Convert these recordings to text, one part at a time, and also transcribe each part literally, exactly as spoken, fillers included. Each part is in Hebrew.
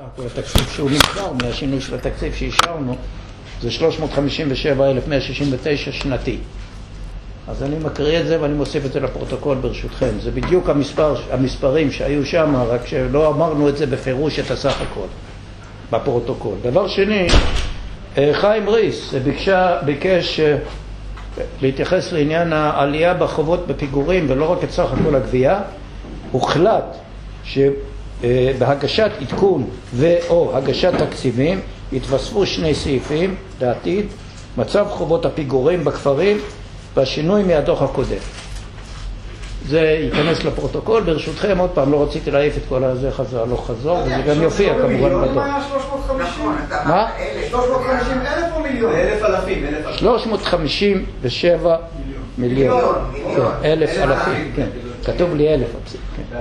הכל התקציב שהוא נבחר מהשינוי של התקציב שאישרנו זה שלוש מאות חמישים ושבע אלף מאה שישים ותשע שנתי. אז אני מקריא את זה ואני מוסיף את זה לפרוטוקול ברשותכם. זה בדיוק המספר, המספרים שהיו שם, רק שלא אמרנו את זה בפירוש את הסך הכל בפרוטוקול. דבר שני, חיים ריס ביקשה, ביקש להתייחס לעניין העלייה בחובות בפיגורים ולא רק את סך הכל הגבייה. הוחלט שבהגשת עדכון ו/או הגשת תקציבים יתווספו שני סעיפים לעתיד, מצב חובות הפיגורים בכפרים והשינוי מהדוח הקודם. זה ייכנס לפרוטוקול. ברשותכם, עוד פעם, לא רציתי להעיף את כל הזה חזר, לא חזור, וזה גם יופיע כמובן בדוח. מה? שלוש מאות וחמישים? מה? שלוש מאות וחמישים אלף או מיליון? אלף אלפים, אלף אלפים. שלוש מאות חמישים ושבע מיליון. אלף אלפים, כן. כתוב לי אלף, כן.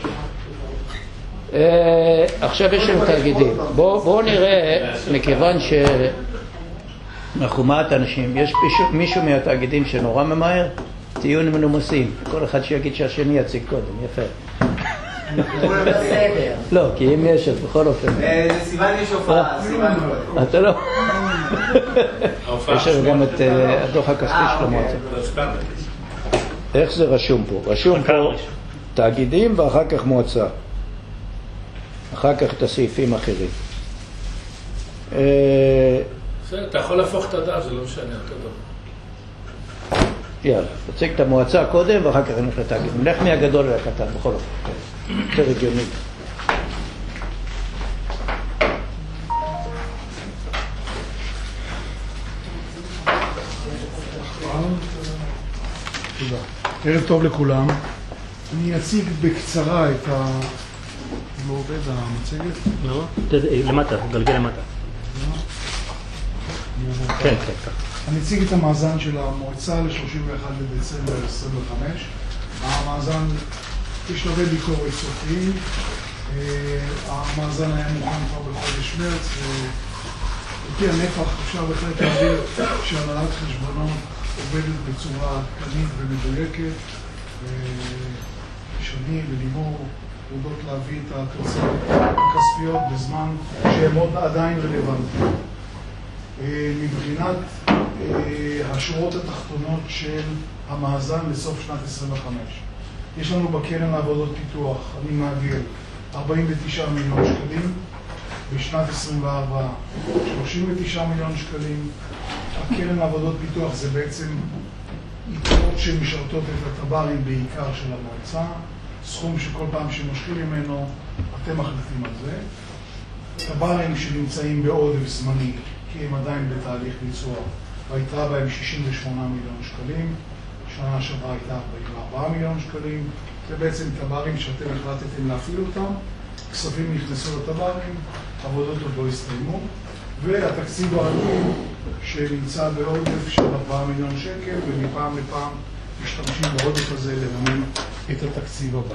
עכשיו יש לנו תאגידים. בואו נראה, מכיוון שאנחנו מעט אנשים, יש מישהו מהתאגידים שנורא ממהר, תהיו מנומסים, כל אחד שיגיד שהשני יציג קודם, יפה. לא, כי אם יש, אז בכל אופן. זה סיוון יש הופעה, סיוון קודם. אתה לא? יש לנו גם את הדוח הכספי של המועצה. איך זה רשום פה? רשום פה תאגידים ואחר כך מועצה. אחר כך את הסעיפים האחרים. אתה יכול להפוך את הדף, זה לא משנה, אתה יודע. יאללה, תציג את המועצה קודם ואחר כך נלך לתאגיד. נלך מהגדול לקטן, בכל אופן. יותר הגיוני. תודה. ערב טוב לכולם. אני אציג בקצרה את ה... לא עובד המצגת? לא, למטה, גלגל למטה. כן, כן, כך. אני אציג את המאזן של המועצה ל-שלושים ואחד לדצמבר עשרים וחמש. המאזן בשלבי ביקורת סופיים. המאזן היה מוכן כבר בחודש מרץ, ולפי הנפח אפשר בהחלט להגיד שהנהלת חשבונות עובדת בצורה עדכנית ומדויקת. שני ולימור יודעות להביא את התוצאות הכספיות בזמן שהן עוד עדיין רלוונטיות. מבחינת השורות התחתונות של המאזן לסוף שנת עשרים וחמש. יש לנו בקרן לעבודות פיתוח, אני מעגל, ארבעים ותשעה מיליון שקלים, בשנת עשרים וארבע שלושים ותשעה מיליון שקלים. הקרן לעבודות פיתוח זה בעצם יתרות שמשרתות את הטברים בעיקר של המועצה, סכום שכל פעם שמושכים ממנו אתם מחליטים על זה. טברים שנמצאים בעודף זמני כי הם עדיין בתהליך ביצוע, והיתרה בהם שישים ושמונה מיליון שקלים, שנה שעברה הייתה ארבעים וארבעה מיליון שקלים. זה בעצם טברים שאתם החלטתם להפעיל אותם, כספים נכנסו לטברים, עבודות עוד לא הסתיימו, והתקציב הרגיל שנמצא בעודף של ארבעה מיליון שקל, ומפעם לפעם משתמשים בעודף הזה לממן את התקציב הבא.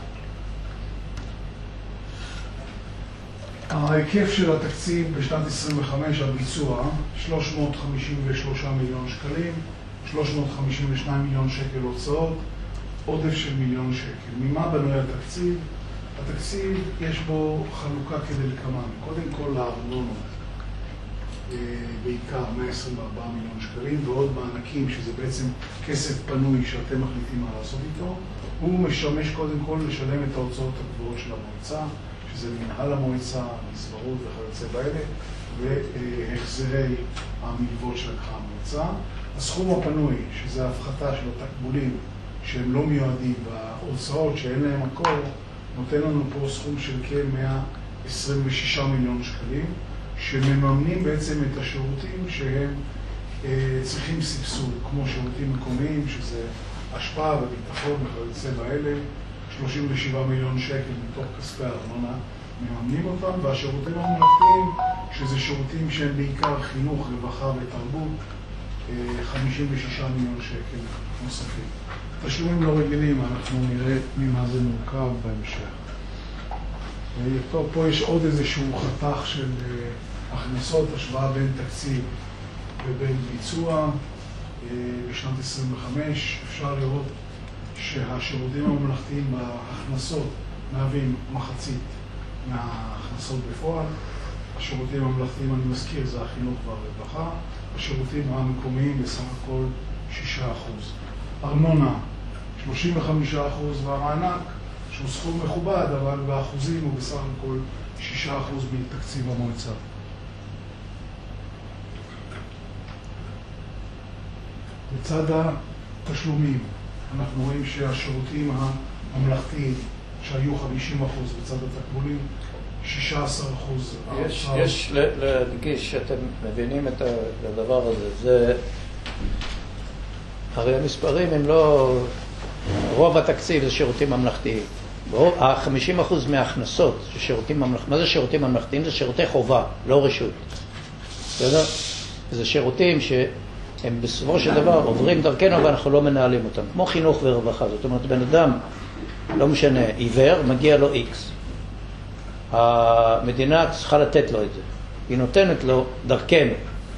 ההיקף של התקציב בשנת עשרים וחמש, הביצוע, שלוש מאות חמישים ושלושה מיליון שקלים, שלוש מאות חמישים ושניים מיליון שקל הוצאות, עודף של מיליון שקל. ממה בנוי התקציב? התקציב יש בו חלוקה כדלקמן. קודם כל לארנונות, בעיקר מאה עשרים וארבעה מיליון שקלים, ועוד מענקים, שזה בעצם כסף פנוי שאתם מחליטים מה לעשות איתו. הוא משמש קודם כל לשלם את ההוצאות הגבוהות של המועצה, שזה מנהל המועצה, מספרות וכיוצא באלה, והחזרי המלוות שלקחה המועצה. הסכום הפנוי, שזה ההפחתה של התקבולים שהם לא מיועדים בהוצאות שאין להם מקור, נותן לנו פה סכום של כ-מאה עשרים ושישה מיליון שקלים, שמממנים בעצם את השירותים שהם אה, צריכים סבסוד, כמו שירותים מקומיים, שזה השפעה וביטחון וכיוצא באלה, שלושים ושבעה מיליון שקל מתוך כספי הארנונה מממנים אותם, והשירותים הממלכתיים, שזה שירותים שהם בעיקר חינוך, רווחה ותרבות, אה, חמישים ושישה מיליון שקל נוספים. תשלומים לא רגילים, אנחנו נראה ממה זה מורכב בהמשך. טוב, פה יש עוד איזשהו חתך של uh, הכנסות, השוואה בין תקציב ובין ביצוע. Uh, בשנת עשרים וחמש אפשר לראות שהשירותים הממלכתיים בהכנסות מהווים מחצית מההכנסות בפועל. השירותים הממלכתיים, אני מזכיר, זה החינוך והרווחה. השירותים המקומיים בסך הכל שישה אחוז. ארנונה שלושים וחמישה אחוז, והמענק, שהוא סכום מכובד, אבל באחוזים הוא בסך הכל שישה אחוז מתקציב המועצה. בצד התשלומים, אנחנו רואים שהשירותים הממלכתיים שהיו חמישים אחוז, בצד התקבולים שישה עשר אחוז. יש, יש להדגיש שאתם מבינים את הדבר הזה. זה, הרי המספרים הם לא, רוב התקציב זה שירותים ממלכתיים. ה-חמישים אחוז מההכנסות זה שירותים ממלכתיים. מה זה שירותים ממלכתיים? זה שירותי חובה, לא רשות. בסדר? זה שירותים שהם בסופו של דבר עוברים דרכנו ואנחנו לא מנהלים אותם. כמו חינוך ורווחה. זאת אומרת, בן אדם, לא משנה, עיוור, מגיע לו איקס. המדינה צריכה לתת לו את זה. היא נותנת לו דרכנו.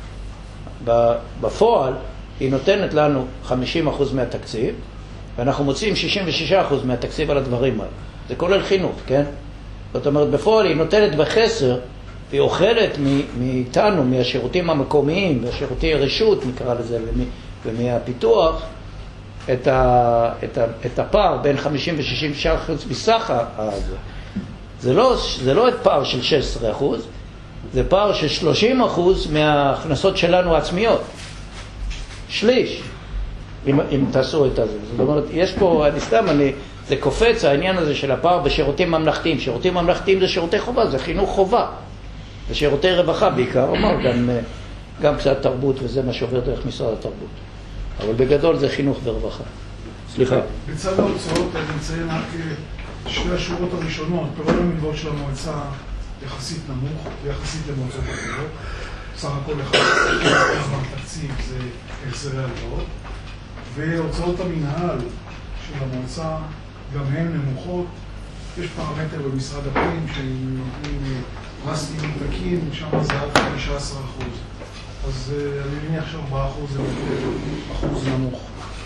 בפועל, היא נותנת לנו חמישים אחוז מהתקציב, ואנחנו מוצאים שישים ושישה אחוז מהתקציב על הדברים האלה. זה כולל חינוך, כן? זאת אומרת, בפועל היא נותנת בחסר, והיא אוכלת מאיתנו, מהשירותים המקומיים, והשירותי רשות, נקרא לזה, ומהפיתוח, את, ה, את, ה, את הפער בין חמישים ו-שישים ושישה אחוז מסך הזה. זה לא, זה לא את פער של שש עשרה אחוז, זה פער של שלושים אחוז מההכנסות שלנו העצמיות. שליש, אם, אם תעשו את זה. זאת אומרת, יש פה, אני סתם, אני, זה קופץ העניין הזה של הפער בשירותים ממלכתיים. שירותים ממלכתיים זה שירותי חובה, זה חינוך חובה. זה שירותי רווחה בעיקר, אומר, גם, גם קצת תרבות, וזה מה שעובר דרך משרד התרבות. אבל בגדול זה חינוך ורווחה. סליחה. בצד ההוצאות, אני מציין רק שתי השורות הראשונות, פירעון המלוות של המועצה יחסית נמוך, יחסית למועצות אחרות. סך הכל אחד מהתקציב זה החזרי הלוואות. והוצאות המנהל של המועצה גם הן נמוכות. יש פרמטר במשרד הפנים שנותנים מס תקין, שם זה עד חמישה עשר אחוז. אז אני מניח שארבעה אחוז זה אחוז נמוך.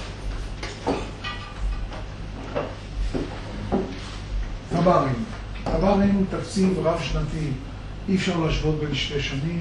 טברים. טברים תקציב רב שנתי. אי אפשר להשוות בין שתי שנים.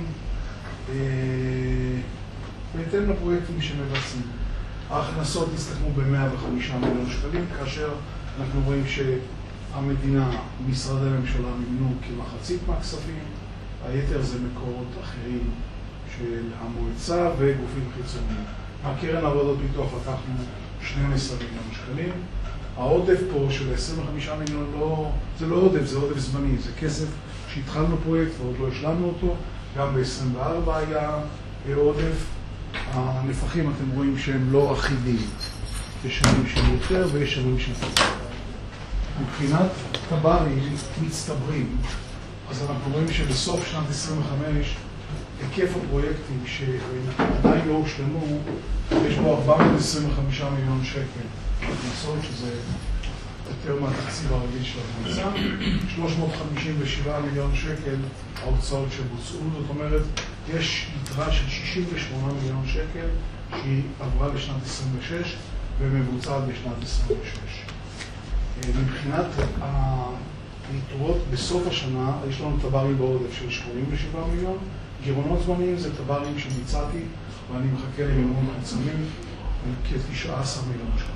בהתאם לפרויקטים שמבצעים. ההכנסות הסתכמו ב-מאה וחמישה מיליון שקלים, כאשר אנחנו רואים שהמדינה, משרדי הממשלה מימנו כמחצית מהכספים, היתר זה מקורות אחרים של המועצה וגופים חיצוניים. מהקרן עבודות פיתוח לקחנו שנים עשר מיליון שקלים. העודף פה של עשרים וחמישה מיליון לא, זה לא עודף, זה עודף זמני, זה כסף שהתחלנו פרויקט ועוד לא השלמנו אותו. גם ב-עשרים וארבע היה עודף. הנפחים אתם רואים שהם לא אחידים. יש שנים של יותר ויש שנים של יותר. מבחינת טברים מצטברים, אז אנחנו רואים שבסוף שנת עשרים וחמש היקף הפרויקטים שעדיין לא הושלמו, יש בו ארבע מאות עשרים וחמישה מיליון שקל. הכנסות שזה יותר מהתקציב הרגיל של המועצה, שלוש מאות חמישים ושבעה מיליון שקל ההוצאות שבוצעו, זאת אומרת, יש יתרה של שישים ושמונה מיליון שקל שהיא עברה לשנת עשרים ושש ומבוצעת בשנת עשרים ושש. מבחינת היתרות בסוף השנה, יש לנו טברים בעודף של שמונים ושבעה מיליון, גירעונות זמניים זה טברים שביצעתי ואני מחכה למימון חיצוניים כ-תשעה עשר מיליון שקל.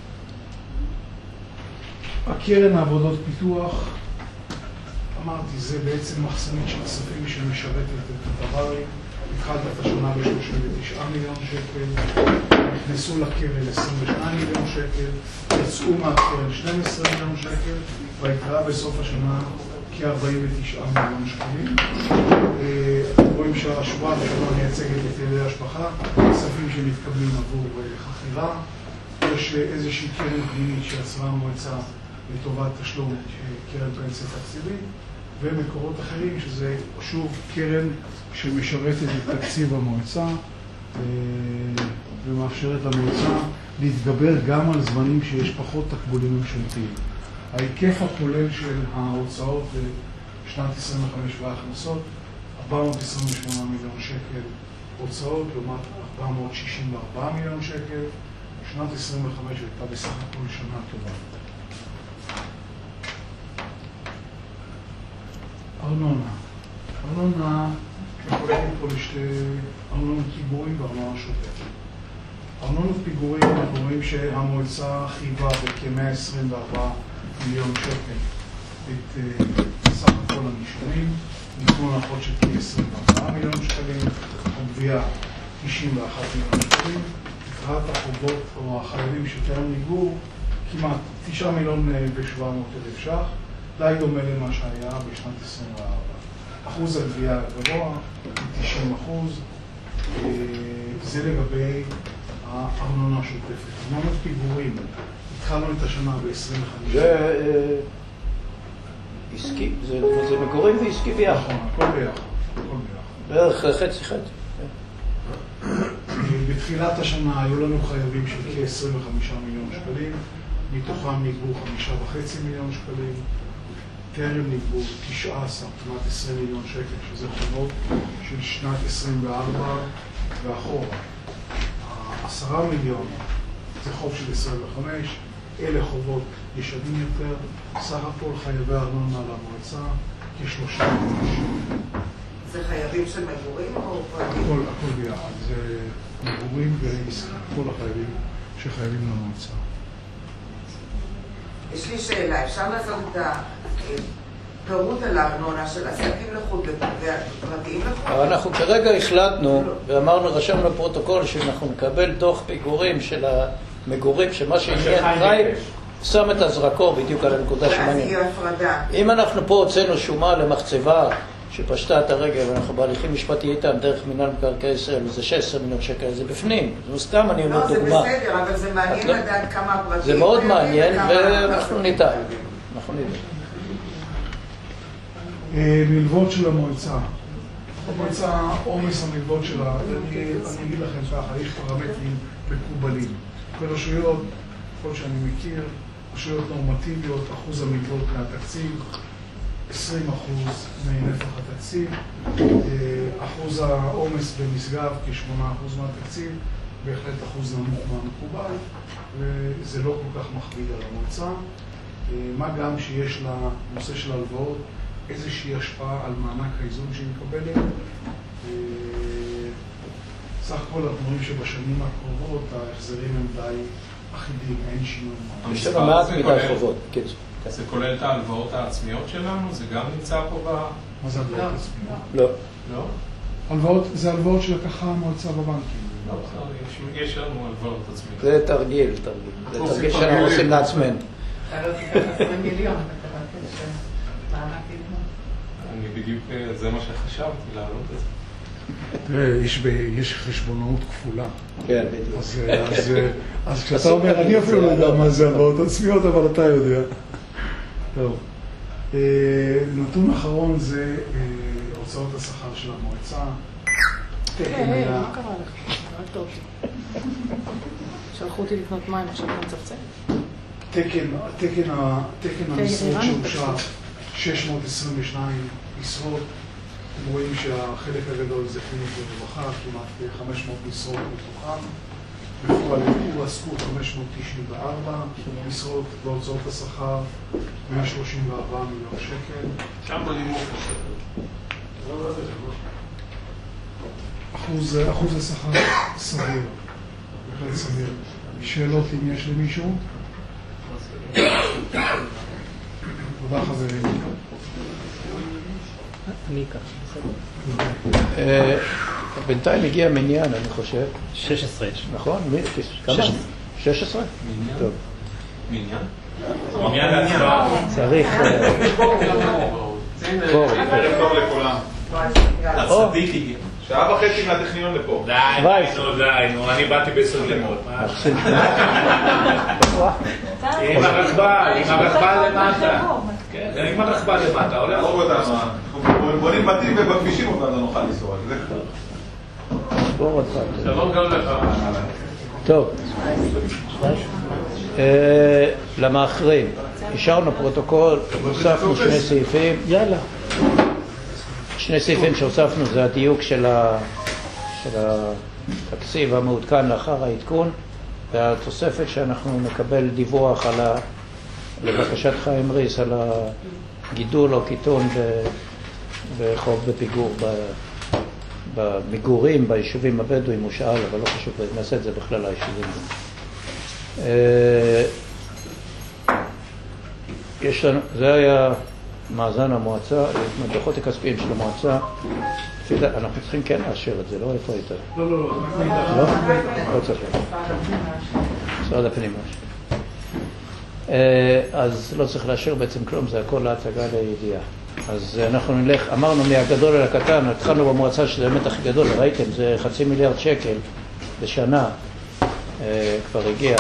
הקרן העבודות פיתוח, אמרתי, זה בעצם מחסנית של כספים שמשרתת את הטברים. התחלת את השנה ב-שלושים ותשעה מיליון שקל, נכנסו לקרן עשרים ושניים מיליון שקל, יצאו מהקרן שנים עשר מיליון שקל, והיתרה בסוף השנה כ-ארבעים ותשעה מיליון שקלים. אתם רואים שהשורה הראשונה מייצגת את ידי ההשבחה, כספים שמתקבלים עבור חכירה. יש איזושהי קרן פנימית שיצרה המועצה לטובת תשלום קרן פנסיה תקציבית, ומקורות אחרים שזה שוב קרן שמשרתת את תקציב המועצה ומאפשרת למועצה להתגבר גם על זמנים שיש פחות תקבולים ממשלתיים. ההיקף הכולל של ההוצאות בשנת עשרים וחמש וההכנסות, ארבע מאות עשרים ושמונה מיליון שקל הוצאות לעומת ארבע מאות שישים וארבעה מיליון שקל. שנת עשרים וחמש הייתה בסך הכל שנה טובה. ארנונה. ארנונה מחולקת פה לשתי ארנונות פיגורים וארנונה שוטפת. ארנונות פיגורים, אנחנו רואים שהמועצה חייבה בכ-מאה עשרים וארבעה מיליון שקל את סך הכל הנישומים, ניתנו הנחות של כ-עשרים וארבעה מיליון שקלים, הגבייה תשעים ואחד מיליון שקלים, יתרת החובות או החיילים שטרם נגבו כמעט תשעה מיליון ושבע מאות אלף ש"ח, די דומה למה שהיה בשנת עשרים וארבע. אחוז הגבייה הגבוה היא תשעים אחוז, זה לגבי הארנונה השוטפת. ארנונות פיגורים, התחלנו את השנה ב-עשרים וחמישה. זה עסקי, זה מגורים ועסקי ביחד. נכון, הכל ביחד, הכל ביחד. בערך חצי חצי. בתחילת השנה היו לנו חייבים של כ-עשרים וחמישה מיליון שקלים, מתוכם נגבו חמישה וחצי מיליון שקלים, טרם נגבו תשעה עשר, כמעט עשרים מיליון שקל, שזה חובות של שנת עשרים וארבע ואחורה. עשרה מיליון זה חוב של עשרים וחמש, אלה חובות ישנים יותר, סך הכל חייבי ארנונה למועצה כשלושה מיליון. זה חייבים של מגורים או פרטים? הכל, הכל ביחד, זה מגורים ועסקה, כל החייבים שחייבים למועצה. יש לי שאלה, אפשר לעשות את הפירוט על הארנונה של עסקים לחוד ופרטיים לחוד? אבל אנחנו כרגע החלטנו ואמרנו, רשמנו לפרוטוקול שאנחנו נקבל דוח פיגורים של המגורים, שמה שעניין חיים שם את הזרקור בדיוק על הנקודה שמעניין. אם אנחנו פה הוצאנו שומה למחצבה שפשטה את הרגל ואנחנו בהליכים משפטיים איתם דרך מינהל מקרקעי ישראל, זה שש עשרה מיליון שקל, זה בפנים. זה סתם אני אומר דוגמה. לא, זה בסדר, אבל זה מעניין לדעת כמה הפרטים. זה מאוד מעניין ואנחנו ניתן. אנחנו ניתן. מלוות של המועצה. המועצה, עומס המלוות שלה, אני אגיד לכם ככה, יש פרמטרים מקובלים. ברשויות, כל שאני מכיר, רשויות נורמטיביות, אחוז המלוות מהתקציב, עשרים אחוז מנפח התקציב, אחוז העומס במשגב כשמונה אחוז מהתקציב, בהחלט אחוז נמוך מהמקובל, וזה לא כל כך מכביד על המועצה. מה גם שיש לנושא של הלוואות איזושהי השפעה על מענק האיזון שהיא מקבלת. סך הכל אנחנו רואים שבשנים הקרובות ההחזרים הם די אחידים, אין שינוי. יש לנו מעט מדי חובות. זה כולל את ההלוואות העצמיות שלנו? זה גם נמצא פה ב... מה זה הלוואות עצמיות? לא. לא? הלוואות, זה הלוואות שלקחה המועצה בבנקים. לא, יש לנו הלוואות עצמיות. זה תרגיל, תרגיל. זה תרגיל שאנחנו עושים לעצמנו. אני בדיוק, זה מה שחשבתי, להעלות את זה. תראה, יש חשבונאות כפולה. כן, בדיוק. אז כשאתה אומר, אני אפילו לא יודע מה זה הלוואות עצמיות, אבל אתה יודע. טוב. נתון אחרון זה הוצאות השכר של המועצה. היי, מה קרה לך? רק טוב. שלחו אותי לקנות מים, עכשיו אני מצפצף. תקן המשרות שאושר, שש מאות עשרים ושתיים משרות. אתם רואים שהחלק הגדול זה חינוך ורווחה, כמעט חמש מאות משרות מתוכם. בפועל הועסקו חמש מאות תשעים וארבע משרות, והוצאות השכר מאה שלושים וארבעה מיליון שקל. שם בנימוק. אחוז, אחוז השכר סביר, בהחלט סביר. שאלות אם יש למישהו? תודה חברים. אני אקח. בינתיים הגיע מניין, אני חושב. שש עשרה יש. נכון? כמה? שש עשרה? מניין? טוב. מניין? מניין להצבעה. צריך... ערב טוב לכולם. הצדיק הגיע. שעה וחצי מהטכניון לפה. די, נו, די, נו, אני באתי בסודלמות. עם הרכבל, עם הרכבל למטה. כן, עם הרכבל למטה, הולך. אנחנו בונים בתים ובכבישים אותם לא נוכל לנסוע. שלום גם לך. טוב. למאחרים. אישרנו פרוטוקול, הוספנו שני סעיפים. יאללה. שני סעיפים שהוספנו זה הדיוק של, ה... של התקציב המעודכן לאחר העדכון, והתוספת שאנחנו נקבל דיווח על ה... לבקשת חיים ריס על הגידול או קיטון בחוב בפיגור, במגורים, ביישובים הבדואים, הוא שאל, אבל לא חשוב, נעשה את זה בכלל היישובים. יש לנו, זה היה מאזן המועצה, הדוחות הכספיים של המועצה. אנחנו צריכים כן לאשר את זה, לא איפה היית? לא, לא, לא. לא? לא צריך. משרד הפנים מאשר. אז לא צריך לאשר בעצם כלום, זה הכל להצגה לידיעה. אז אנחנו נלך, אמרנו מהגדול אל הקטן, התחלנו במועצה שזה באמת הכי גדול, ראיתם, זה חצי מיליארד שקל בשנה, כבר הגיע.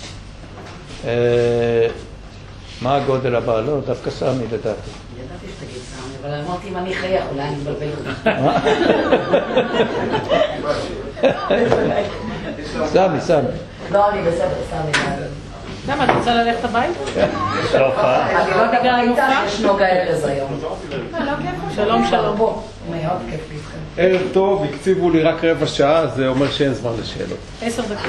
מה הגודל הבא? לא, דווקא סמי לדעתי. ידעתי שתגיד סמי, אבל אמרתי אם אני חייך, אולי אני מבלבל אותך. סמי, סמי. לא, אני בסדר, סמי. למה, את רוצה ללכת הביתה? לא הופעה. אני לא יודעת איתך, יש נוגה ארז היום. שלום, שלום. מאוד כיף איתכם. ערב טוב, הקציבו לי רק רבע שעה, זה אומר שאין זמן לשאלות. עשר דקות.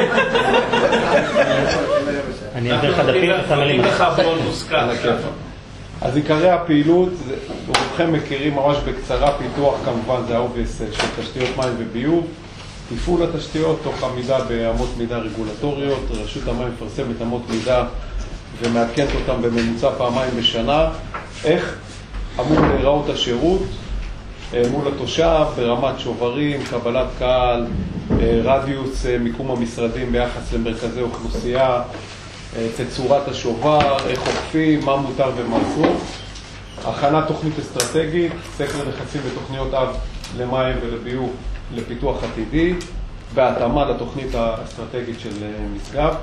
אני אעביר לך דפים, אתה מלא לך בונוס כאן. אז עיקרי הפעילות, רובכם מכירים ממש בקצרה, פיתוח כמובן זה האובייס של תשתיות מים וביוב, תפעול התשתיות תוך עמידה באמות מידה רגולטוריות, רשות המים מפרסמת אמות מידה ומעדכנת אותם בממוצע פעמיים בשנה. איך אמור להיראות השירות מול התושב ברמת שוברים, קבלת קהל, רדיוס מיקום המשרדים ביחס למרכזי אוכלוסייה, תצורת השובר, איך אוכפים, מה מותר ומה אסור. הכנת תוכנית אסטרטגית, סקר נכסים ותוכניות אב למים ולביוב לפיתוח עתידי, בהתאמה לתוכנית האסטרטגית של משגב.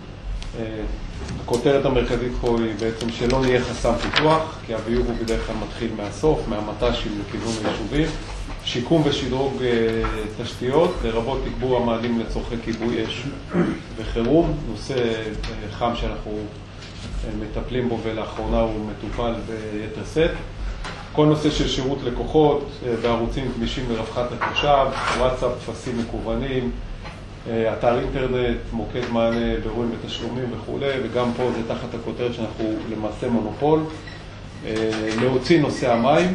הכותרת המרכזית פה היא בעצם שלא נהיה חסם פיתוח, כי הביוב הוא בדרך כלל מתחיל מהסוף, מהמט"שים לכיוון היישובים. שיקום ושדרוג תשתיות, לרבות תגבור המעלים לצורכי כיבוי אש וחירום, נושא חם שאנחנו מטפלים בו ולאחרונה הוא מטופל ביתר סט. כל נושא של שירות לקוחות בערוצים גמישים לרווחת התושב, וואטסאפ, טפסים מקוונים, אתר אינטרנט, מוקד מענה באירועים ותשלומים וכו', וגם פה זה תחת הכותרת שאנחנו למעשה מונופול. להוציא נושא המים,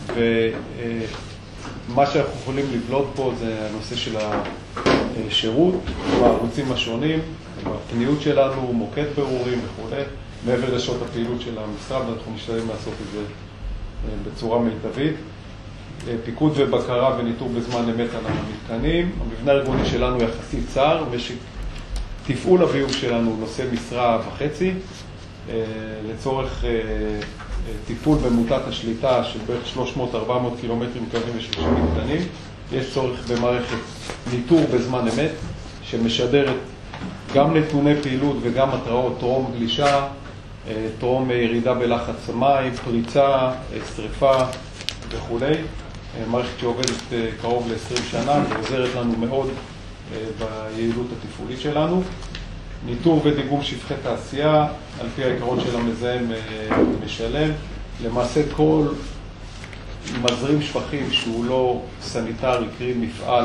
ומה שאנחנו יכולים לבלוט פה זה הנושא של השירות בערוצים השונים, הפניות שלנו, מוקד בירורים וכו'. מעבר לשעות הפעילות של המשרד, אנחנו משתדלים לעשות את זה בצורה מיטבית. פיקוד ובקרה וניטור בזמן אמת על המתקנים. המבנה הארגוני שלנו יחסית צר, משק תפעול הביוב שלנו נושא משרה וחצי, לצורך טיפול במוטת השליטה של בערך שלוש מאות עד ארבע מאות קילומטרים מקווים ושלושים מתקנים. יש צורך במערכת ניטור בזמן אמת, שמשדרת גם נתוני פעילות וגם התראות טרום גלישה, טרום ירידה בלחץ מים, פריצה, שריפה וכו'. מערכת שעובדת קרוב ל-עשרים שנה ועוזרת לנו מאוד ביעילות התפעולית שלנו. ניטור ודיגום שפכי תעשייה, על פי העיקרון של המזהם משלם. למעשה כל מזרים שפכים שהוא לא סניטרי, קרי מפעל,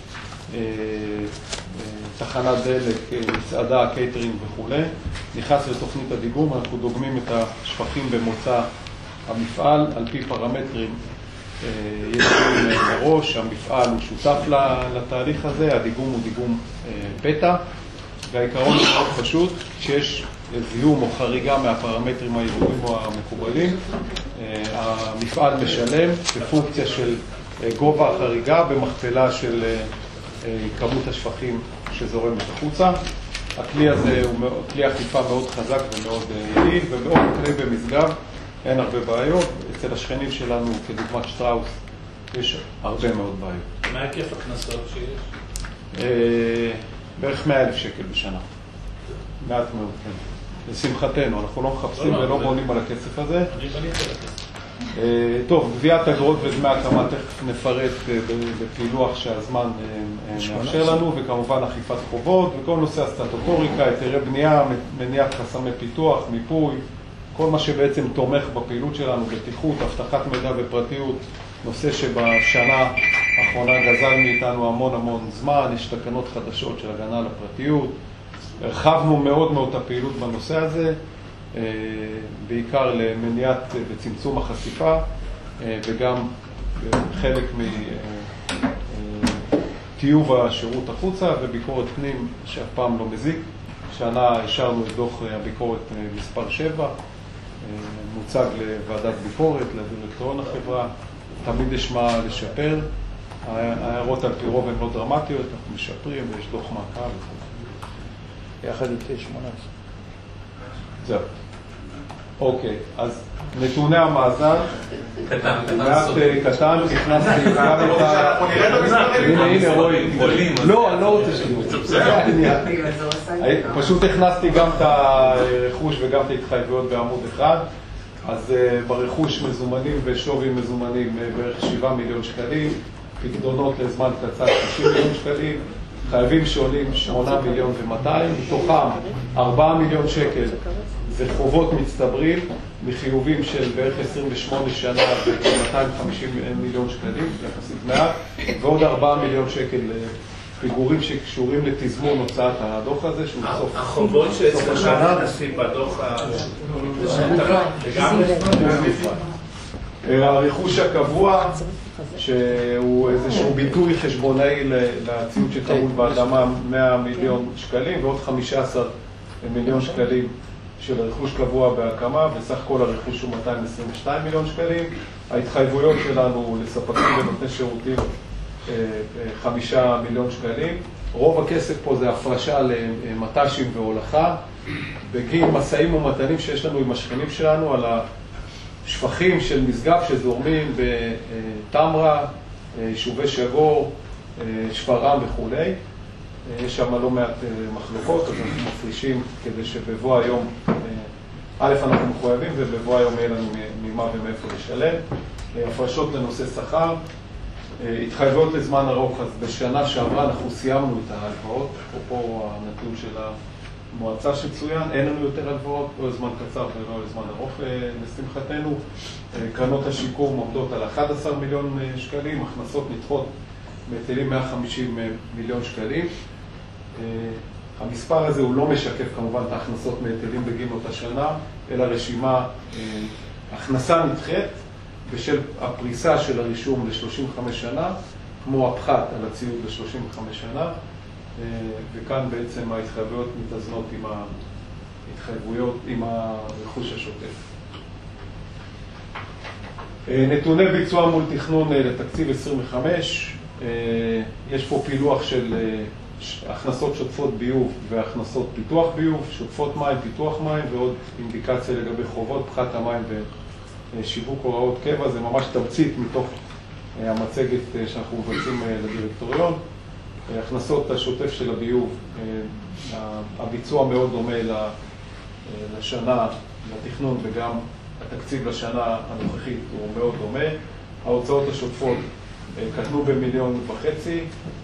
תחנת דלק, מסעדה, קייטרינג וכו', נכנס לתוכנית הדיגום. אנחנו דוגמים את השפכים במוצא המפעל על פי פרמטרים ידועים מראש. המפעל הוא שותף לתהליך הזה, הדיגום הוא דיגום פתע, והעיקרון הוא מאוד פשוט, שיש זיהום או חריגה מהפרמטרים הידועים או המקובלים, המפעל משלם בפונקציה של גובה החריגה במכפלה של כמות השפכים שזורמת החוצה. הכלי הזה הוא כלי אכיפה מאוד חזק ומאוד יעיל, ובאופן כללי במשגב אין הרבה בעיות. אצל השכנים שלנו, כדוגמת שטראוס, יש הרבה מאוד בעיות. מה היקף הקנסות שיש? בערך מאה אלף שקל בשנה. מעט מאוד, כן. לשמחתנו, אנחנו לא מחפשים ולא בונים על הכסף הזה. אני בניתי על הכסף. טוב, גביית אגרות ודמי הקמה, תכף נפרט בפילוח שהזמן מאפשר לנו, וכמובן אכיפת חובות, וכל נושא הסטטוטוריקה, היתרי בנייה, מניעת חסמי פיתוח, מיפוי, כל מה שבעצם תומך בפעילות שלנו, בטיחות, הבטחת מידע ופרטיות, נושא שבשנה האחרונה גזל מאיתנו המון המון זמן. יש תקנות חדשות של הגנה על הפרטיות, הרחבנו מאוד מאוד את הפעילות בנושא הזה, בעיקר למניעת וצמצום החשיפה. וגם חלק מטיוב השירות החוצה וביקורת פנים שאף פעם לא מזיק. שנה השארנו את דוח הביקורת מספר שבע, מוצג לוועדת ביקורת, לדירקטוריון החברה, תמיד יש מה לשפר. ההערות על פי רוב הן לא דרמטיות, אנחנו משפרים ויש דוח מעקב. יחד איתי שמונה עשרה. זהו. אוקיי, אז נתוני המאזן, מעט קטן, נכנסתי גם את ה... הנה, הנה, רואי. לא, אני לא רוצה שתראו. פשוט הכנסתי גם את הרכוש וגם את ההתחייבויות בעמוד אחד. אז ברכוש מזומנים ושווי מזומנים בערך שבעה מיליון שקלים, פקדונות לזמן קצר שישים מיליון שקלים, חייבים שעולים שמונה מיליון ומאתיים, מתוכם ארבעה מיליון שקל זה חובות מצטברים מחיובים של בערך עשרים ושמונה שנה ב-מאתיים וחמישים מיליון שקלים, יחסית מעט, ועוד ארבעה מיליון שקל פיגורים שקשורים לתזמון הוצאת הדוח הזה, שהוא סוף החובות שאצלך נכנסים בדוח הרכוש הקבוע, שהוא איזשהו ביטוי חשבונאי לציוד שטעון באדמה, מאה מיליון שקלים, ועוד חמישה עשר מיליון שקלים של רכוש קבוע בהקמה, וסך כל הרכוש הוא מאתיים עשרים ושניים מיליון שקלים. ההתחייבויות שלנו לספקים ונותני שירותים חמישה מיליון שקלים. רוב הכסף פה זה הפרשה למט"שים והולכה, בגין מסעים ומתנים שיש לנו עם השכנים שלנו על השפכים של משגב שזורמים בתמרה, יישובי שגור, שפרעם וכו'. יש שם לא מעט מחלוקות, אז אנחנו מפרישים כדי שבבוא היום, א' אנחנו מחויבים ובבוא היום יהיה לנו ממה ומאיפה לשלם. הפרשות לנושא שכר, התחייבויות לזמן ארוך, אז בשנה שעברה אנחנו סיימנו את ההלוואות, אפרופו הנתון של המועצה שצוין, אין לנו יותר הלוואות, לא לזמן קצר ולא לזמן ארוך לשמחתנו. קרנות השיקום עומדות על אחד עשר מיליון שקלים, הכנסות נדחות מהיטלים מאה וחמישים מיליון שקלים. המספר הזה הוא לא משקף כמובן את ההכנסות מהיטלים בגין אותה שנה, אלא רשימה הכנסה נדחית בשל הפריסה של הרישום ל-שלושים וחמש שנה, כמו הפחת על הציוד ל-שלושים וחמש שנה, וכאן בעצם ההתחייבויות מתאזנות עם ההתחייבויות, עם הרכוש השוטף. נתוני ביצוע מול תכנון לתקציב עשרים וחמש, יש פה פילוח של הכנסות שוטפות ביוב והכנסות פיתוח ביוב, שוטפות מים, פיתוח מים, ועוד אינדיקציה לגבי חובות, פחת המים ושיווק הוראות קבע. זה ממש תמצית מתוך המצגת שאנחנו מבצעים לדירקטוריון. הכנסות השוטף של הביוב, הביצוע מאוד דומה לשנה, לתכנון, וגם התקציב לשנה הנוכחית הוא מאוד דומה. ההוצאות השוטפות קטנו במיליון וחצי.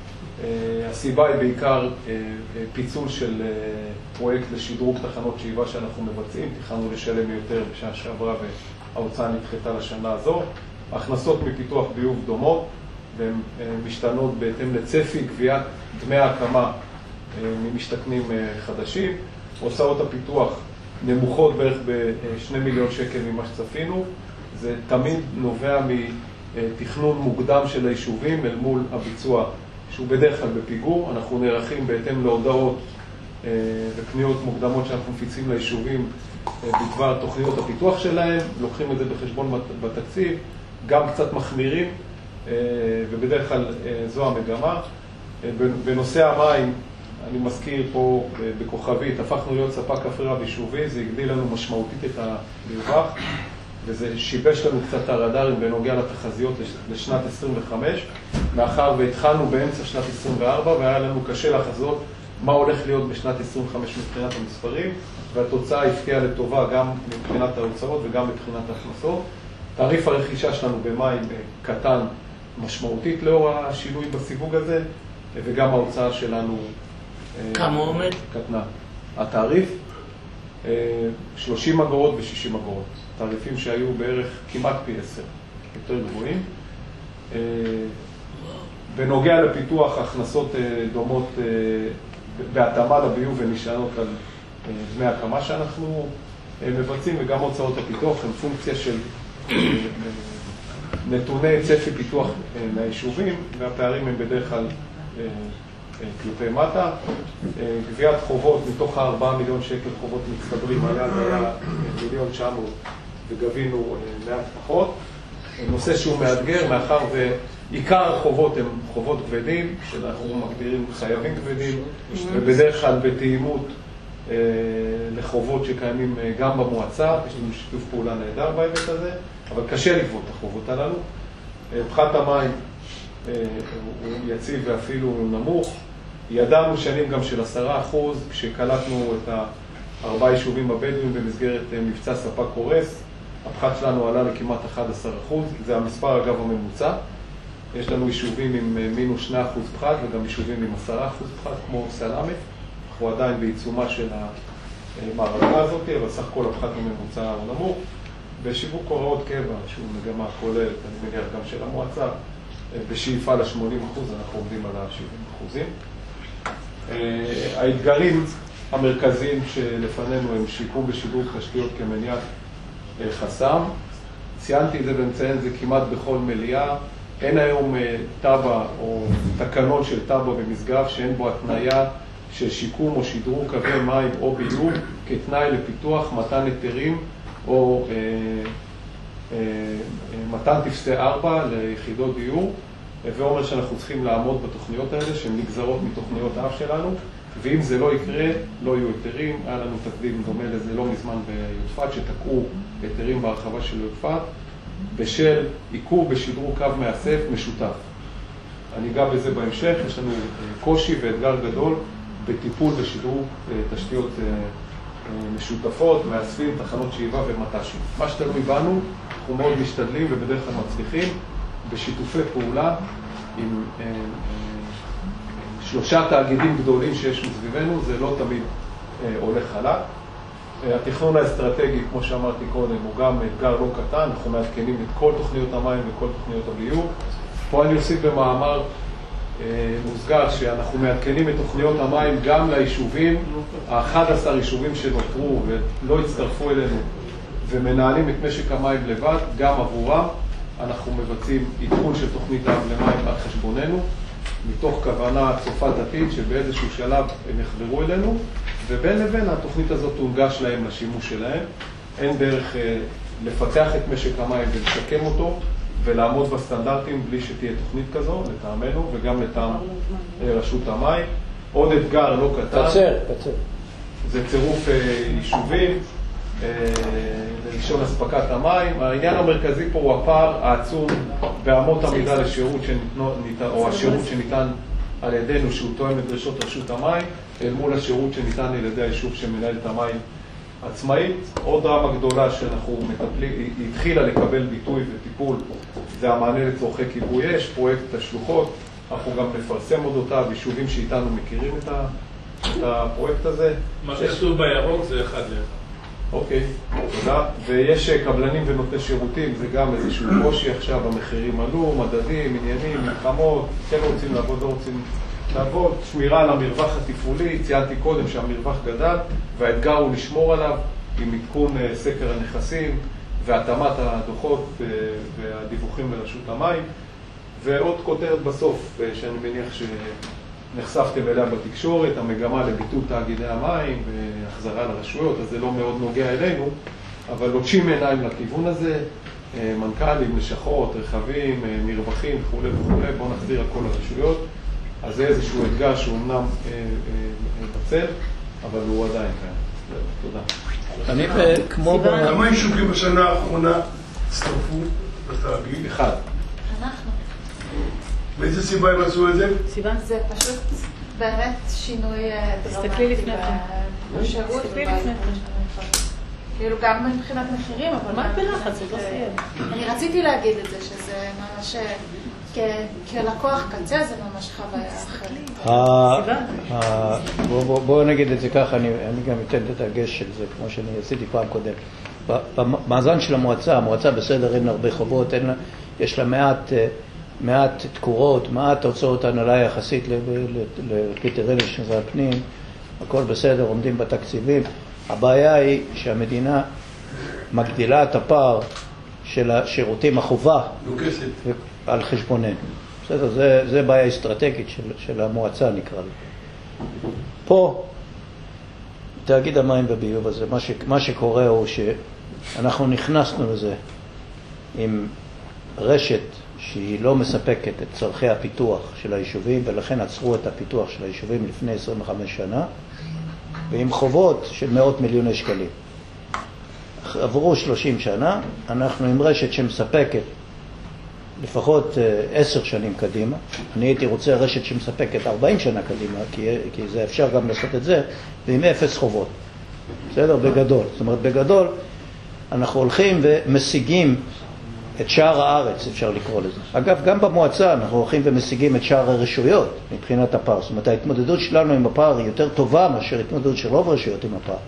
הסיבה היא בעיקר פיצול של פרויקט לשדרוג תחנות שאיבה שאנחנו מבצעים. תכננו לשלם יותר בשנה שעברה וההוצאה נדחתה לשנה הזו. הכנסות מפיתוח ביוב דומות והן משתנות בהתאם לצפי גביית דמי ההקמה ממשתכנים חדשים. הוצאות הפיתוח נמוכות בערך בשני מיליון שקל ממה שצפינו. זה תמיד נובע מתכנון מוקדם של היישובים אל מול הביצוע, שהוא בדרך כלל בפיגור. אנחנו נערכים בהתאם להודעות ופניות מוקדמות שאנחנו מפיצים ליישובים בדבר תוכניות הפיתוח שלהם, לוקחים את זה בחשבון בתקציב, גם קצת מחמירים, ובדרך כלל זו המגמה. בנושא המים, אני מזכיר פה בכוכבית, הפכנו להיות ספק כפרי רב-יישובי, זה הגדיל לנו משמעותית את המרווח, וזה שיבש לנו קצת הרדארים בנוגע לתחזיות לשנת עשרים וחמש, מאחר והתחלנו באמצע שנת עשרים וארבע, והיה לנו קשה לחזות מה הולך להיות בשנת עשרים וחמש מבחינת המספרים, והתוצאה הפקיעה לטובה גם מבחינת ההוצאות וגם מבחינת ההכנסות. תעריף הרכישה שלנו במים קטן משמעותית לאור השינוי בסיווג הזה, וגם ההוצאה שלנו כמה עומד? קטנה. התעריף שלושים אגורות ו-שישים אגורות. תעריפים שהיו בערך כמעט פי עשר, יותר גבוהים. בנוגע לפיתוח, הכנסות דומות בהתאמה לביוב ונשענות על דמי הקמה שאנחנו מבצעים, וגם הוצאות הפיתוח הן פונקציה של נתוני צפי פיתוח ליישובים, והפערים הם בדרך כלל כלפי מטה. גביית חובות, מתוך הארבעה מיליון שקל חובות מצטברים, היעד היה מיליון תשע מאות וגבינו מעט פחות. נושא שהוא מאתגר, מאחר ועיקר החובות הם חובות כבדים, שאנחנו מגדירים חייבים כבדים, ובדרך כלל בתאימות לחובות שקיימים גם במועצה, יש לנו שיתוף פעולה נהדר בהיבט הזה, אבל קשה לגבות את החובות הללו. פחת המים הוא יציב ואפילו נמוך. ידענו שנים גם של עשרה אחוז, כשקלטנו את הארבעה יישובים הבדואים במסגרת מבצע ספק קורס, הפחת שלנו עלה לכמעט אחד עשר אחוז, זה המספר אגב הממוצע. יש לנו יישובים עם מינוס שני אחוז פחת וגם יישובים עם עשרה אחוז פחת כמו סלאמה. אנחנו עדיין בעיצומה של המערכה הזאת, אבל סך הכל הפחת הממוצע הוא נמוך. בשיווק הוראות קבע, שהוא מגמה כוללת, אני מניח גם של המועצה, בשאיפה ל-שמונים אחוז, אנחנו עומדים על ה-שבעים אחוזים. האתגרים המרכזיים שלפנינו הם שיקום ושדרוג תשתיות כמניעת חסם. ציינתי את זה ומציין זה כמעט בכל מליאה. אין היום טאבה או תקנון של טאבה במשגב שאין בו התניה של שיקום או שדרוג קווי מים או ביוב כתנאי לפיתוח, מתן היתרים או אה, אה, מתן טפסי ארבע ליחידות דיור. ואומר שאנחנו צריכים לעמוד בתוכניות האלה שהן נגזרות מתוכניות האב שלנו, ואם זה לא יקרה, לא יהיו היתרים. היה לנו תקדים דומה לזה לא מזמן ביודפת, שתקעו היתרים בהרחבה של יודפת בשל עיכוב בשדרוג קו מאסף משותף. אני אגע בזה בהמשך. יש לנו קושי ואתגר גדול בטיפול בשדרוג תשתיות משותפות, מאספים, תחנות שאיבה ומט"שים. מה שתלוי בנו, אנחנו מאוד משתדלים ובדרך כלל מצליחים בשיתופי פעולה עם אה, אה, שלושה תאגידים גדולים שיש מסביבנו. זה לא תמיד אה, הולך חלק. אה, התכנון האסטרטגי, כמו שאמרתי קודם, הוא גם אתגר לא קטן. אנחנו מעדכנים את כל תוכניות המים וכל תוכניות הביוב. פה אני אוסיף במאמר אה, מוסגר שאנחנו מעדכנים את תוכניות המים גם ליישובים, ה-אחד עשר יישובים שנותרו ולא הצטרפו אלינו ומנהלים את משק המים לבד, גם עבורם. אנחנו מבצעים עדכון של תוכנית האב למים על חשבוננו, מתוך כוונה צופת עתיד שבאיזשהו שלב הם יחברו אלינו, ובין לבין התוכנית הזאת תונגש להם לשימוש שלהם. אין דרך אה, לפתח את משק המים ולשקם אותו ולעמוד בסטנדרטים בלי שתהיה תוכנית כזו, לטעמנו וגם לטעם אה, רשות המים. עוד אתגר לא קטן, קצר, קצר. זה צירוף אה, יישובים, לראשון אספקת המים. העניין המרכזי פה הוא הפער העצום באמות המידה לשירות שניתן, או השירות שניתן על ידינו, שהוא תואם את דרישות רשות המים, אל מול השירות שניתן על ידי היישוב שמנהל את המים עצמאית. עוד דרמה גדולה שאנחנו מטפלים, היא התחילה לקבל ביטוי וטיפול, זה המענה לצורכי כיבוי אש, פרויקט השלוחות. אנחנו גם נפרסם אודותיו, יישובים שאיתנו מכירים את הפרויקט הזה. מה שכתוב בירוק זה אחד לאחד. אוקיי, תודה. ויש קבלנים ונותני שירותים, זה גם איזשהו קושי עכשיו, המחירים עלו, מדדים, עניינים, מלחמות, כן רוצים לעבוד, לא רוצים לעבוד. שמירה על המרווח התפעולי, ציינתי קודם שהמרווח גדל, והאתגר הוא לשמור עליו עם עדכון סקר הנכסים והתאמת הדוחות והדיווחים לרשות המים. ועוד כותרת בסוף, שאני מניח ש... נחשפתם אליה בתקשורת, המגמה לביטול תאגידי המים והחזרה לרשויות, אז זה לא מאוד נוגע אלינו, אבל לוטשים עיניים לכיוון הזה, מנכ"לים, לשכות, רכבים, מרווחים וכו' וכו', בואו נחזיר הכל לרשויות. אז זה איזשהו אתגר שהוא אמנם בצל, אבל הוא עדיין כאן. תודה. אני כמו... כמה יישובים בשנה האחרונה הצטרפו בתאגיד? אחד. אנחנו. באיזה סיבה הם עשו את זה? סיבה? זה פשוט באמת שינוי דרמטי בשירות. כאילו גם מבחינת מחירים, אבל... מה בלחץ? זה לא סייב. אני רציתי להגיד את זה, שזה ממש... כלקוח קצה זה ממש חוויה אחרת. בואו נגיד את זה ככה, אני גם אתן את הדגש של זה, כמו שאני עשיתי פעם קודם. במאזן של המועצה, המועצה בסדר, אין הרבה חובות, יש לה מעט... מעט תקורות, מעט הוצאות הנהלה יחסית לקריטריונים של משרד הפנים, הכל בסדר, עומדים בתקציבים. הבעיה היא שהמדינה מגדילה את הפער של השירותים החובה על חשבוננו. בסדר, זה, זה בעיה אסטרטגית של, של המועצה נקרא לה. פה, תאגיד המים וביוב הזה, מה, ש, מה שקורה הוא שאנחנו נכנסנו לזה עם רשת שהיא לא מספקת את צורכי הפיתוח של היישובים, ולכן עצרו את הפיתוח של היישובים לפני עשרים וחמש שנה, ועם חובות של מאות מיליוני שקלים. עברו שלושים שנה, אנחנו עם רשת שמספקת לפחות עשר שנים קדימה. אני הייתי רוצה רשת שמספקת ארבעים שנה קדימה, כי, כי זה אפשר גם לעשות את זה, ועם אפס חובות. בסדר? בגדול. זאת אומרת, בגדול אנחנו הולכים ומשיגים את שאר הארץ, אפשר לקרוא לזה. אגב, גם במועצה אנחנו הולכים ומשיגים את שאר הרשויות מבחינת הפער. זאת אומרת, ההתמודדות שלנו עם הפער היא יותר טובה מאשר התמודדות של רוב הרשויות עם הפער.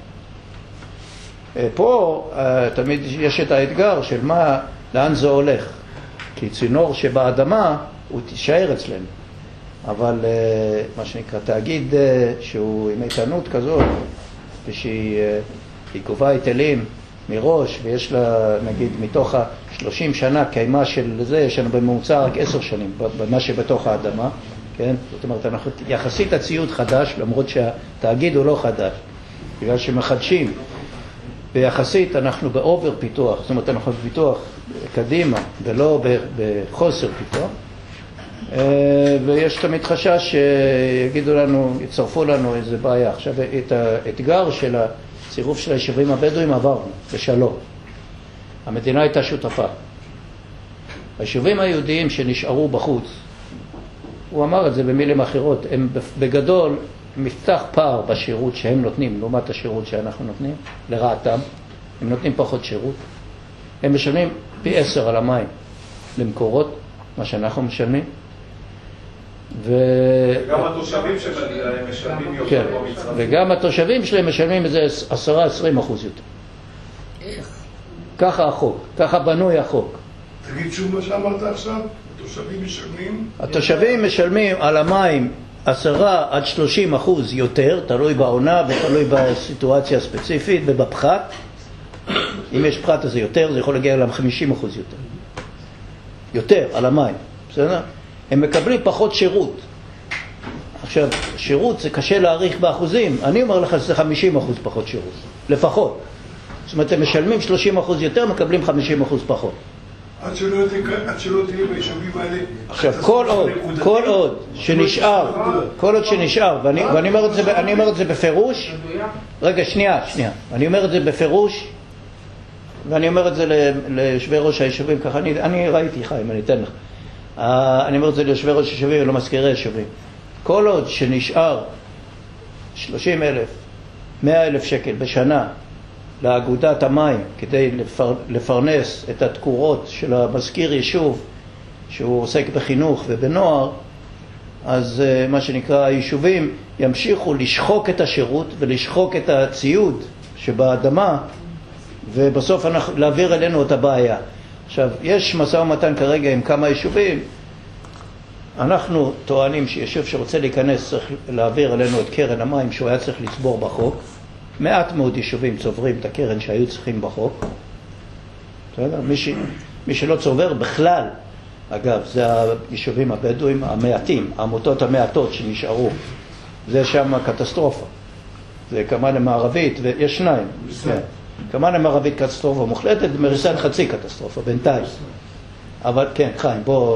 פה תמיד יש את האתגר של מה, לאן זה הולך. כי צינור שבאדמה הוא תישאר אצלנו. אבל מה שנקרא תאגיד שהוא עם איתנות כזאת, ושהיא גובה היטלים מראש, ויש לה, נגיד, מתוך ה-שלושים שנה קיימה של זה, יש לנו בממוצע רק עשר שנים, במה שבתוך האדמה, כן? זאת אומרת, אנחנו יחסית הציוד חדש, למרות שהתאגיד הוא לא חדש, בגלל שמחדשים, ויחסית אנחנו באובר פיתוח, זאת אומרת, אנחנו בפיתוח קדימה, ולא בחוסר פיתוח, ויש תמיד חשש שיגידו לנו, יצרפו לנו איזה בעיה. עכשיו, את האתגר של הצירוף של היישובים הבדואים עברנו, בשלום. המדינה הייתה שותפה. היישובים היהודיים שנשארו בחוץ, הוא אמר את זה במילים אחרות, הם בגדול מפתח פער בשירות שהם נותנים, לעומת השירות שאנחנו נותנים, לרעתם. הם נותנים פחות שירות. הם משלמים פי עשר על המים למקורות, מה שאנחנו משלמים. ו... וגם התושבים שלהם משלמים יותר כן. במצרים. וגם התושבים שלהם משלמים איזה עשרה עשרים אחוז יותר. איך? ככה החוק, ככה בנוי החוק. תגיד שוב מה שאמרת עכשיו, התושבים משלמים? התושבים משלמים על המים עשרה עד שלושים אחוז יותר, תלוי בעונה ותלוי בסיטואציה הספציפית ובפחת. אם יש פחת אז זה יותר, זה יכול להגיע להם חמישים אחוז יותר. יותר על המים, בסדר? הם מקבלים פחות שירות. עכשיו, שירות זה קשה להעריך באחוזים. אני אומר לך שזה חמישים אחוז פחות שירות, לפחות. זאת אומרת, הם משלמים שלושים אחוז יותר, מקבלים חמישים אחוז פחות. עד שלא תהיה ביישובים האלה. עכשיו, כל עוד, כל עוד שנשאר, כל עוד שנשאר, ואני, ואני אומר את זה, אני אומר את זה בפירוש, רגע, שנייה, שנייה. אני אומר את זה בפירוש, ואני אומר את זה ליושבי ראש היישובים, ככה אני, אני ראיתי, חיים, אני אתן לך. אני אומר את זה ליושבי ראש היישובים ולא מזכירי היישובים. כל עוד שנשאר שלושים אלף, מאה אלף שקל בשנה לאגודת המים כדי לפר, לפרנס את התקורות של המזכיר יישוב שהוא עוסק בחינוך ובנוער, אז מה שנקרא היישובים ימשיכו לשחוק את השירות ולשחוק את הציוד שבאדמה, ובסוף אנחנו להעביר אלינו את הבעיה. עכשיו, יש משא ומתן כרגע עם כמה יישובים. אנחנו טוענים שיישוב שרוצה להיכנס צריך להעביר אלינו את קרן המים שהוא היה צריך לצבור בחוק. מעט מאוד יישובים צוברים את הקרן שהיו צריכים בחוק. מי, ש... מי שלא צובר בכלל, אגב, זה היישובים הבדואים המעטים, העמותות המעטות שנשארו. זה שם קטסטרופה. זה כמה למערבית, ויש שניים. כן. כמה למערבית קטסטרופה מוחלטת, מריסת חצי קטסטרופה, בינתיים. אבל כן, חיים, בוא...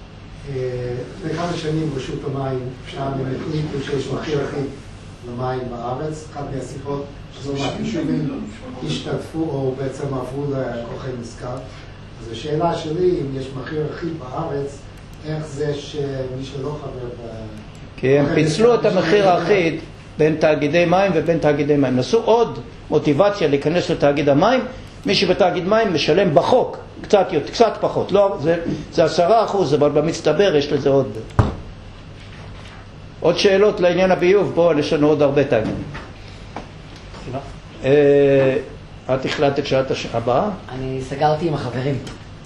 לפני כמה שנים רשות המים, שם הם החליטו שיש מחיר אחיד למים בארץ. אחת מהשיחות שזו יישובים השתתפו או בעצם עברו לכוחי מסקר. אז השאלה שלי, אם יש מחיר אחיד בארץ, איך זה שמי שלא חבר ב... כי הם פיצלו את המחיר האחיד בין תאגידי מים ובין תאגידי מים. נסו עוד מוטיבציה להיכנס לתאגיד המים. מי שבתאגיד מים משלם בחוק קצת, קצת פחות. לא, זה, זה עשרה אחוז, אבל במצטבר יש לזה עוד. עוד שאלות לעניין הביוב? בואו, יש לנו עוד הרבה תאגידים. את החלטת שעת הבאה? אני סגרתי עם החברים.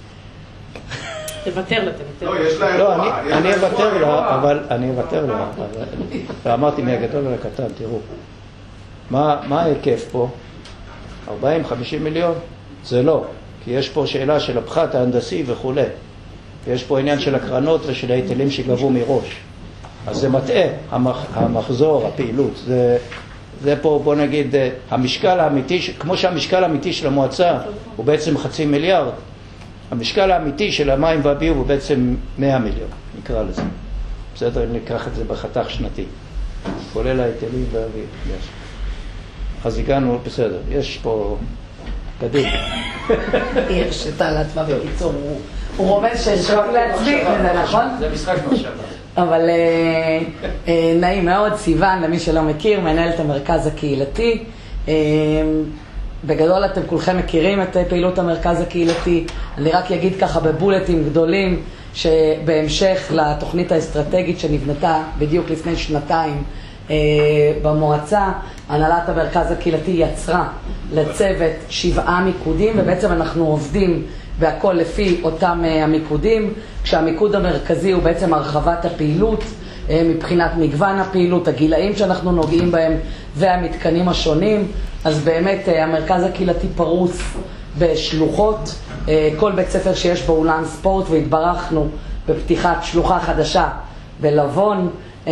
תוותר לה, תוותר. לא, יש לה... לא, אני אוותר לה, אבל אני אוותר לה. ואמרתי מהגדול לקטן, תראו. מה ההיקף פה? ארבעים חמישים מיליון? זה לא. יש פה שאלה של הפחת ההנדסי וכו'. יש פה עניין של הקרנות ושל ההיטלים שגבו מראש. אז זה מטעה, המח, המחזור, הפעילות. זה, זה פה, בוא נגיד, המשקל האמיתי, כמו שהמשקל האמיתי של המועצה הוא בעצם חצי מיליארד, המשקל האמיתי של המים והביוב הוא בעצם מאה מיליון, נקרא לזה. בסדר, אם ניקח את זה בחתך שנתי. כולל ההיטלים והביוב. יש. אז הגענו, בסדר, יש פה גדיל. היא הרשתה לעצמה בקיצור, הוא רומז ששוק לעצמי, זה נכון? זה משחק מחשבה. אבל נעים מאוד, סיוון, למי שלא מכיר, מנהלת המרכז הקהילתי. בגדול אתם כולכם מכירים את פעילות המרכז הקהילתי. אני רק אגיד ככה בבולטים גדולים, שבהמשך לתוכנית האסטרטגית שנבנתה בדיוק לפני שנתיים במועצה, הנהלת המרכז הקהילתי יצרה לצוות שבעה מיקודים, ובעצם אנחנו עובדים והכל לפי אותם המיקודים, כשהמיקוד המרכזי הוא בעצם הרחבת הפעילות, מבחינת מגוון הפעילות, הגילאים שאנחנו נוגעים בהם והמתקנים השונים. אז באמת המרכז הקהילתי פרוס בשלוחות, כל בית ספר שיש בו אולם ספורט, והתברכנו בפתיחת שלוחה חדשה בלבון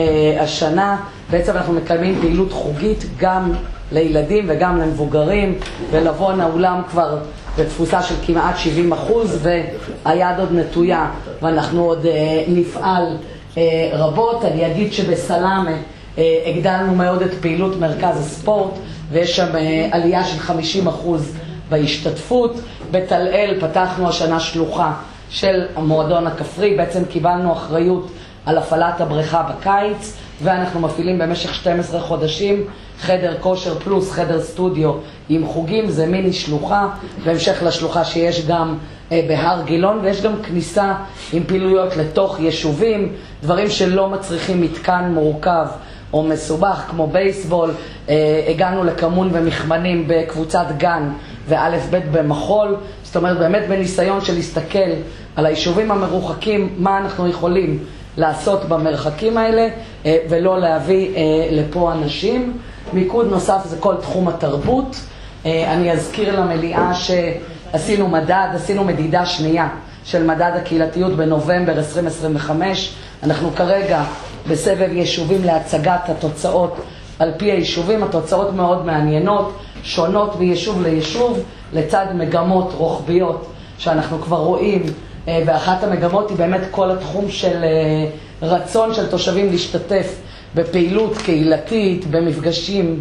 השנה. בעצם אנחנו מקיימים פעילות חוגית גם לילדים וגם למבוגרים, ולבון האולם כבר בתפוסה של כמעט שבעים אחוז, והיד עוד נטויה ואנחנו עוד נפעל רבות. אני אגיד שבסלאמה הגדלנו מאוד את פעילות מרכז הספורט, ויש שם עלייה של חמישים אחוז בהשתתפות. בתל-אל פתחנו השנה שלוחה של המועדון הכפרי, בעצם קיבלנו אחריות על הפעלת הבריכה בקיץ, ואנחנו מפעילים במשך שנים עשר חודשים חדר כושר פלוס חדר סטודיו עם חוגים. זה מיני שלוחה, בהמשך לשלוחה שיש גם אה, בהר גילון, ויש גם כניסה עם פעילויות לתוך יישובים, דברים שלא מצריכים מתקן מורכב או מסובך כמו בייסבול. אה, הגענו לכמון ומחמנים בקבוצת גן ואלף בית במחול. זאת אומרת באמת בניסיון של להסתכל על היישובים המרוחקים, מה אנחנו יכולים לעשות במרחקים האלה ולא להביא לפה אנשים. מיקוד נוסף זה כל תחום התרבות. אני אזכיר למליאה שעשינו מדד, עשינו מדידה שנייה של מדד הקהילתיות בנובמבר עשרים עשרים וחמש. אנחנו כרגע בסבב יישובים להצגת התוצאות על פי היישובים. התוצאות מאוד מעניינות, שונות מיישוב ליישוב, לצד מגמות רוחביות שאנחנו כבר רואים. ואחת המגמות היא באמת כל התחום של רצון של תושבים להשתתף בפעילות קהילתית, במפגשים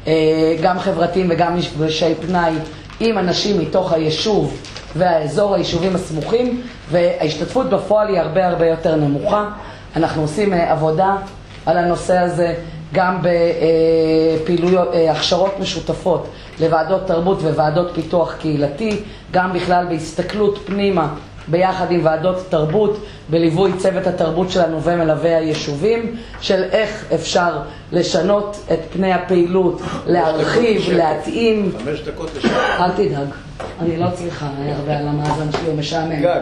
גם חברתיים וגם מפגשי פנאי עם אנשים מתוך היישוב והאזור, היישובים הסמוכים, וההשתתפות בפועל היא הרבה הרבה יותר נמוכה. אנחנו עושים עבודה על הנושא הזה גם בפעילויות, הכשרות משותפות לוועדות תרבות וועדות פיתוח קהילתי, גם בכלל בהסתכלות פנימה ביחד עם ועדות תרבות, בליווי צוות התרבות שלנו ומלווה היישובים, של איך אפשר לשנות את פני הפעילות, להרחיב, להתאים. חמש דקות לשעה. אל תדאג, אני לא צריכה הרבה על המאזן שלי, הוא משעמם. גג.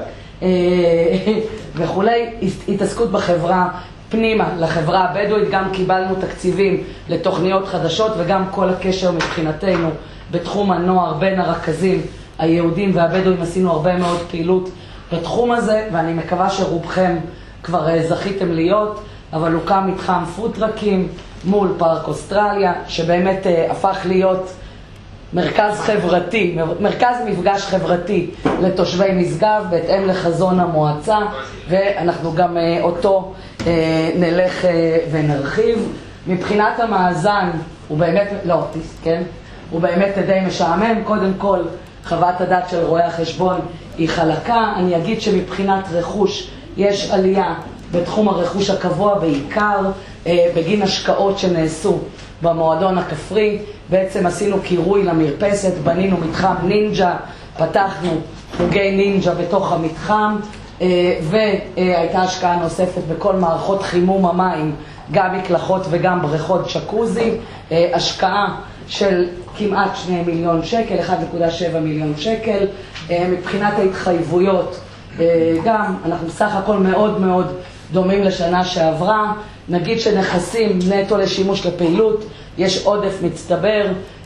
וכולי, התעסקות בחברה פנימה, לחברה הבדואית. גם קיבלנו תקציבים לתוכניות חדשות, וגם כל הקשר מבחינתנו בתחום הנוער בין הרכזים היהודים והבדואים. עשינו הרבה מאוד פעילות בתחום הזה, ואני מקווה שרובכם כבר זכיתם להיות. אבל הוקם מתחם פוטרקים מול פארק אוסטרליה, שבאמת הפך להיות מרכז חברתי, מרכז מפגש חברתי לתושבי משגב, בהתאם לחזון המועצה, ואנחנו גם אותו נלך ונרחיב. מבחינת המאזן, הוא באמת, לא, כן? הוא באמת די משעמם. קודם כל, חוות הדעת של רואי החשבון היא חלקה. אני אגיד שמבחינת רכוש יש עלייה בתחום הרכוש הקבוע, בעיקר בגין השקעות שנעשו במועדון הכפרי. בעצם עשינו קירוי למרפסת, בנינו מתחם נינג'ה, פתחנו חוגי נינג'ה בתוך המתחם, והייתה השקעה נוספת בכל מערכות חימום המים, גם מקלחות וגם בריכות שקוזי, השקעה של כמעט שני מיליון שקל, אחד נקודה שבע מיליון שקל. מבחינת ההתחייבויות, גם אנחנו סך הכל מאוד מאוד דומים לשנה שעברה. נגיד שנכסים נטו לשימוש לפעילות, יש עודף מצטבר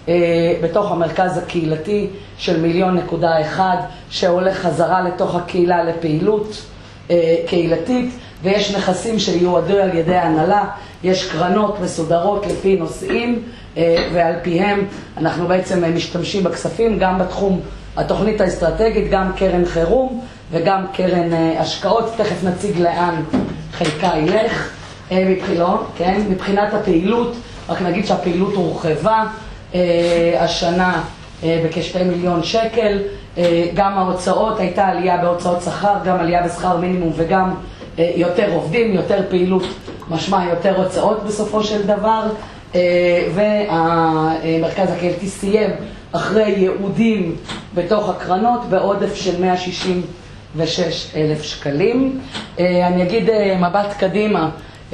בתוך המרכז הקהילתי של מיליון נקודה אחד שהולך חזרה לתוך הקהילה לפעילות קהילתית, ויש נכסים שיועדו על ידי ההנהלה, יש קרנות מסודרות לפי נושאים ועל פיהם אנחנו בעצם משתמשים בכספים גם בתחום התוכנית האסטרטגית, גם קרן חירום וגם קרן השקעות. תכף נציג לאן חלקה ילך. מבחינות, כן? מבחינת הפעילות, רק נגיד שהפעילות הורחבה השנה בכשתי מיליון שקל, גם ההוצאות, הייתה עלייה בהוצאות שכר, גם עלייה בשכר מינימום וגם יותר עובדים, יותר פעילות, משמע יותר הוצאות בסופו של דבר, והמרכז הקהילתי סיים אחרי ייעודים בתוך הקרנות בעודף של מאה שישים ושש אלף שקלים. אני אגיד מבט קדימה,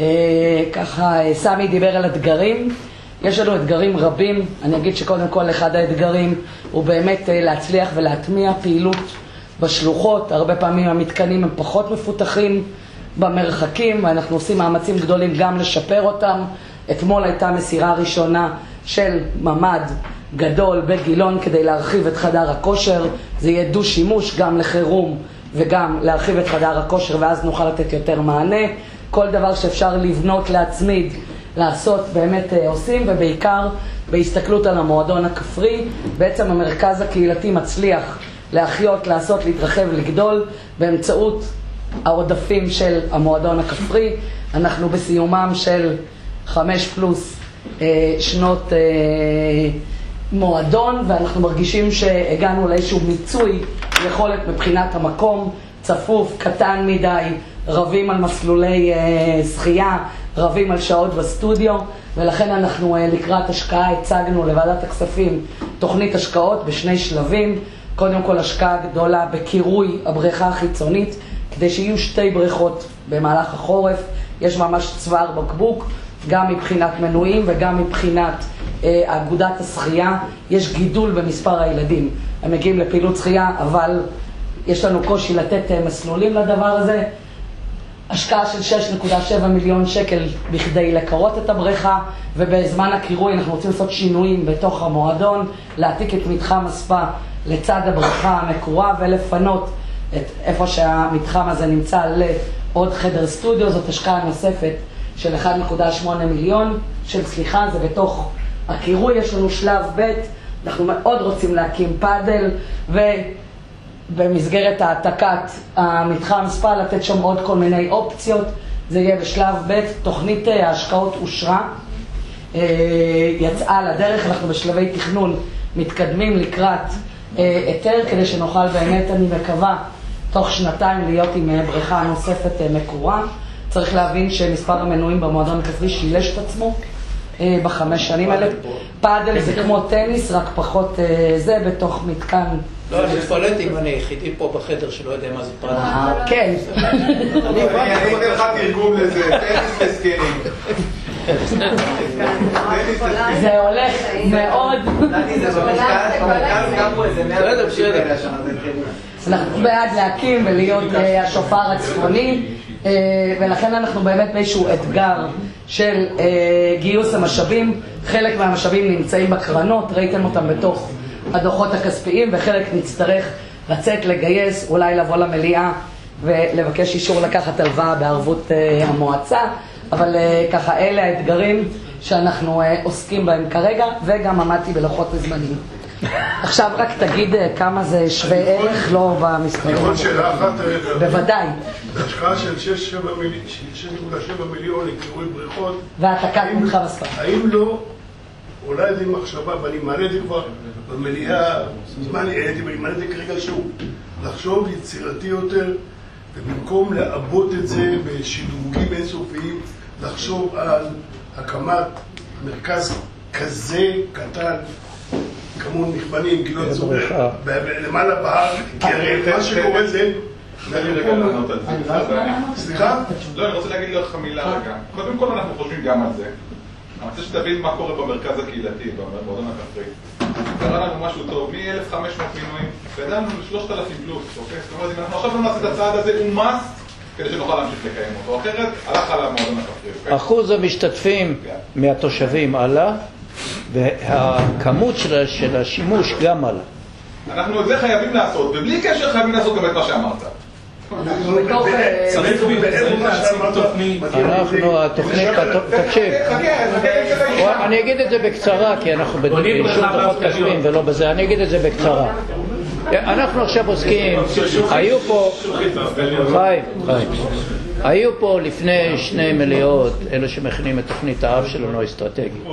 ככה סמי דיבר על אתגרים, יש לנו אתגרים רבים. אני אגיד שקודם כל אחד האתגרים הוא באמת להצליח ולהטמיע פעילות בשלוחות. הרבה פעמים המתקנים הם פחות מפותחים במרחקים ואנחנו עושים מאמצים גדולים גם לשפר אותם. אתמול הייתה מסירה ראשונה של ממד גדול בגילון כדי להרחיב את חדר הכושר, זה יהיה דו שימוש גם לחירום וגם להרחיב את חדר הכושר ואז נוכל לתת יותר מענה. כל דבר שאפשר לבנות, להצמיד, לעשות, באמת עושים, ובעיקר בהסתכלות על המועדון הכפרי. בעצם המרכז הקהילתי מצליח להחיות, לעשות, להתרחב, לגדול באמצעות העודפים של המועדון הכפרי. אנחנו בסיומם של חמש פלוס אה, שנות אה, מועדון, ואנחנו מרגישים שהגענו לאיזשהו מיצוי יכולת מבחינת המקום, צפוף, קטן מדי, רבים על מסלולי אה, שחייה, רבים על שעות בסטודיו, ולכן אנחנו אה, לקראת השקעה הצגנו לוועדת הכספים תוכנית השקעות בשני שלבים. קודם כל השקעה גדולה בקירוי הבריכה החיצונית, כדי שיהיו שתי בריכות במהלך החורף. יש ממש צוואר בקבוק, גם מבחינת מנויים וגם מבחינת אה, אגודת השחייה. יש גידול במספר הילדים הם מגיעים לפעילות שחייה, אבל יש לנו קושי לתת אה, מסלולים לדבר הזה. השקעה של שש נקודה שבע מיליון שקל בכדי לקרות את הבריכה, ובזמן הקירוי אנחנו רוצים לעשות שינויים בתוך המועדון, להעתיק את מתחם הספה לצד הבריכה המקורה ולפנות את איפה שהמתחם הזה נמצא לעוד חדר סטודיו. זאת השקעה נוספת של אחד נקודה שמונה מיליון, של סליחה, זה בתוך הקירוי. יש לנו שלב ב', אנחנו מאוד רוצים להקים פאדל, ובמסגרת העתקת המתחם ספה לתת שם עוד כל מיני אופציות. זה יהיה בשלב ב'. תוכנית ההשקעות אושרה, יצאה לדרך, אנחנו בשלבי תכנון מתקדמים לקראת היתר, כדי שנוכל באמת, אני מקווה, תוך שנתיים להיות עם בריכה נוספת מקורה. צריך להבין שמספר המנויים במועדון הכפרי שילש את עצמו בחמש שנים האלה. פאדל זה כמו טניס, רק פחות זה בתוך מתקן. לא, אני התפלאתי אם אני היחידי פה בחדר שלא יודע מה זה פאדל. כן. אני אגיד לך תרגום לזה, טניס לסקנים. זה הולך מאוד. אנחנו בעד להקים ולהיות השופר הצפוני, ולכן אנחנו באמת באיזשהו אתגר של גיוס המשאבים. חלק מהמשאבים נמצאים בקרנות, ראיתם אותם בתוך הדוחות הכספיים, וחלק נצטרך לצאת לגייס, אולי לבוא למליאה ולבקש אישור לקחת הלוואה בערבות המועצה. אבל ככה אלה האתגרים שאנחנו עוסקים בהם כרגע, וגם עמדתי בלוחות הזמנים. עכשיו רק תגיד כמה זה שווה ערך, לא במספרים. עוד שאלה אחת. בוודאי. השקעה של שש נקודה שבע מיליון לקירוי בריכות. והעתקת מתחם הספה. האם לא, אולי זה מחשבה, ואני מעלה את זה כבר במליאה, זמן העליתי, ואני מעלה את זה כרגע שוב, לחשוב יצירתי יותר, ובמקום לעבוד את זה בשדרוגים אינסופיים, לחשוב על הקמת מרכז כזה קטן, כמו נכבנים, גילות צורך, למעלה בהר, כי הרי מה שקורה זה... אני רגע לענות על זה. סליחה? לא, אני רוצה להגיד לך מילה רגע. קודם כל אנחנו חושבים גם על זה. אני רוצה שתבין מה קורה במרכז הקהילתי, במועדון הכפרי. קרה לנו משהו טוב, מ-אלף וחמש מאות מינויים, ודענו ל-שלושת אלפים פלוס, אוקיי? זאת אומרת, אם אנחנו עכשיו לא נעשה את הצעד הזה, הוא must, כדי שנוכל להמשיך לקיים אותו. אחרת, הלך על המועדון הכפרי. אחוז המשתתפים מהתושבים עלה, והכמות של, של השימוש גם עלה. אנחנו את זה חייבים לעשות, ובלי קשר חייבים לעשות גם את מה שאמרת. אנחנו בתוך... צריך להציג תוכנית. אנחנו, התוכנית, תקשיב, אני אגיד את זה בקצרה, כי אנחנו באישור דוחות כספיים ולא בזה, אני אגיד את זה בקצרה. אנחנו עכשיו עוסקים, היו פה, חיים, חיים, היו פה לפני שני מליאות, אלה שמכינים את תוכנית האב שלנו האסטרטגית.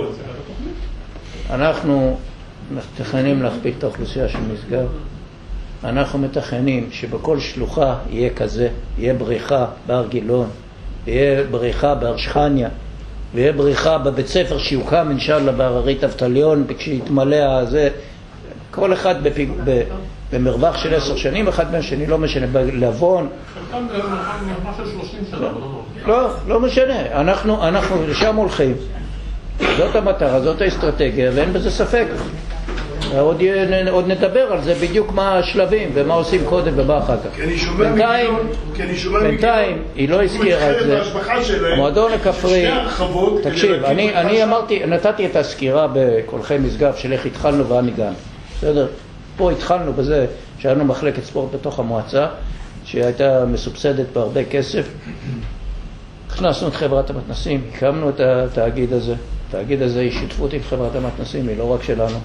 אנחנו מתכננים להכפיל את האוכלוסייה של משגב. אנחנו מתכננים שבכל שלוחה יהיה כזה, יהיה בריחה בהר גילון, יהיה בריחה בהרשחניה, ויהיה בריחה בבית ספר שיוקם אינשאללה בהררית אבטליון, כשיתמלא הזה, כל אחד בפיג... ב... במרווח של עשר שנים, אחד מהשני, לא משנה, בלבון. חלקם מרווח של שלושים שנה. לא, לא משנה. אנחנו, אנחנו לשם הולכים. זאת המטרה, זאת האסטרטגיה, ואין בזה ספק. עוד, עוד נדבר על זה בדיוק מה השלבים ומה עושים קודם ומה אחר כך. בינתיים, בינתיים היא לא הזכירה את זה. המועדון הכפרי, תקשיב, אני, אני אמרתי, נתתי את הסקירה בקולחי משגב של איך התחלנו ואן הגענו. בסדר? פה התחלנו בזה שהיה לנו מחלקת ספורט בתוך המועצה, שהייתה מסובסדת בהרבה כסף. הכנסנו את חברת המתנסים, הקמנו את התאגיד הזה. התאגיד הזה היא שותפות עם חברת המתנסים, היא לא רק שלנו.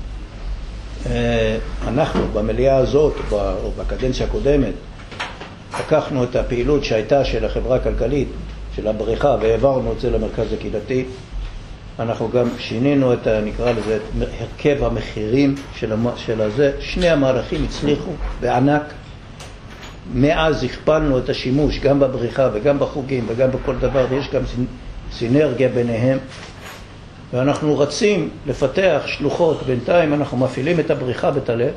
אנחנו במליאה הזאת, או בקדנציה הקודמת, לקחנו את הפעילות שהייתה של החברה הכלכלית, של הבריחה, והעברנו את זה למרכז הקהילתי. אנחנו גם שינינו את, נקרא לזה, הרכב המחירים של, של הזה. שני המהלכים הצליחו בענק. מאז הכפלנו את השימוש גם בבריחה וגם בחוגים וגם בכל דבר, ויש גם סינרגיה ביניהם. ואנחנו רצים לפתח שלוחות. בינתיים אנחנו מפעילים את הבריחה בתלב.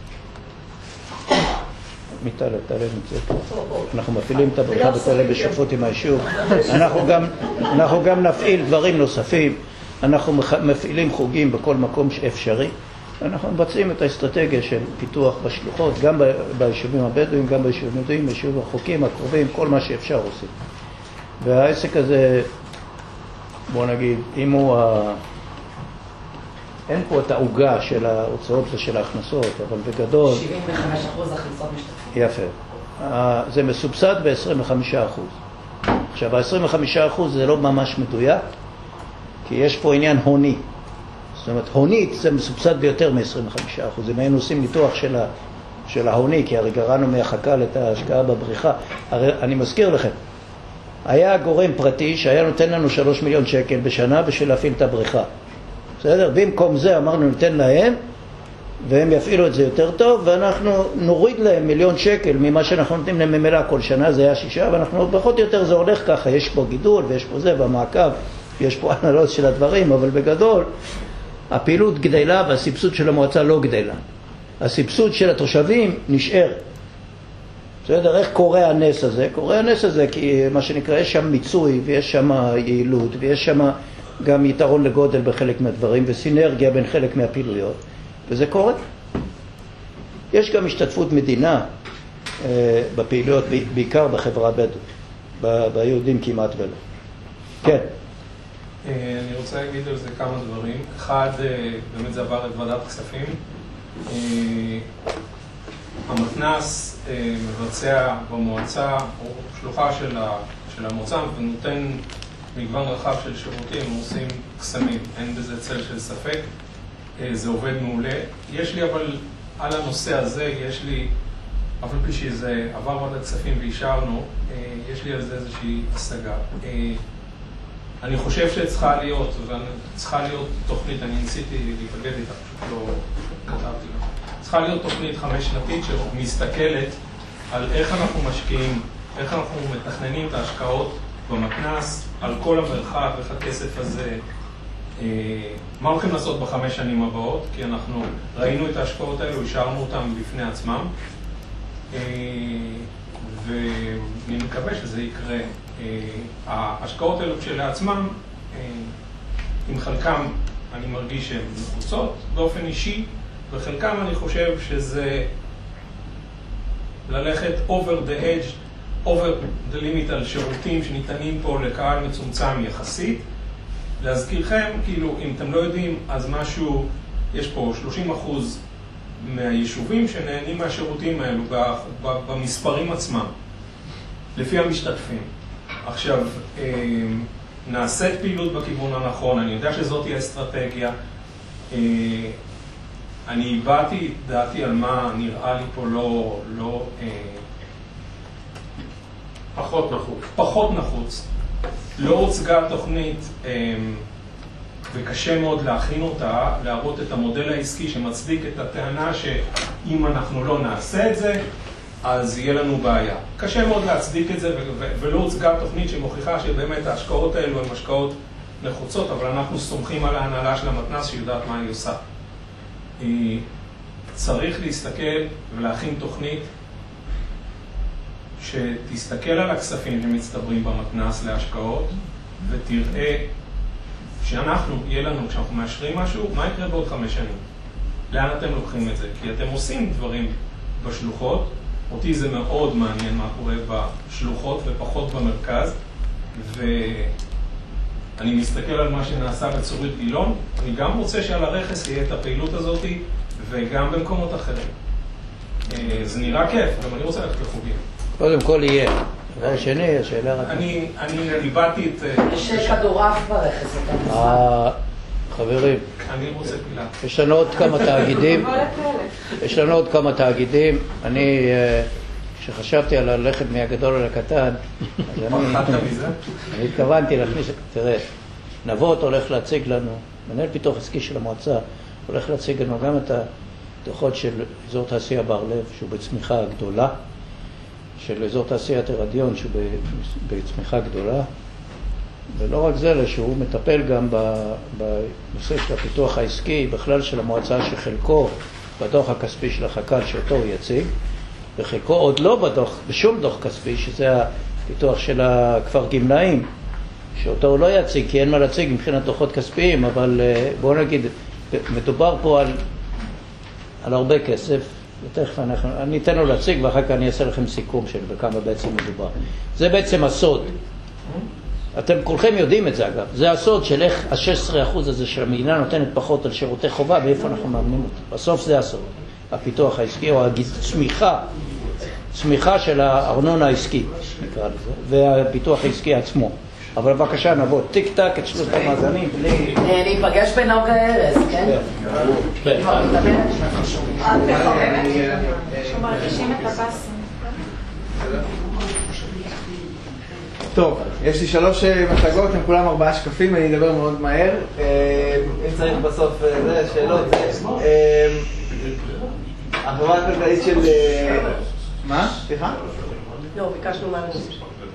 מתלב, תלב נמצא. אנחנו מפעילים את הבריחה בתלב בשותפות עם היישוב. אנחנו גם, אנחנו גם נפעיל דברים נוספים. אנחנו מפעילים חוגים בכל מקום שאפשרי. אנחנו מבצעים את האסטרטגיה של פיתוח בשלוחות, גם ביישובים הבדואים, גם ביישובים הבדואים, ביישובים החוקים הקרובים, כל מה שאפשר עושים. והעסק הזה, בוא נגיד, אם הוא ה... אין פה את העוגה של ההוצאות ושל ההכנסות, אבל בגדול... שבעים וחמישה אחוז הכנסות משתתפות. יפה. זה מסובסד ב-עשרים וחמישה אחוז. עכשיו, ה-עשרים וחמישה אחוז זה לא ממש מדויק, כי יש פה עניין הוני. זאת אומרת, הונית זה מסובסד ביותר מ-עשרים וחמישה אחוז. אם היינו עושים ניתוח של, ה... של ההוני, כי הרי גרענו מהחקל את ההשקעה בבריחה. הרי אני מזכיר לכם, היה גורם פרטי שהיה נותן לנו שלוש מיליון שקל בשנה בשביל להפעיל את הבריכה. בסדר? במקום זה אמרנו ניתן להם, והם יפעילו את זה יותר טוב, ואנחנו נוריד להם מיליון שקל ממה שאנחנו נותנים להם ממילא כל שנה, זה היה שישה, ואנחנו פחות או יותר זה הולך ככה, יש פה גידול ויש פה זה, במעקב, יש פה אנלוז של הדברים, אבל בגדול, הפעילות גדלה והסבסוד של המועצה לא גדלה. הסבסוד של התושבים נשאר. בסדר? איך קורה הנס הזה? קורה הנס הזה כי מה שנקרא, יש שם מיצוי ויש שם יעילות ויש שם גם יתרון לגודל בחלק מהדברים וסינרגיה בין חלק מהפעילויות, וזה קורה. יש גם השתתפות מדינה אה, בפעילויות, בעיקר בחברה הבדואית, ב- ביהודים כמעט ולא. כן. אני רוצה להגיד על זה כמה דברים. אחד, באמת זה עבר את ועדת הכספים. המתנ"ס מבצע במועצה, או שלוחה של, ה, של המועצה, ונותן מגוון רחב של שירותים, הם עושים קסמים, אין בזה צל של ספק, זה עובד מעולה. יש לי אבל, על הנושא הזה, יש לי, אבל פי שזה עבר ועדת הכספים ואישרנו, יש לי על זה איזושהי השגה. אני חושב שצריכה להיות, וצריכה להיות תוכנית, אני ניסיתי להיפגד איתה, פשוט לא כתבתי לה. צריכה להיות תוכנית חמש שנתית שמסתכלת על איך אנחנו משקיעים, איך אנחנו מתכננים את ההשקעות במתנ"ס, על כל המרחב, איך הכסף הזה, אה, מה הולכים לעשות בחמש שנים הבאות, כי אנחנו ראינו את ההשקעות האלו, השארנו אותם בפני עצמם, אה, ואני מקווה שזה יקרה. ההשקעות האלו כשלעצמם, עם חלקם אני מרגיש שהן נחוצות באופן אישי, וחלקם אני חושב שזה ללכת over the edge, over the limit על שירותים שניתנים פה לקהל מצומצם יחסית, להזכירכם, כאילו, אם אתם לא יודעים, אז משהו, יש פה שלושים אחוז מהיישובים שנהנים מהשירותים האלו במספרים עצמם, לפי המשתתפים. עכשיו, נעשית פעילות בכיוון הנכון, אני יודע שזאת היא האסטרטגיה. אני הבאתי דעתי על מה נראה לי פה לא... לא פחות נחוץ. פחות נחוץ. לא הוצגה תוכנית, וקשה מאוד להכין אותה, להראות את המודל העסקי שמצדיק את הטענה שאם אנחנו לא נעשה את זה, אז יהיה לנו בעיה. קשה מאוד להצדיק את זה, ולא הוצגה תוכנית שמוכיחה שבאמת ההשקעות האלו הן השקעות נחוצות, אבל אנחנו סומכים על ההנהלה של המתנ"ס שיודעת מה היא עושה. צריך להסתכל ולהכין תוכנית שתסתכל על הכספים שמצטברים במתנ"ס להשקעות, ותראה שאנחנו, יהיה לנו, כשאנחנו מאשרים משהו, מה יקרה בעוד חמש שנים? לאן אתם לוקחים את זה? כי אתם עושים דברים בשלוחות, אותי זה מאוד מעניין מה קורה בשלוחות ופחות במרכז, ואני מסתכל על מה שנעשה בצורית גילון, אני גם רוצה שעל הרכס יהיה את הפעילות הזאת, וגם במקומות אחרים. זה נראה כיף, גם אני רוצה ללכת לחוגים. קודם כל יהיה. דבר שני, השאלה רק... אני איבדתי את... יש כדורף ברכס. חברים, אני רוצה פילה. יש לנו עוד כמה תאגידים. יש לנו עוד כמה תאגידים. אני, כשחשבתי על ללכת מהגדול על הקטן, אז אני התכוונתי להכניס... תראה, נבות הולך להציג לנו, מנהל פיתוח עסקי של המועצה, הולך להציג לנו גם את הדוחות של אזור תעשייה בר לב, שהוא בצמיחה גדולה, של אזור תעשייה תרדיון, שהוא בצמיחה גדולה, ולא רק זה, אלא שהוא מטפל גם בנושא של הפיתוח העסקי, בכלל של המועצה שחלקו בדוח הכספי של החק"ל שאותו הוא יציג, וחלקו עוד לא בדוח, בשום דוח כספי, שזה הפיתוח של הכפר גמלאים, שאותו הוא לא יציג, כי אין מה להציג מבחינת דוחות כספיים, אבל בואו נגיד, מדובר פה על, על הרבה כסף, ותכף אנחנו, אני אתן לו להציג ואחר כך אני אעשה לכם סיכום של בכמה בעצם מדובר. זה בעצם הסוד. אתם כולכם יודעים את זה אגב. זה הסוד של איך ה-שש עשרה אחוז הזה של המדינה נותנת פחות על שירותי חובה ואיפה אנחנו מאמנים אותו. בסוף זה הסוד. הפיתוח העסקי או הצמיחה, צמיחה של הארנונה העסקי, נקרא לזה, והפיתוח העסקי עצמו. אבל בבקשה נבוא טיק טק את שלושת המאזנים בלי... להיפגש בנוגה ארז, כן? כן. שמרגישים את הבאסים. טוב, יש לי שלוש מצגות, הם כולם ארבעה שקפים, אני אדבר מאוד מהר. אם צריך בסוף זה, שאלות. החברה הכלכלית של... מה? סליחה? לא, ביקשנו מה נושא.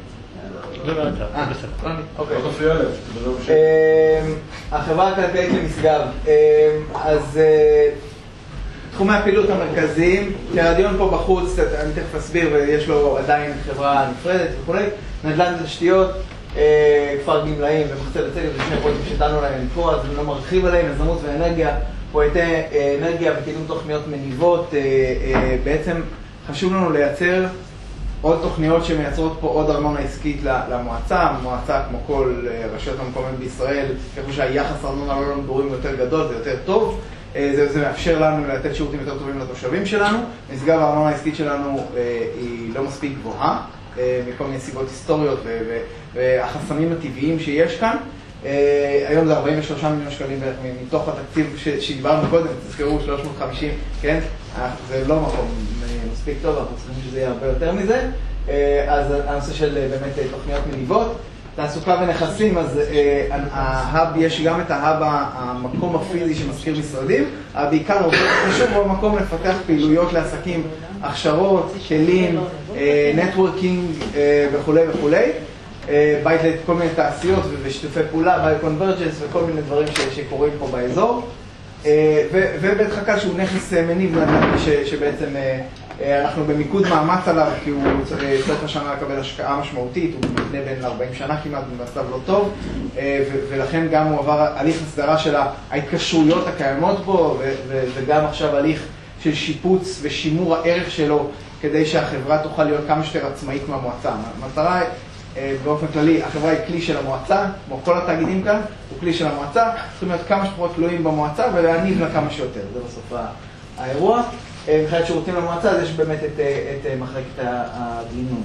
החברה הכלכלית למשגב, אז תחומי הפעילות המרכזיים, תרדיון פה בחוץ, אני תכף אסביר, ויש לו עדיין חברה נפרדת וכו', נדל"ן תשתיות, כפר גמלאים ומחצה לצגת, זה שני פרויקטים שדנו להם פה, אז אני לא מרחיב עליהם, יזמות ואנרגיה, פרויקטי אנרגיה וקידום תוכניות מניבות, בעצם חשוב לנו לייצר עוד תוכניות שמייצרות פה עוד ארנונה עסקית למועצה, המועצה כמו כל רשויות המקומיות בישראל, ככל שהיחס ארנונה לא למגורים יותר גדול, זה יותר טוב, זה, זה מאפשר לנו לתת שירותים יותר טובים לתושבים שלנו. משגב הארנונה העסקית שלנו היא לא מספיק גבוהה, מכל מיני סיבות היסטוריות והחסמים הטבעיים שיש כאן. היום זה ארבעים ושלושה מיליון שקלים מתוך התקציב שדיברנו קודם, תזכרו שלוש מאות וחמישים, כן? זה לא מקום מספיק טוב, אנחנו צריכים שזה יהיה הרבה יותר מזה. אז הנושא של באמת תוכניות מניבות, תעסוקה ונכסים, אז ההאב, יש גם את ההאב, המקום הפיזי שמזכיר משרדים, אבל בעיקר חשוב במקום לפתח פעילויות לעסקים, הכשרות, כלים, נטוורקינג וכו' וכו'. בית לכל מיני תעשיות ושיתופי פעולה, בית קונברג'נס וכל מיני דברים שקורים פה באזור. ובית חק"ל שהוא נכס מניב שבעצם אנחנו במיקוד מאמץ עליו, כי הוא צריך השנה לקבל השקעה משמעותית, הוא מתנה בין ארבעים שנה כמעט במצב לא טוב, ולכן גם הוא עבר הליך הסדרה של ההתקשרויות הקיימות בו, וגם עכשיו הליך של שיפוץ ושימור הערך שלו, כדי שהחברה תוכל להיות כמה שיותר עצמאית מהמועצה. המטרה באופן כללי, החברה היא כלי של המועצה, כמו כל התאגידים כאן, הוא כלי של המועצה, צריכים להיות כמה שפחות תלויים במועצה ולהניב לה כמה שיותר, זה בסוף האירוע. מבחינת שירותים למועצה, אז יש באמת את, את מחלקת הגינון.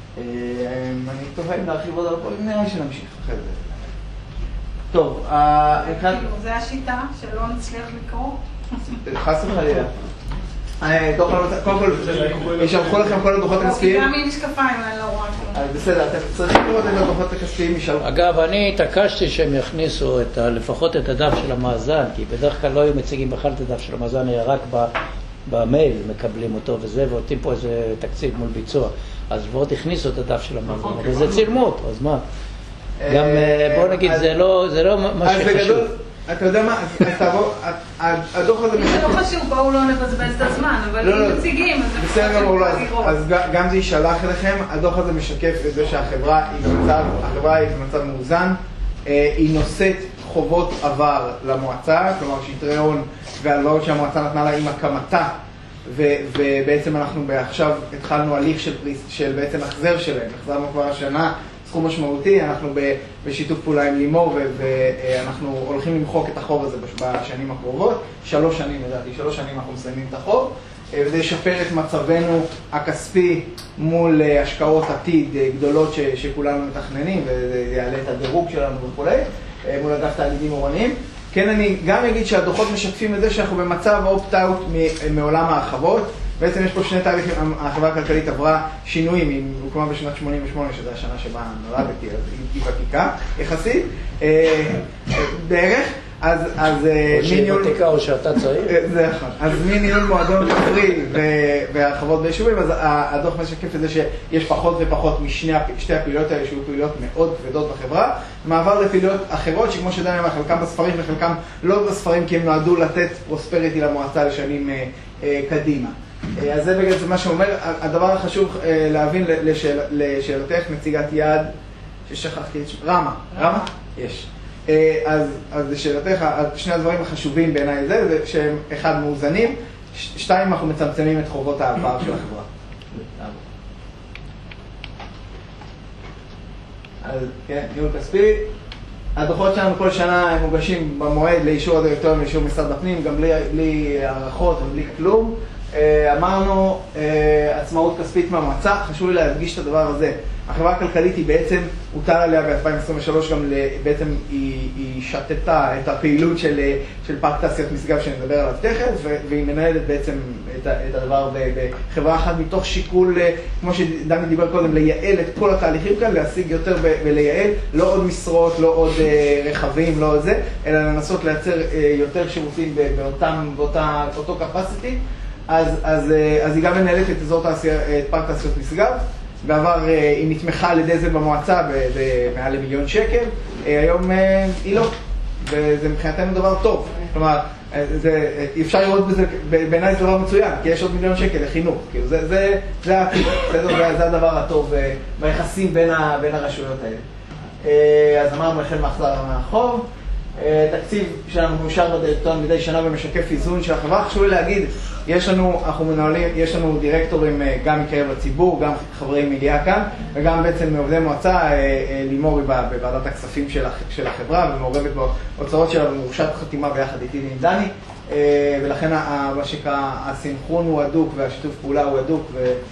אני תוהה אם להרחיב עוד על הפועל, נראה שנמשיך אחרי זה. טוב, זה השיטה שלא נצליח לקרוא? חס וחלילה. קודם כל, ישלחו לכם כל הדוחות הכספיים. גם עם משקפיים, אני לא רואה כלום. בסדר, אתם צריכים לראות את הדוחות הכספיים. אגב, אני התעקשתי שהם יכניסו לפחות את הדף של המאזן, כי בדרך כלל לא היו מציגים בכלל את הדף של המאזן, היה רק במייל מקבלים אותו וזה, ועושים פה איזה תקציב מול ביצוע. אז ועוד הכניסו את הדף של המאזן, וזה צילמו אותו, אז מה? גם בוא נגיד, זה לא מה שחשוב. אתה יודע מה, אז תעבור, הדוח הזה... זה לא חשוב, בואו לא נבזבז את הזמן, אבל אם מציגים, אז בסדר גמור, אז גם זה יישלח אליכם, הדוח הזה משקף את זה שהחברה היא במצב, החברה היא במצב מאוזן, היא נושאת חובות עבר למועצה, כלומר שיתרי הון והלוואות שהמועצה נתנה לה עם הקמתה, ובעצם אנחנו עכשיו התחלנו הליך של בעצם החזר שלהם, החזרנו כבר השנה, סכום משמעותי, אנחנו בשיתוף פעולה עם לימור ואנחנו הולכים למחוק את החוב הזה בשנים הקרובות, שלוש שנים לדעתי, שלוש שנים אנחנו מסיימים את החוב, וזה ישפר את מצבנו הכספי מול השקעות עתיד גדולות שכולנו מתכננים, וזה יעלה את הדירוג שלנו וכו', מול אגף תאגידים עירוניים. כן, אני גם אגיד שהדוחות משקפים את זה שאנחנו במצב אופט-אאוט מעולם ההרחבות. בעצם יש פה שני תהליכים, החברה הכלכלית עברה שינויים, היא הוקמה בשנת שמונים ושמונה, שזו השנה שבה נולדתי, אז היא ותיקה יחסית, בערך, אז... או שהיא ותיקה או שאתה צעיר. זה נכון. אז מניהול מועדון כפרי והרחבות ביישובים, אז הדוח משקף את זה שיש פחות ופחות משתי הפעילויות האלה, שהיו פעילויות מאוד כבדות בחברה, מעבר לפעילויות אחרות, שכמו שדני אמר, חלקם בספרים וחלקם לא בספרים, כי הם נועדו לתת פרוספריטי למועצה לשנים קדימה. אז זה בגלל זה מה שאומר, הדבר החשוב להבין לשאלתך, נציגת יעד, ששכחתי את שמה, רמה, רמה? יש. אז לשאלתך, שני הדברים החשובים בעיניי זה, זה שהם אחד מאוזנים, שתיים אנחנו מצמצמים את חובות העבר של החברה. אז כן, ניהול כספי. הדוחות שלנו כל שנה הם מוגשים במועד לאישור הדירקטוריון ולאישור משרד הפנים, גם בלי הערכות ובלי כלום. אמרנו עצמאות כספית מהמועצה, חשוב לי להדגיש את הדבר הזה. החברה הכלכלית היא בעצם, הוטל עליה ב-אלפיים עשרים ושלוש גם בעצם היא, היא שתתה את הפעילות של, של פארק תעשיות משגב שנדבר עליו תכף, והיא מנהלת בעצם את, את הדבר בחברה אחת מתוך שיקול, כמו שדני דיבר קודם, לייעל את כל התהליכים כאן, להשיג יותר ולייעל, לא עוד משרות, לא עוד רכבים, לא עוד זה, אלא לנסות לייצר יותר שירותים באותם, באותה, באותו capacity. אז, אז, אז היא גם מנהלת את אזור תעשייה, את פארק תעשיות משגב. בעבר היא נתמכה על ידי זה במועצה במעל למיליון שקל, היום היא לא, וזה מבחינתנו דבר טוב. כלומר, זה, אפשר לראות בזה, בעיניי זה דבר מצוין, כי יש עוד מיליון שקל לחינוך. כאילו זה, זה, זה, זה, זה הדבר הטוב ביחסים בין, ה, בין הרשויות האלה. אז אמרנו החל מהחזר מהחוב. תקציב שלנו מאושר בדירקטוריון מדי שנה ומשקף איזון של החברה. חשוב לי להגיד, יש לנו, אנחנו מנהלים, יש לנו דירקטורים גם מקרב הציבור, גם חברי מליאה כאן, וגם בעצם מעובדי מועצה, לימור היא בוועדת הכספים של החברה, ומעורבת בהוצאות שלה ומורשת חתימה ביחד איתי ועם דני, ולכן מה שנקרא, הסינכרון הוא הדוק והשיתוף פעולה הוא הדוק,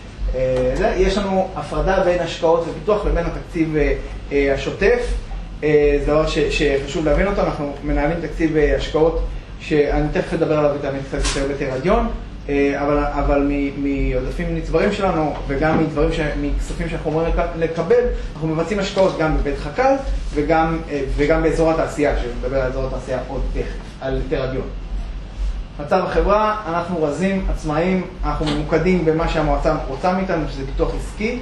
ויש לנו הפרדה בין השקעות ופיתוח לבין התקציב השוטף. זה דבר שחשוב להבין אותו, אנחנו מנהלים תקציב השקעות שאני תכף אדבר עליו את המתחזית יותר בתרדיון, אבל, אבל מעודפים נצברים שלנו וגם מדברים, מכספים שאנחנו אומרים לקבל, אנחנו מבצעים השקעות גם בבית חק"ל וגם, וגם באזור התעשייה, שמדבר על אזור התעשייה עוד תכף, על תרדיון. מצב החברה, אנחנו רזים, עצמאים, אנחנו ממוקדים במה שהמועצה רוצה מאיתנו, שזה פיתוח עסקי.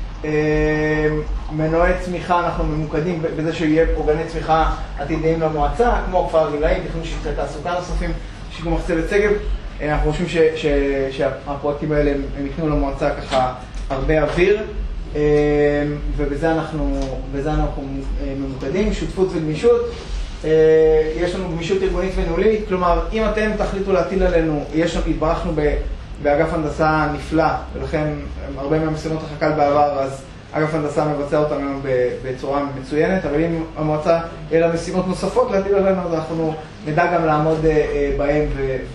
מנועי צמיחה, אנחנו ממוקדים בזה שיהיה עוגני צמיחה עתידיים למועצה, כמו כפר גמלאים, תכנון שטחי תעסוקה נוספים, שיקום מחצבת שגב. אנחנו חושבים ש, ש, שהפרויקטים האלה הם ייתנו למועצה ככה הרבה אוויר, ובזה אנחנו, בזה אנחנו ממוקדים, שותפות וגמישות. יש לנו גמישות ארגונית וניהולית, כלומר, אם אתם תחליטו להטיל עלינו, יש, התברכנו ב... באגף הנדסה נפלא, ולכן הרבה מהמשימות החק"ל בעבר, אז אגף הנדסה מבצע אותם היום בצורה מצוינת, אבל אם המועצה יהיה לה משימות נוספות להטיל עלינו, אז אנחנו נדע גם לעמוד בהם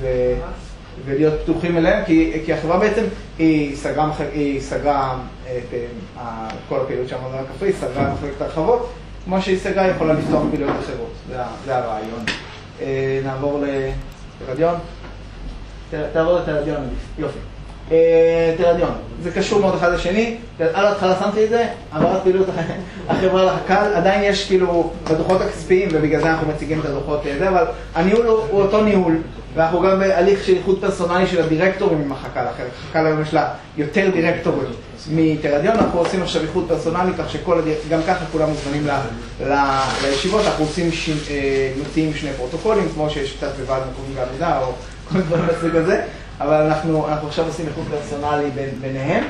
ולהיות פתוחים אליהם, כי, כי החברה בעצם היא סגרה, היא סגרה את כל הפעילות של המועדון הכפרי, היא סגרה מחלקת הרחבות, כמו שהיא סגרה יכולה לפתוח פעילויות אחרות, זה, זה הרעיון. נעבור לטרדיון. תעבור לטרדיון, יופי. טרדיון, זה קשור מאוד אחד לשני, על ההתחלה שמתי את זה, עברת פעילות החברה לחק"ל, עדיין יש כאילו בדוחות הכספיים, ובגלל זה אנחנו מציגים את הדוחות הזה, אבל הניהול הוא אותו ניהול, ואנחנו גם בהליך של איחוד פרסונלי של הדירקטורים עם החק"ל, החק"ל היום יש לה יותר דירקטורים מטרדיון, אנחנו עושים עכשיו איחוד פרסונלי, כך שגם ככה כולם מוזמנים לישיבות, אנחנו עושים מציעים שני פרוטוקולים, כמו שיש קצת בוועד מקומי בעבודה, או כל דברים בסוג הזה, אבל אנחנו, אנחנו עכשיו עושים איחוד פרסונלי בין, ביניהם.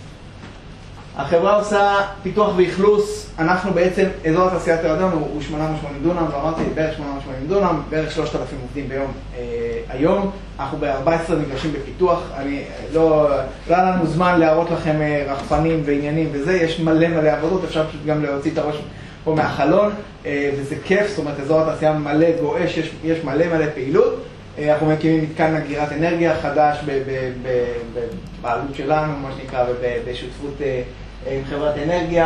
החברה עושה פיתוח ואכלוס, אנחנו בעצם, אזור התעשייה טרדיון הוא, הוא שמונה מאות ושמונים דונם, ואמרתי בערך שמונה מאות ושמונים דונם, בערך שלושת אלפים עובדים ביום אה, היום. אנחנו ב-ארבעה עשר מגרשים בפיתוח, אני לא, לא היה לנו זמן להראות לכם אה, רחפנים ועניינים וזה, יש מלא מלא עבודות, אפשר פשוט גם להוציא את הראש פה מהחלון, אה, וזה כיף, זאת אומרת אזור התעשייה מלא גואש, יש, יש מלא מלא פעילות. אנחנו מקימים מתקן אגירת אנרגיה חדש בבעלות שלנו, מה שנקרא, ובשותפות עם חברת אנרגיה,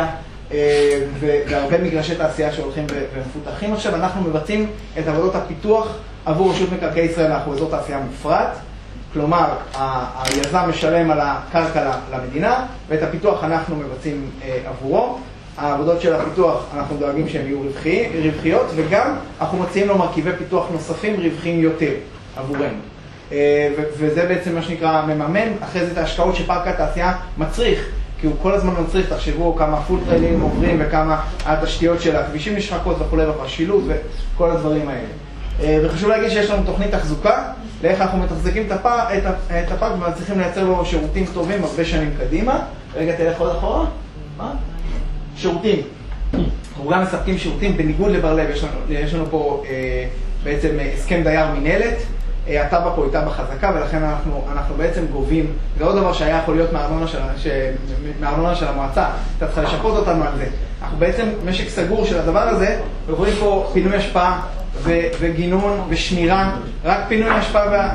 והרבה מגרשי תעשייה שהולכים ומפותחים. עכשיו אנחנו מבצעים את עבודות הפיתוח עבור רשות מקרקעי ישראל, אנחנו אזור תעשייה מופרט, כלומר היזם משלם על הקרקע למדינה, ואת הפיתוח אנחנו מבצעים עבורו. העבודות של הפיתוח אנחנו דואגים שהן יהיו רווחי, רווחיות, וגם אנחנו מציעים לו מרכיבי פיתוח נוספים רווחיים יותר עבורנו. וזה בעצם מה שנקרא מממן, אחרי זה את ההשקעות שפארק התעשייה מצריך, כי הוא כל הזמן מצריך, תחשבו כמה פול טריילים עוברים וכמה התשתיות של הכבישים נשחקות וכו' והשילוט וכל הדברים האלה. וחשוב להגיד שיש לנו תוכנית תחזוקה, לאיך אנחנו מתחזקים את הפארק ומצליחים לייצר לו שירותים טובים הרבה שנים קדימה. רגע, תלך עוד אחורה. מה? שירותים. אנחנו גם מספקים שירותים בניגוד לבר-לב, יש לנו, יש לנו פה אה, בעצם הסכם דייר מנהלת, אה, הטבע פה איתה בחזקה, ולכן אנחנו, אנחנו בעצם גובים, זה עוד דבר שהיה יכול להיות מהארנונה של, מהארנונה של המועצה, אתה צריכה לשפות אותנו על זה. אנחנו בעצם משק סגור של הדבר הזה, ורואים פה פינוי השפעה ו, וגינון ושמירה, רק פינוי השפעה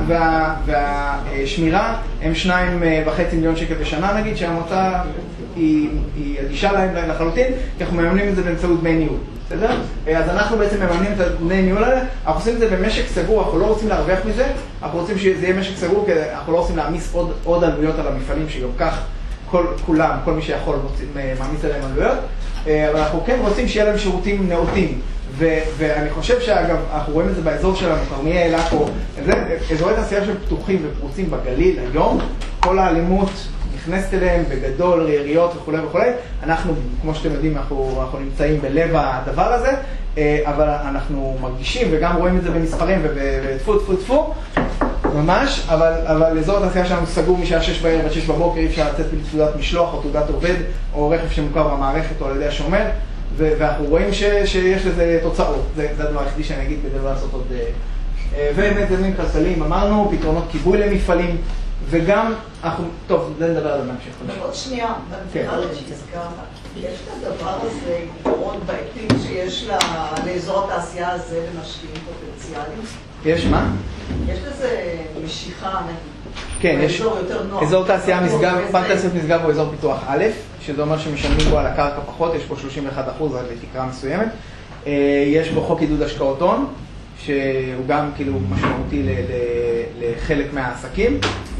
והשמירה הם שניים וחצי מיליון שקל בשנה נגיד, שהמועצה היא, היא אדישה להם לחלוטין, כי אנחנו מממנים את זה באמצעות דמי ניהול, בסדר? אז אנחנו בעצם מממנים את הדמי ניהול האלה, אנחנו עושים את זה במשק סגור, אנחנו לא רוצים להרוויח מזה, אנחנו רוצים שזה יהיה משק סגור, כי אנחנו לא רוצים להעמיס עוד, עוד עלויות על המפעלים, שגם כך כל, כולם, כל מי שיכול מעמיס עליהם עלויות, אבל אנחנו כן רוצים שיהיה להם שירותים נאותים. ו- ואני חושב שאגב, אנחנו רואים את זה באזור שלנו, כרמיאל, עכו, אזורי תעשייה של פתוחים ופרוצים בגליל היום, כל האלימות נכנסת אליהם בגדול, רעיריות וכו' וכו'. אנחנו, כמו שאתם יודעים, אנחנו, אנחנו נמצאים בלב הדבר הזה, אבל אנחנו מרגישים וגם רואים את זה במספרים ובטפו טפו טפו, ממש, אבל, אבל אזור התעשייה שלנו סגור משעה שש בערב עד שש בבוקר, אי אפשר לצאת בתעודת משלוח או תעודת עובד או רכב שמוכר במערכת או על ידי השומר, ואנחנו רואים ש, שיש לזה תוצאות. זה, זה הדבר היחידי שאני אגיד כדי לא לעשות עוד... ובאמת דברים כלכליים, אמרנו, פתרונות כיבוי למפעלים, וגם, אנחנו... טוב, זה נדבר על זה בהמשך. עוד שנייה, בנתיחה שהזכרת, יש את הדבר הזה, פתרון בעתיד שיש לאזור התעשייה הזה למשקיעים פוטנציאליים? יש מה? יש לזה משיכה, כן, יש אזור תעשייה משגב, פארק תעשיות משגב הוא אזור פיתוח א', שזה אומר שמשלמים בו על הקרקע פחות, יש פה שלושים ואחד אחוז עד לתקרה מסוימת. יש בו חוק עידוד השקעות הון, שהוא גם כאילו משמעותי לחלק מהעסקים.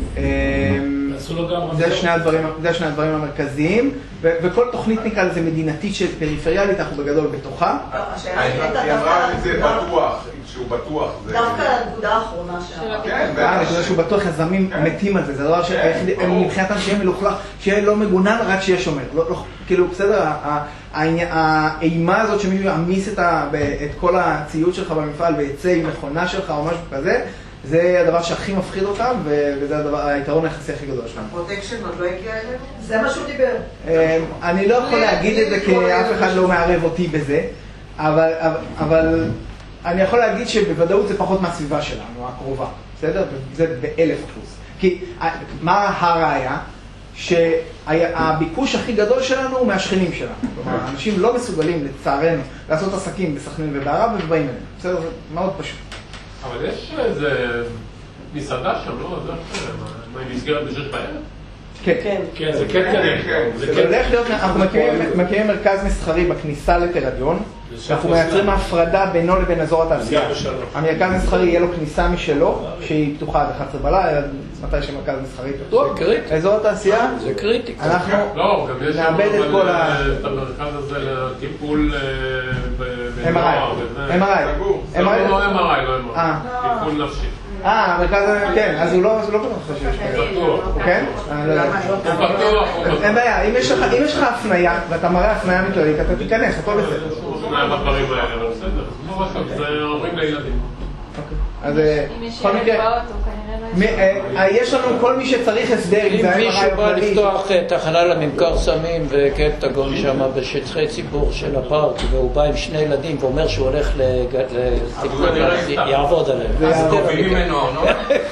זה שני הדברים, זה שני הדברים המרכזיים, וכל תוכנית נקרא לזה מדינתית של פריפריאלית, אנחנו בגדול בתוכה. היא אמרה את זה בטוח, שהוא בטוח. דווקא הנקודה האחרונה שלה. כן, הנקודה שהוא בטוח, יזמים מתים על זה, זה דבר שמבחינתם שיהיה מלוכלך, שיהיה לא מגונן, רק שיהיה שומר. כאילו, בסדר, האימה הזאת שמישהו יעמיס את כל הציוד שלך במפעל ויצא עם מכונה שלך או משהו כזה, זה הדבר שהכי מפחיד אותם, וזה היתרון היחסי הכי גדול שלנו. הפרוטקשן עוד לא הגיע אלינו? זה מה שהוא דיבר. אני לא יכול להגיד את זה כי אף אחד לא מערב אותי בזה, אבל אני יכול להגיד שבוודאות זה פחות מהסביבה שלנו, הקרובה, בסדר? זה באלף אחוז. כי מה הראיה? הביקוש הכי גדול שלנו הוא מהשכנים שלנו. כלומר, אנשים לא מסוגלים, לצערנו, לעשות עסקים בסכנין ובערב ובאים אלינו. בסדר, זה מאוד פשוט. אבל יש איזה מסעדה שם, לא? מה, היא נסגרת בשש בערב? כן. כן, זה כן כנראה. זה הולך להיות, אנחנו מקימים מרכז מסחרי בכניסה לתל-אביון, אנחנו מייצרים הפרדה בינו לבין אזור התעשייה. המרכז מסחרי יהיה לו כניסה משלו, שהיא פתוחה עד אחת עשרה בלילה, מתי שמרכז מסחרי פתוח. זה קריטי. אזור התעשייה, זה קריטי. אנחנו נאבד את כל ה... את המרכז הזה לטיפול אם אר איי. אם אר איי. לא אם אר איי, לא אם אר איי. טיפול נפשי. אה, המרכז, כן, אז הוא לא פתוח שיש פתוח. כן? הוא פתוח. אין בעיה, אם יש לך הפניה, ואתה מראה הפניה מכללית, אתה תיכנס, הכל בסדר. מה בדברים האלה, אבל בסדר. כמו רשום, זה אומרים לילדים. אז כל מקרה, יש לנו כל מי שצריך הסדר. אם מישהו בא לפתוח תחנה לממכר סמים וקפטגון שם בשטחי ציבור של הפארק והוא בא עם שני ילדים ואומר שהוא הולך לטיפול, יעבוד עליהם. אז גובים ממנו ארנונה?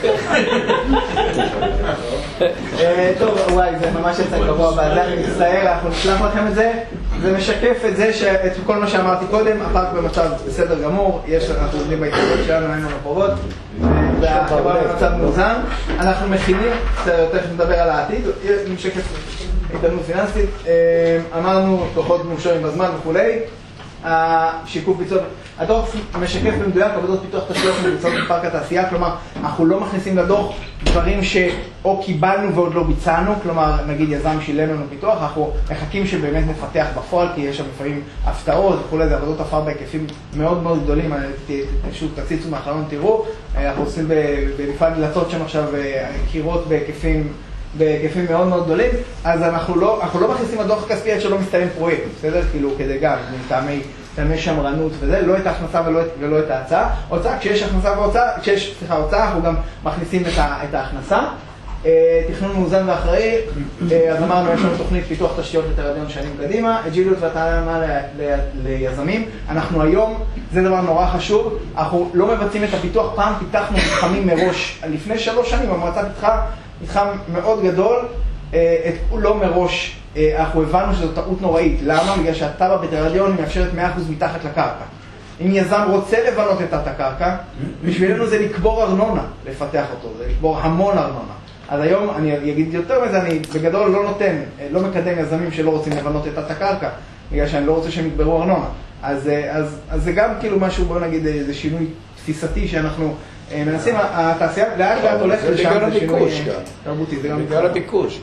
טוב, וואי, זה ממש יצא קבוע בעדה, אני מצטער, אנחנו נשלח לכם את זה. זה משקף את זה שאת כל מה שאמרתי קודם, הפארק במצב בסדר גמור, אנחנו עובדים בהתחלות שלנו, היינו לחובות, והחברה במצב מאוזן. אנחנו מכינים, תכף נדבר על העתיד, משקף התענות פיננסית, אמרנו כוחות מאושרים בזמן וכולי, השיקוף ביצוע, הדוח משקף במדויק עבודות פיתוח תשתיות מבוצעות בפארק התעשייה, כלומר אנחנו לא מכניסים לדוח דברים שאו קיבלנו ועוד לא ביצענו, כלומר נגיד יזם שילם לנו פיתוח, אנחנו מחכים שבאמת נפתח בפועל כי יש שם לפעמים הפתעות וכולי, זה עבודות עפר בהיקפים מאוד מאוד גדולים, פשוט תציצו מהחלון תראו, אנחנו עושים במפעל דלתות שם עכשיו קירות בהיקפים בהיקפים מאוד מאוד גדולים, אז אנחנו לא, אנחנו לא מכניסים לדוח הכספי עד שלא מסתיים פרויקט, בסדר? כאילו כדי גם, מטעמי, מטעמי שמרנות וזה, לא את ההכנסה ולא, ולא את ההצעה. הוצאה, כשיש הכנסה והוצאה, כשיש, סליחה, הוצאה, אנחנו גם מכניסים את, ה, את ההכנסה. תכנון מאוזן ואחראי, אז אמרנו, יש לנו תוכנית פיתוח תשתיות לתל-אביון שנים קדימה, אג'יליות והתאמה ליזמים. אנחנו היום, זה דבר נורא חשוב, אנחנו לא מבצעים את הפיתוח, פעם פיתחנו מתחמים מראש, לפני שלוש שנים המועצה פיתחה מתחם מאוד גדול, את לא מראש, אנחנו הבנו שזו טעות נוראית. למה? בגלל שהתב"ע בתל-אביון מאפשרת מאה אחוז מתחת לקרקע. אם יזם רוצה לבנות את הקרקע, בשבילנו זה לקבור ארנונה, לפתח אותו, זה לקבור המון ארנונה. אז היום, אני אגיד יותר מזה, אני בגדול לא נותן, לא מקדם יזמים שלא רוצים לבנות את הקרקע, בגלל שאני לא רוצה שהם יקברו ארנונה. אז, אז, אז זה גם כאילו משהו, בואו נגיד, זה שינוי תפיסתי שאנחנו מנסים, התעשייה לאט לאט הולכת לשם, זה שינוי תרבותי, זה גם בגלל הביקוש.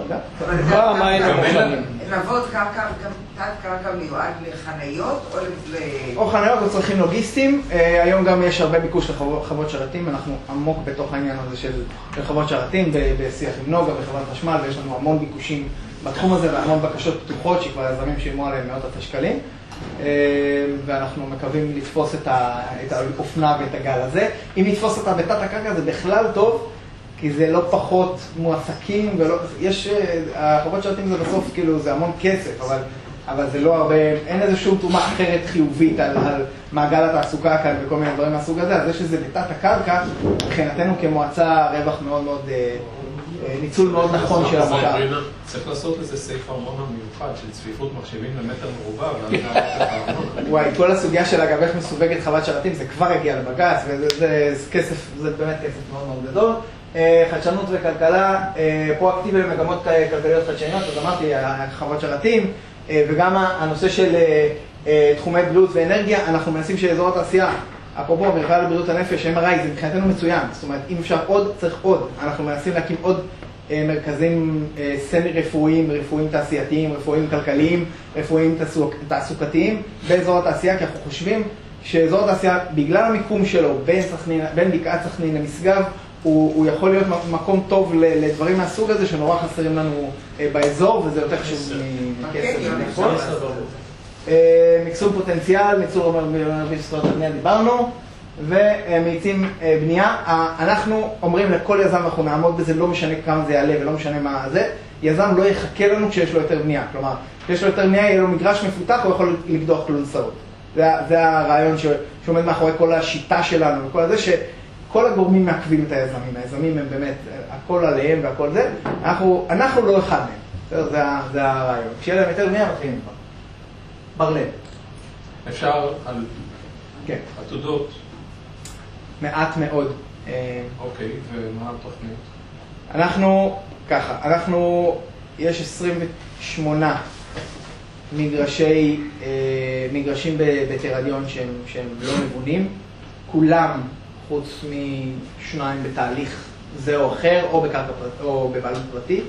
מה היינו מוכנים? לעבוד קרקע, גם תת קרקע מיועד לחניות או ל... או חניות או צרכים לוגיסטיים, היום גם יש הרבה ביקוש לחוות שרתים, אנחנו עמוק בתוך העניין הזה של חוות שרתים, בשיח עם נוגה וחברת חשמל, ויש לנו המון ביקושים בתחום הזה והמון בקשות פתוחות שכבר יזמים שילמו עליהם מאות אלפי שקלים. ואנחנו מקווים לתפוס את האופנה ואת הגל הזה. אם נתפוס אותה בתת הקרקע זה בכלל טוב, כי זה לא פחות מועסקים, יש, החובות שרתים זה בסוף כאילו זה המון כסף, אבל, אבל זה לא הרבה, אין איזה שום תרומה אחרת חיובית על, על מעגל התעסוקה כאן וכל מיני דברים מהסוג הזה, אז זה שזה בתת הקרקע, מבחינתנו כמועצה רווח מאוד מאוד, ניצול מאוד נכון של המשאב. צריך לעשות איזה סעיף ארנונה מיוחד של צפיפות מחשבים למטר מרובע. וואי, כל הסוגיה של אגב איך מסווגת חוות שרתים זה כבר הגיע לבג"ץ, וזה כסף, זה באמת כסף מאוד מאוד גדול. חדשנות וכלכלה, פרואקטיבי למגמות כלכליות חדשניות, אז אמרתי, חוות שרתים, וגם הנושא של תחומי בריאות ואנרגיה, אנחנו מנסים שאזור התעשייה, אפרופו, מרפאה לבריאות הנפש, אם אר איי, זה מבחינתנו מצוין, זאת אומרת, אם אפשר עוד, צריך עוד, אנחנו מנסים להקים עוד מרכזים סמי-רפואיים, רפואיים תעשייתיים, רפואיים כלכליים, רפואיים תעסוקתיים באזור התעשייה, כי אנחנו חושבים שאזור התעשייה, בגלל המיקום שלו, בין, סכנין, בין בקעת סכנין למסגב, הוא, הוא יכול להיות מקום טוב לדברים מהסוג הזה שנורא חסרים לנו באזור, וזה יותר חשוב מכסף. מקסום פוטנציאל, ניצול זכויות הבנייה דיברנו, ומאיצים בנייה. אנחנו אומרים לכל יזם, אנחנו נעמוד בזה, לא משנה כמה זה יעלה ולא משנה מה זה, יזם לא יחכה לנו כשיש לו יותר בנייה. כלומר, כשיש לו יותר בנייה, יהיה לו מגרש מפותח, הוא יכול לקדוח כלונסאות. זה, זה הרעיון ש, שעומד מאחורי כל השיטה שלנו וכל זה, שכל הגורמים מעכבים את היזמים. היזמים הם באמת, הכל עליהם והכל זה. אנחנו, אנחנו לא אחד מהם. זה הרעיון. כשיהיה להם יותר בנייה מתחילים כבר. בר לב. אפשר על כן. עתודות? מעט מאוד. אוקיי, ומה התוכנית? אנחנו, ככה, אנחנו, יש עשרים ושמונה מגרשי, מגרשים בתרדיון שהם, שהם לא מבונים, כולם חוץ משניים בתהליך זה או אחר, או בקרקע פרט, או בבעלות פרטית.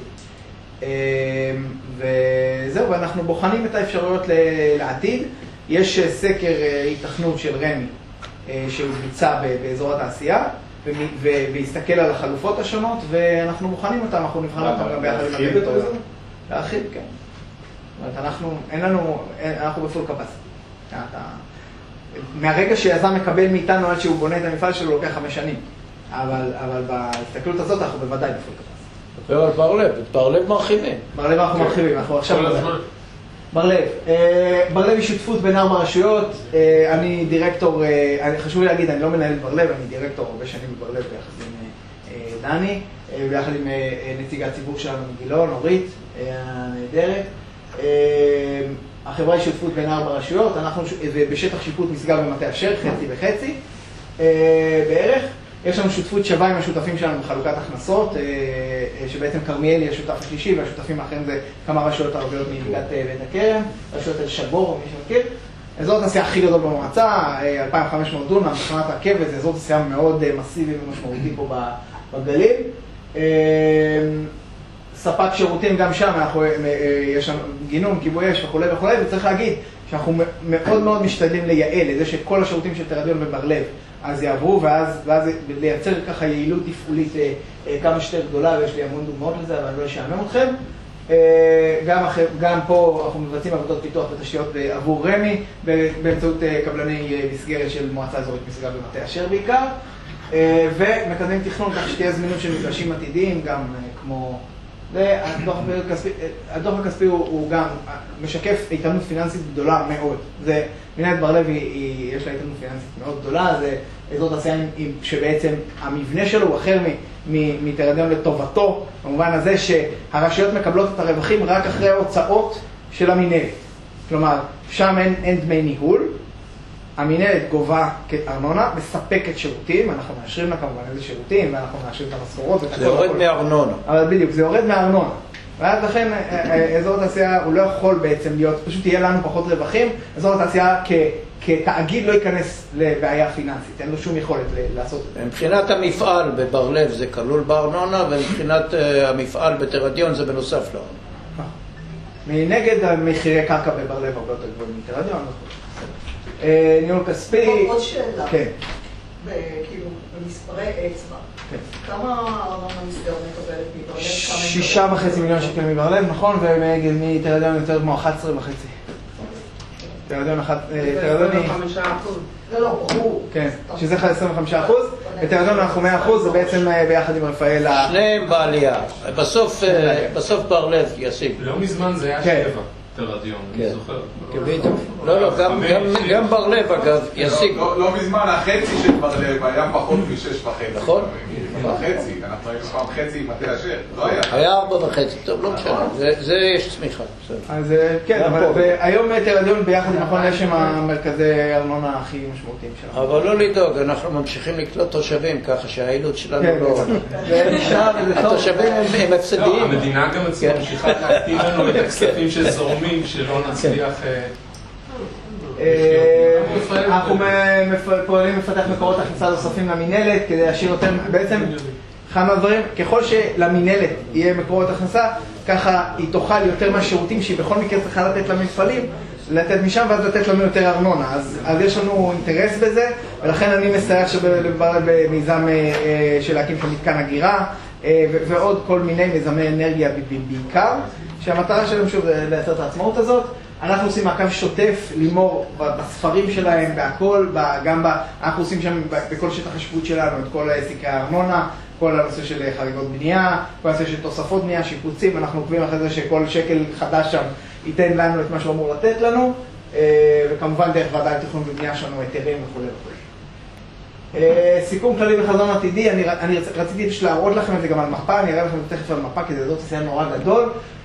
וזהו, ואנחנו בוחנים את האפשרויות לעתיד. יש סקר התכנות של רמ"י שהוא ביצע באזור התעשייה, והסתכל על החלופות השונות, ואנחנו בוחנים אותם, אנחנו נבחן אותם גם ביחד עם הדירקטוריון. להרחיב, כן. זאת אומרת, אנחנו, אין לנו, אנחנו בפול קפסיטי. מהרגע שיזם מקבל מאיתנו עד שהוא בונה את המפעל שלו, לוקח חמש שנים. אבל, אבל בהסתכלות הזאת אנחנו בוודאי בפול קפסיטי. דבר על בר לב, את בר לב מרחיבים. בר לב אנחנו מרחיבים, אנחנו עכשיו... בר לב. בר לב היא שותפות בין ארבע רשויות. אני דירקטור, חשוב לי להגיד, אני לא מנהל בר לב, אני דירקטור הרבה שנים בבר לב ביחד עם דני, ביחד עם נציגי הציבור שלנו מגילון, אורית, הנהדרת. החברה היא שותפות בין ארבע רשויות, אנחנו בשטח שיפוט משגב במטה אשר, חצי וחצי בערך. יש לנו שותפות שווה עם השותפים שלנו בחלוקת הכנסות, שבעצם כרמיאל היא השותף השלישי, והשותפים האחרים זה כמה רשויות ערביות מליגת בית הכרם, רשויות אל שגור, מי שמכיר. אזור התעשייה הכי גדול במועצה, אלפיים וחמש מאות דונם, תחנת רכבת, זה אזור תעשייה מאוד מסיבי ומשמעותי פה בגליל. ספק שירותים גם שם, אנחנו, יש שם גינון, כיבוי אש וכו' וכו', וצריך להגיד שאנחנו מאוד מאוד משתדלים לייעל לזה שכל השירותים של תרדיון ובר לב אז יעברו, ואז, ואז לייצר ככה יעילות תפעולית אה, כמה שיותר גדולה, ויש לי המון דוגמאות לזה, אבל אני לא אשעמם אתכם. אה, גם, גם פה אנחנו מבצעים עבודות פיתוח ותשתיות עבור רמ"י, באמצעות אה, קבלני אה, מסגרת של מועצה אזורית משגב במטה אשר בעיקר, אה, ומקדמים תכנון כך שתהיה זמינות של מגרשים עתידיים, גם אה, כמו... והדוח הכספי, הדוח הכספי הוא, הוא גם משקף איתנות פיננסית גדולה מאוד. זה, מנהלת בר לב היא, יש לה איתנות פיננסית מאוד גדולה, זה אזור תעשייה שבעצם המבנה שלו הוא אחר מתרדיון לטובתו, במובן הזה שהרשויות מקבלות את הרווחים רק אחרי ההוצאות של המנהלת. כלומר, שם אין, אין דמי ניהול, המנהלת גובה כארנונה, מספקת שירותים, אנחנו מאשרים לה כמובן איזה שירותים, ואנחנו מאשרים את המשכורות. זה יורד מארנונה. אבל בדיוק, זה יורד מארנונה. ואז לכן אזור התעשייה הוא לא יכול בעצם להיות, פשוט יהיה לנו פחות רווחים, אזור התעשייה כתאגיד לא ייכנס לבעיה פיננסית, אין לו שום יכולת לעשות את זה. מבחינת המפעל בבר לב זה כלול בארנונה, ומבחינת המפעל בתרדיון זה בנוסף לארנונה. מנגד המחירי קרקע בבר לב הרבה יותר גבוהים מתרדיון. ניהול כספי. עוד שאלה. כן. כאילו, במספרי אצבע. כמה ארנונה מסגר מקבלת מבר לב? שישה וחצי מיליון שקל מבר לב, נכון? ומתרדיון יותר כמו אחת עשרה וחצי. תרדיון אחת... תרדיון היא... חמישה אחוז. זה לא, ברור. כן, שזה עשרים וחמישה אחוז. בתרדיון אנחנו מאה אחוז, זה בעצם ביחד עם רפאל... שניהם בעלייה. בסוף בר לב ישיג. לא מזמן זה היה שבע. תרדיון, אני זוכר. לא, לא, גם בר לב אגב ישיג. לא מזמן החצי של בר לב היה פחות משש וחצי. נכון? חצי, אנחנו היינו פעם חצי עם מטה אשר, לא היה. היה ארבע וחצי, טוב, לא משנה, זה יש צמיחה. אז כן, אבל היום תרדיון ביחד עם מכון לשם המרכזי ארנונה הכי משמעותיים שלנו. אבל לא לדאוג, אנחנו ממשיכים לקלוט תושבים ככה שהעילות שלנו לא... התושבים הם הפסדיים. המדינה גם אצלנו ממשיכה להקטין לנו את הכספים שזורמים שלא נצליח... אנחנו פועלים לפתח מקורות הכנסה נוספים למנהלת כדי להשאיר יותר, בעצם כמה דברים, ככל שלמנהלת יהיה מקורות הכנסה, ככה היא תוכל יותר מהשירותים שהיא בכל מקרה צריכה לתת למפעלים, לתת משם ואז לתת לנו יותר ארנונה. אז, אז יש לנו אינטרס בזה, ולכן אני מסייע במיזם של להקים של מתקן הגירה, ועוד כל מיני מיזמי אנרגיה בעיקר, שהמטרה שלהם שוב זה לייצר את העצמאות הזאת. אנחנו עושים מעקב שוטף, לימור בספרים שלהם, בהכל, גם ב... אנחנו עושים שם בכל שטח השיפוט שלנו את כל סקרי הארנונה, כל הנושא של חריגות בנייה, כל הנושא של תוספות בנייה, שיפוצים, אנחנו עוקבים אחרי זה שכל שקל חדש שם ייתן לנו את מה שהוא אמור לתת לנו, וכמובן דרך ועדה לתכנון ובנייה שלנו היתרים וכו' וכו'. סיכום כללי וחזון עתידי, אני, אני רציתי להראות לכם את זה גם על מפה, אני אראה לכם את זה תכף על מפה, כי זה אזור תעשייה נורא גדול.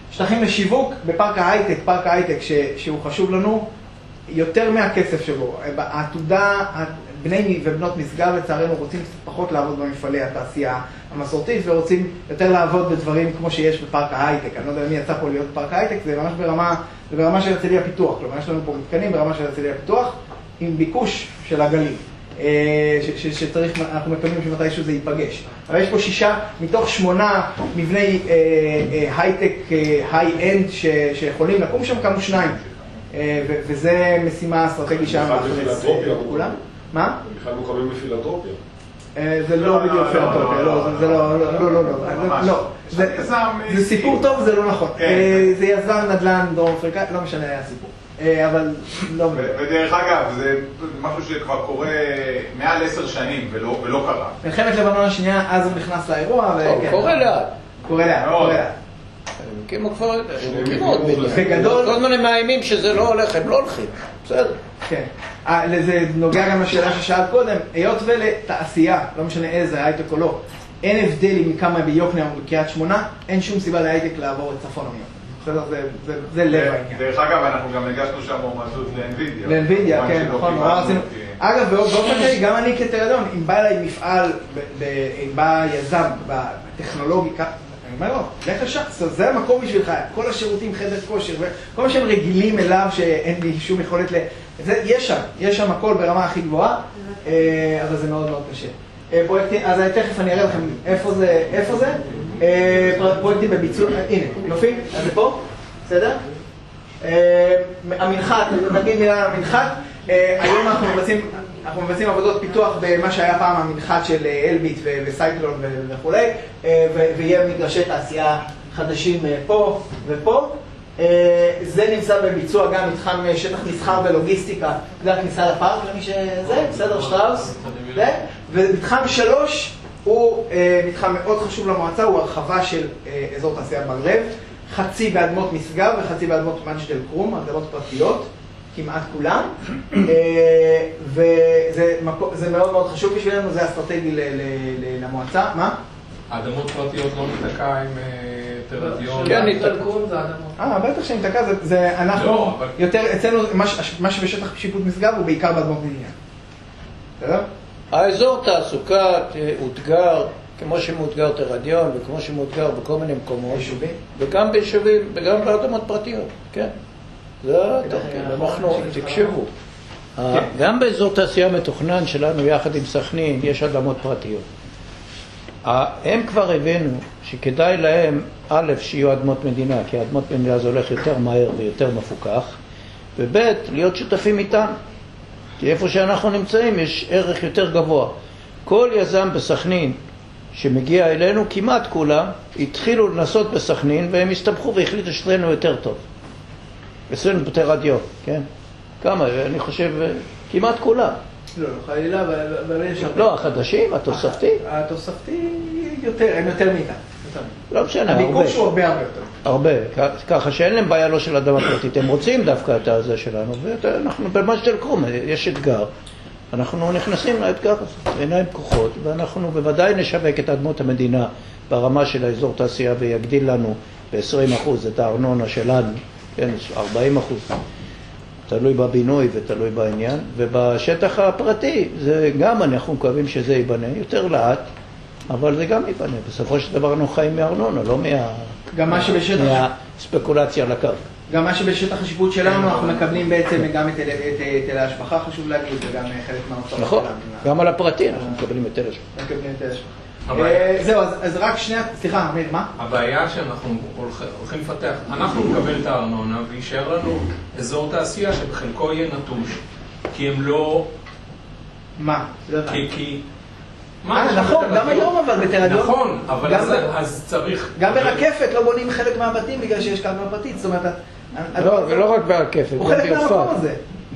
שטחים לשיווק בפארק ההייטק, פארק ההייטק ש, שהוא חשוב לנו יותר מהכסף שבו. העתודה, בני ובנות משגב לצערנו רוצים פחות לעבוד במפעלי התעשייה המסורתית ורוצים יותר לעבוד בדברים כמו שיש בפארק ההייטק. אני לא יודע מי יצא פה להיות בפארק ההייטק, זה ממש ברמה, זה ברמה של הרצליה פיתוח. כלומר, יש לנו פה מתקנים ברמה של הרצליה פיתוח עם ביקוש של הגליל. ש, ש, שצריך, אנחנו מקווים שמתישהו זה ייפגש. אבל יש פה שישה מתוך שמונה מבני אה, אה, הייטק, אה, היי-אנד ש, שיכולים לקום שם כמה שניים. אה, ו, וזה משימה אסטרטגית שם. בכלל בפילנתרופיה. כולם? מה? בכלל מוקמים בפילנתרופיה. זה לא בדיוק פילנתרופיה, לא, זה לא, לא, לא, לא, לא. זה סיפור טוב, זה לא נכון. זה יזם נדל"ן דרום אפריקאי, לא משנה היה הסיפור. אבל לא... ודרך אגב, זה משהו שכבר קורה מעל עשר שנים ולא קרה. מלחמת לבנון השנייה, אז הוא נכנס לאירוע, וכן. קורה לאט. קורה לאט, קורה לאט. כמו כבר... בגדול... כל מיני מאיימים שזה לא הולך, הם לא הולכים. בסדר. כן. זה נוגע גם לשאלה ששאלת קודם. היות ולתעשייה, לא משנה איזה, הייטק או לא, אין הבדלים מכמה ביוקנעם או בקריית שמונה, אין שום סיבה להייטק לעבור את צפון המיון. בסדר, זה לב העניין. דרך אגב, אנחנו גם הגשנו שם מועמדות לאנווידיה. לאנווידיה, כן, נכון. אגב, באופן כללי, גם אני כטרדון, אם בא אליי מפעל, אם בא יזם בטכנולוגיקה, אני אומר לו, לך לשם, זה המקום בשבילך, כל השירותים, חדר כושר, כל מה שהם רגילים אליו שאין לי שום יכולת ל... יש שם, יש שם הכל ברמה הכי גבוהה, אבל זה מאוד מאוד קשה. פרויקטים, אז תכף אני אראה לכם איפה זה, איפה זה. פרויקטים בביצוע, הנה, נופים, אז זה פה, בסדר? המנחת, נגיד מילה המנחת, היום אנחנו מבצעים, אנחנו מבצעים עבודות פיתוח במה שהיה פעם המנחת של אלביט וסייקלון וכולי, ויהיה מגרשי תעשייה חדשים פה ופה. זה נמצא בביצוע גם מתחם שטח מסחר ולוגיסטיקה, זה הכניסה לפארק למי שזה, בסדר שטראוס. ומתחם שלוש הוא מתחם מאוד חשוב למועצה, הוא הרחבה של אזור תעשייה מגרב, חצי באדמות משגב וחצי באדמות מג'ד אל כרום, אדמות פרטיות, כמעט כולם, וזה מאוד מאוד חשוב בשבילנו, זה אסטרטגי למועצה. מה? האדמות פרטיות לא נתקע עם תרדיון. כן, נתקע. אה, בטח שנתקע, זה אנחנו יותר, אצלנו, מה שבשטח שיפוט משגב הוא בעיקר באדמות מדינה. בסדר? האזור תעסוקה הותגר, כמו שמותגר תרדיון וכמו שמותגר בכל מיני מקומות. ביישובים? וגם ביישובים, וגם באדמות פרטיות, כן. זה התפקיד, אנחנו, תקשיבו. גם באזור תעשייה מתוכנן שלנו יחד עם סכנין יש אדמות פרטיות. הם כבר הבינו שכדאי להם, א', שיהיו אדמות מדינה, כי אדמות מדינה זה הולך יותר מהר ויותר מפוקח, וב', להיות שותפים איתנו. כי איפה שאנחנו נמצאים יש ערך יותר גבוה. כל יזם בסכנין שמגיע אלינו, כמעט כולם, התחילו לנסות בסכנין והם הסתבכו והחליטו שתרנו יותר טוב. עשינו בתי רדיו, כן? כמה? אני חושב, כמעט כולם. לא, לא חלילה, אבל יש הרבה. לא, החדשים, התוספתי? התוספתי יותר, הם יותר מאיתנו. לא משנה, הרבה. הביקוש הוא הרבה הרבה יותר. הרבה, ככה שאין להם בעיה לא של אדמה פרטית, הם רוצים דווקא את הזה שלנו, ואנחנו במג'ד אל כרום, יש אתגר. אנחנו נכנסים לאתגר הזה, עיניים פקוחות, ואנחנו בוודאי נשווק את אדמות המדינה ברמה של האזור תעשייה ויגדיל לנו ב-עשרים אחוז את הארנונה שלנו, כן, ארבעים אחוז. תלוי בבינוי ותלוי בעניין, ובשטח הפרטי זה גם אנחנו מקווים שזה ייבנה יותר לאט, אבל זה גם ייבנה. בסופו של דבר אנחנו חיים מארנונה, לא מה... גם מה שבשטח... מהספקולציה על הקרקע. גם מה שבשטח השיפוט שלנו, אנחנו מקבלים בעצם גם את היטלי ההשבחה, חשוב להגיד, וגם חלק מההוצאות. נכון, גם על הפרטי אנחנו מקבלים את היטלי ההשבחה. מקבלים את היטלי ההשבחה. זהו, אז רק שנייה, סליחה, אמיר, מה? הבעיה שאנחנו הולכים לפתח, אנחנו נקבל את הארנונה וישאר לנו אזור תעשייה שבחלקו יהיה נטוש, כי הם לא... מה? כי... נכון, גם היום אבל בתרדיון. נכון, אבל אז צריך... גם ברקפת לא בונים חלק מהבתים בגלל שיש קרקע פרטית, זאת אומרת... לא, ולא רק ברקפת, הוא חלק מהמקום הזה.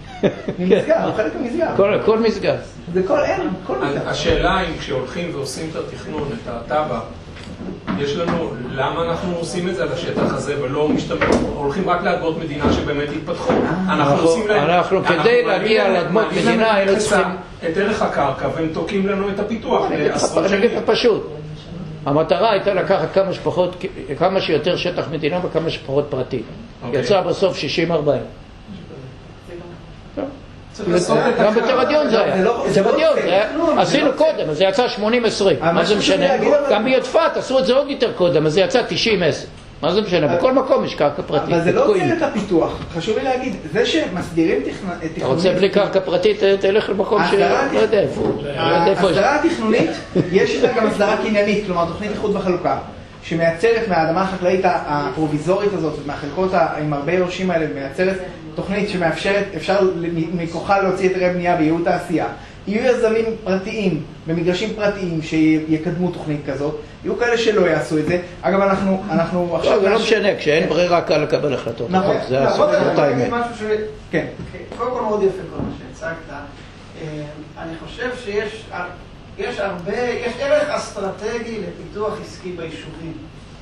ממסגר, הוא חלק ממסגר. כל מסגר. זה כל אין, כל מסגר. השאלה אם כשהולכים ועושים את התכנון, את הטבע, יש לנו, למה אנחנו עושים את זה על השטח הזה ולא הולכים רק לאדמות מדינה שבאמת יתפתחו? אנחנו עושים להם... אנחנו כדי להגיע לאדמות מדינה, היינו צריכים... את ערך הקרקע והם תוקעים לנו את הפיתוח לעשרות שנים. אני אגיד לך פשוט. המטרה הייתה לקחת כמה שפחות, כמה שיותר שטח מדינה וכמה שפחות פרטי. יצא בסוף שישים ארבעים. גם בתרדיון זה היה. בתרדיון זה היה. עשינו קודם, אז זה יצא שמונים עשרים. מה זה משנה? גם ביודפת עשו את זה עוד יותר קודם, אז זה יצא תשעים עשר. מה זה משנה? בכל מקום יש קרקע פרטית. אבל זה לא עוצר את הפיתוח. חשוב לי להגיד, זה שמסדירים תכנונית... אתה רוצה בלי קרקע פרטית, תלך למקום ש... לא יודע איפה. ההסדרה התכנונית, יש גם הסדרה קניינית, כלומר תוכנית איחוד וחלוקה, שמייצרת מהאדמה החקלאית הפרוביזורית הזאת, מהחלקות עם הרבה יורשים האלה, מייצרת תוכנית שמאפשרת, אפשר מכוחה להוציא את היתרי בנייה וייעוד תעשייה. יהיו יזמים פרטיים, במגרשים פרטיים שיקדמו תוכנית כזאת, יהיו כאלה שלא יעשו את זה. אגב, אנחנו, אנחנו עכשיו... זה לא משנה, כשאין ברירה קל לקבל החלטות. נכון. זה אותה האמת. כן. קודם כל מאוד יפה כל מה שהצגת. אני חושב שיש יש הרבה, יש ערך אסטרטגי לפיתוח עסקי ביישובים.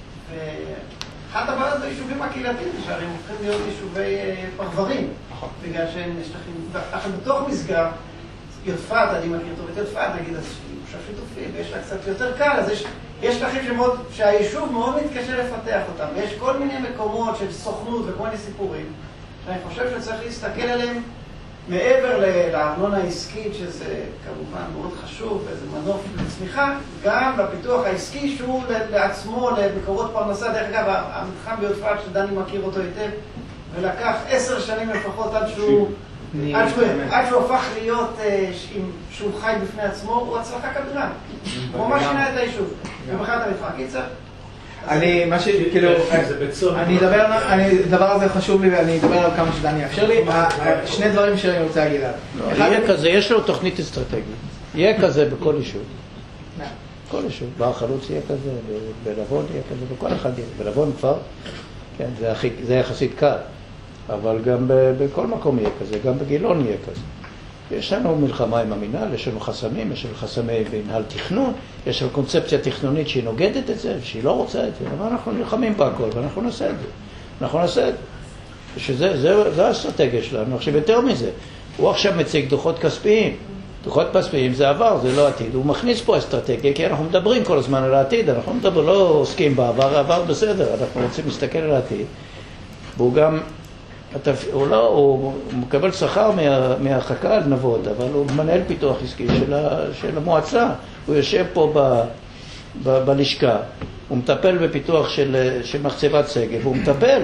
ואחת הבעיות ביישובים הקהילתיים זה שהרי הם הופכים להיות יישובי פרברים. בגלל שהם שטחים... עכשיו בתוך מסגר, יודפת, אני מכיר טוב את יודפת, נגיד, אז היא מושב שיתופי, ויש לה קצת יותר קל, אז יש, יש שטחים שמאוד, שהיישוב מאוד מתקשה לפתח אותם, ויש כל מיני מקומות של סוכנות וכל מיני סיפורים, שאני חושב שצריך להסתכל עליהם מעבר לארנונה העסקית, שזה כמובן מאוד חשוב, וזה מנוף לצמיחה, גם לפיתוח העסקי שהוא לעצמו, למקורות פרנסה. דרך אגב, המתחם ביודפת שדני מכיר אותו היטב, ולקח עשר שנים לפחות עד שהוא... עד שהוא, עד שהוא הפך להיות, שהוא חי בפני עצמו, הוא הצלחה כבירה. הוא ממש שינה את היישוב. ובכלל אתה מתחק, קיצר. אני, מה ש... כאילו, אני אדבר, הדבר הזה חשוב לי ואני אדבר על כמה שדני יאפשר לי. שני דברים שאני רוצה להגיד עליו. יהיה כזה, יש לו תוכנית אסטרטגית. יהיה כזה בכל יישוב. כל יישוב. בר חלוץ יהיה כזה, בלבון יהיה כזה, בכל אחד יהיה. בלבון כבר, כן, זה יחסית קל. אבל גם בכל מקום יהיה כזה, גם בגילון יהיה כזה. יש לנו מלחמה עם המינהל, יש לנו חסמים, יש לנו חסמי מינהל תכנון, יש לנו קונספציה תכנונית שהיא נוגדת את זה, שהיא לא רוצה את זה, אבל אנחנו נלחמים בהכל, ואנחנו נעשה את זה. אנחנו נעשה את זה. שזה, זה, זה האסטרטגיה שלנו. עכשיו יותר מזה, הוא עכשיו מציג דוחות כספיים. דוחות כספיים זה עבר, זה לא עתיד. הוא מכניס פה אסטרטגיה, כי אנחנו מדברים כל הזמן על העתיד, אנחנו מדבר, לא עוסקים בעבר, העבר בסדר, אנחנו רוצים להסתכל על העתיד. והוא גם... הוא, לא, הוא מקבל שכר מה, מהחק"ל נבות, אבל הוא מנהל פיתוח עסקי של, ה, של המועצה. הוא יושב פה ב, ב, בלשכה, הוא מטפל בפיתוח של, של מחצבת שגב, הוא מטפל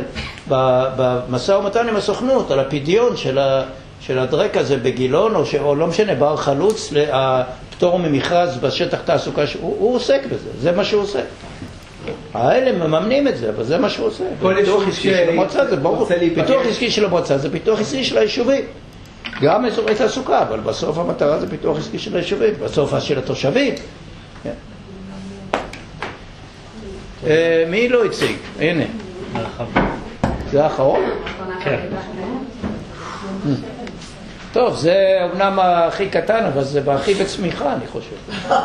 במשא ומתן עם הסוכנות על הפדיון של, ה, של הדרק הזה בגילון, או, ש, או לא משנה, בר חלוץ, הפטור ממכרז בשטח תעסוקה, הוא, הוא עוסק בזה, זה מה שהוא עושה. האלה מממנים את זה, אבל זה מה שהוא עושה. פיתוח עסקי של המועצה זה ברור. פיתוח עסקי של המועצה זה פיתוח עסקי של היישובים. גם אזורי תעסוקה, אבל בסוף המטרה זה פיתוח עסקי של היישובים, בסוף של התושבים. מי לא הציג? הנה. זה האחרון? כן. טוב, זה אומנם הכי קטן, אבל זה הכי בצמיחה, אני חושב.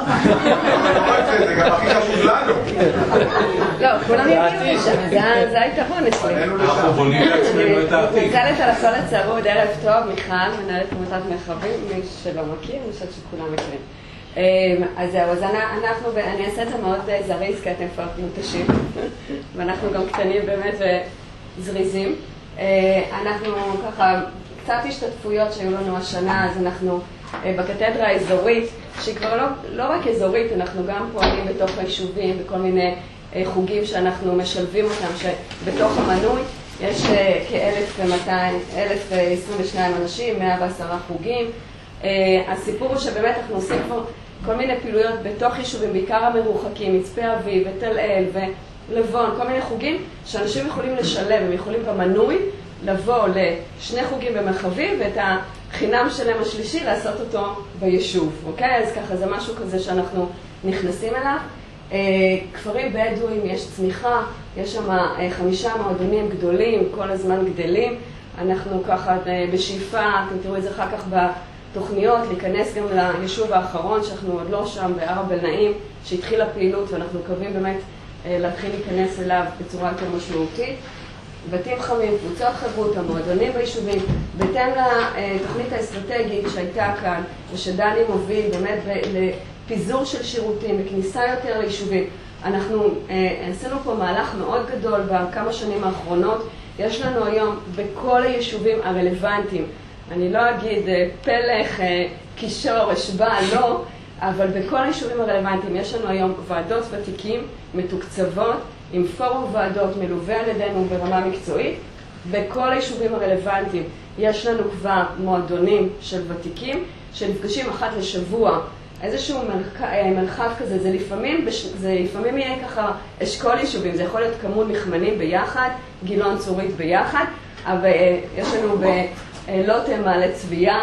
זה גם הכי חשוב לנו. לא, כולם יגיעו שם, זה היתרון אצלי. אנחנו בונים לעצמנו את העתיד. מתנצלת על הכל הצרוד, ערב טוב, מיכל, מנהלת עמותת מרחבים, מי שלא מכיר, אני חושבת שכולם מכירים. אז זהו, אז אנחנו, אני אעשה את זה מאוד זריז, כי אתם כבר מותשים, ואנחנו גם קטנים באמת וזריזים. אנחנו ככה... קצת השתתפויות שהיו לנו השנה, אז אנחנו בקתדרה האזורית, שהיא כבר לא, לא רק אזורית, אנחנו גם פועלים בתוך היישובים, בכל מיני חוגים שאנחנו משלבים אותם, שבתוך המנוי יש כ-אלף ומאתיים, אלף עשרים ושניים אנשים, מאה ועשרה חוגים. הסיפור הוא שבאמת אנחנו עושים כבר כל מיני פעילויות בתוך יישובים, בעיקר המרוחקים, מצפה אביב ותל אל ולבון, כל מיני חוגים שאנשים יכולים לשלב, הם יכולים במנוי, לבוא לשני חוגים במרחבים ואת החינם שלהם השלישי לעשות אותו ביישוב, אוקיי? אז ככה זה משהו כזה שאנחנו נכנסים אליו. כפרים בדואים, יש צמיחה, יש שם חמישה מועדונים גדולים, כל הזמן גדלים. אנחנו ככה בשאיפה, אתם תראו את זה אחר כך בתוכניות, להיכנס גם ליישוב האחרון שאנחנו עוד לא שם, בערב בלנאים, שהתחילה פעילות ואנחנו מקווים באמת להתחיל להיכנס אליו בצורה יותר משמעותית. בתים חמים, קבוצות חברות, המועדונים ביישובים, בהתאם לתוכנית האסטרטגית שהייתה כאן, ושדני מוביל באמת לפיזור של שירותים, בכניסה יותר ליישובים. אנחנו עשינו פה מהלך מאוד גדול בכמה שנים האחרונות. יש לנו היום בכל היישובים הרלוונטיים, אני לא אגיד פלח, קישור, אשבע, לא, אבל בכל היישובים הרלוונטיים יש לנו היום ועדות ותיקים מתוקצבות עם פורום ועדות מלווה על ידינו ברמה מקצועית. בכל היישובים הרלוונטיים יש לנו כבר מועדונים של ותיקים שנפגשים אחת לשבוע, איזשהו מרחב כזה. זה לפעמים, זה לפעמים יהיה ככה אשכול יישובים, זה יכול להיות כמון מחמנים ביחד, גילון צורית ביחד, אבל יש לנו בלוטם מעלה צבייה.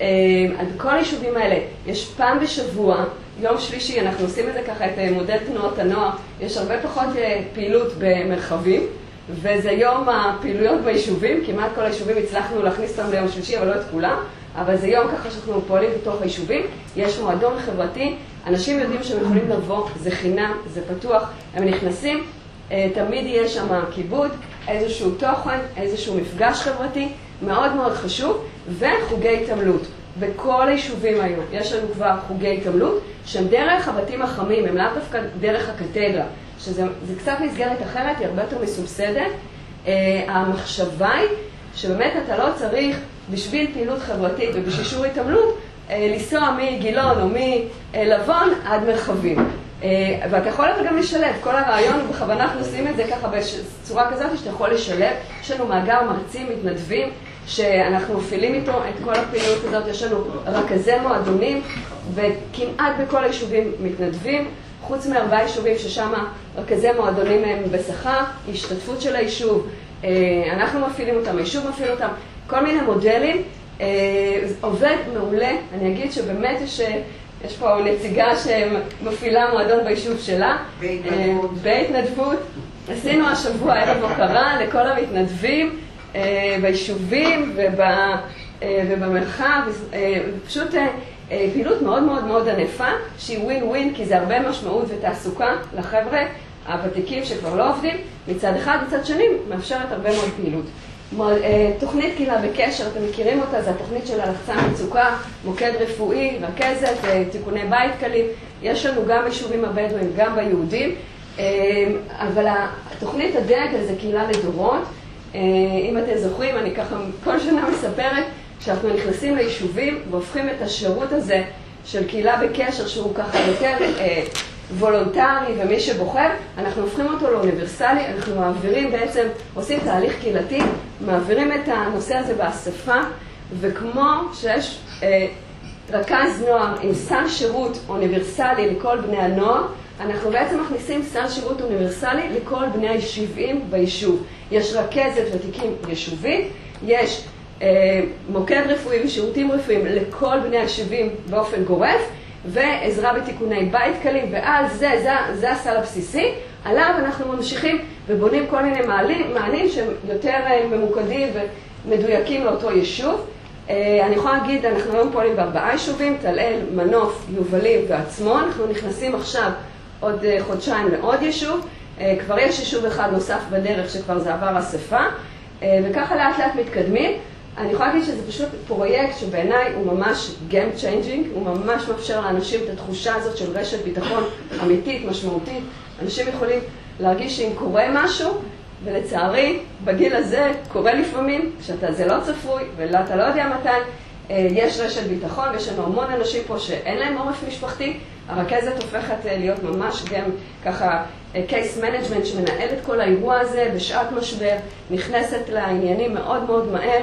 כל היישובים האלה יש פעם בשבוע, יום שלישי, אנחנו עושים את זה ככה, את מודל תנועות הנוער, יש הרבה פחות פעילות במרחבים, וזה יום הפעילויות ביישובים, כמעט כל היישובים הצלחנו להכניס אותם ליום שלישי, אבל לא את כולם, אבל זה יום ככה שאנחנו פועלים בתוך היישובים, יש מועדון חברתי, אנשים יודעים שהם יכולים לבוא, זה חינם, זה פתוח, הם נכנסים, תמיד יהיה שם כיבוד, איזשהו תוכן, איזשהו מפגש חברתי, מאוד מאוד חשוב, וחוגי התעמלות. בכל היישובים היום יש לנו כבר חוגי התעמלות, שהם דרך הבתים החמים, הם לאו דווקא דרך הקתדרה, שזה זה קצת מסגרת אחרת, היא הרבה יותר מסובסדת. Uh, המחשבה היא שבאמת אתה לא צריך בשביל פעילות חברתית ובשביל שיעור התעמלות, uh, לנסוע מגילון או מלבון עד מרחבים. Uh, ואתה יכול גם לשלב, כל הרעיון, בכוונה אנחנו עושים את זה ככה בצורה כזאת שאתה יכול לשלב. יש לנו מאגר מרצים מתנדבים שאנחנו מפעילים איתו את כל הפעילות הזאת, יש לנו רכזי מועדונים וכמעט בכל היישובים מתנדבים, חוץ מארבעה יישובים ששם רכזי מועדונים הם בשכר, השתתפות של היישוב, אנחנו מפעילים אותם, היישוב מפעיל אותם, כל מיני מודלים, עובד מעולה. אני אגיד שבאמת יש, יש פה נציגה שמפעילה מועדון ביישוב שלה, בהתנדבות. בהתנדבות. עשינו השבוע ערב הוקרה לכל המתנדבים ביישובים ובמרחב, פשוט פעילות מאוד מאוד מאוד ענפה, שהיא ווין ווין, כי זה הרבה משמעות ותעסוקה לחבר'ה הוותיקים שכבר לא עובדים, מצד אחד, מצד שני, מאפשרת הרבה מאוד פעילות. תוכנית קהילה בקשר, אתם מכירים אותה, זו התוכנית של הלחצן מצוקה, מוקד רפואי, רכזת, תיקוני בית קלים, יש לנו גם ביישובים הבדואים, גם ביהודים, אבל התוכנית הדגל זה קהילה לדורות. אם אתם זוכרים, אני ככה כל שנה מספרת שאנחנו נכנסים ליישובים והופכים את השירות הזה של קהילה בקשר, שהוא ככה יותר אה, וולונטרי ומי שבוחר, אנחנו הופכים אותו לאוניברסלי, אנחנו מעבירים בעצם, עושים תהליך קהילתי, מעבירים את הנושא הזה באספה, וכמו שיש אה, רכז נוער עם סל שירות אוניברסלי לכל בני הנוער, אנחנו בעצם מכניסים סל שירות אוניברסלי לכל בני היישובים ביישוב. יש רכזת ותיקים יישובית, יש אה, מוקד רפואי ושירותים רפואיים לכל בני היישובים באופן גורף, ועזרה בתיקוני בית קלים, ועל זה, זה, זה הסל הבסיסי, עליו אנחנו ממשיכים ובונים כל מיני מעלים, מענים שהם יותר אה, ממוקדים ומדויקים לאותו יישוב. אה, אני יכולה להגיד, אנחנו היום פועלים בארבעה יישובים, תל-אל, מנוף, יובלים ועצמון, אנחנו נכנסים עכשיו עוד חודשיים לעוד יישוב, כבר יש יישוב אחד נוסף בדרך שכבר זה עבר אספה, וככה לאט לאט מתקדמים. אני יכולה להגיד שזה פשוט פרויקט שבעיניי הוא ממש game changing, הוא ממש מאפשר לאנשים את התחושה הזאת של רשת ביטחון אמיתית, משמעותית. אנשים יכולים להרגיש שאם קורה משהו, ולצערי בגיל הזה קורה לפעמים, שזה לא צפוי ואתה לא יודע מתי, יש רשת ביטחון, ויש לנו המון אנשים פה שאין להם עורף משפחתי. הרכזת הופכת להיות ממש גם ככה case management שמנהל את כל האירוע הזה בשעת משבר, נכנסת לעניינים מאוד מאוד מהר,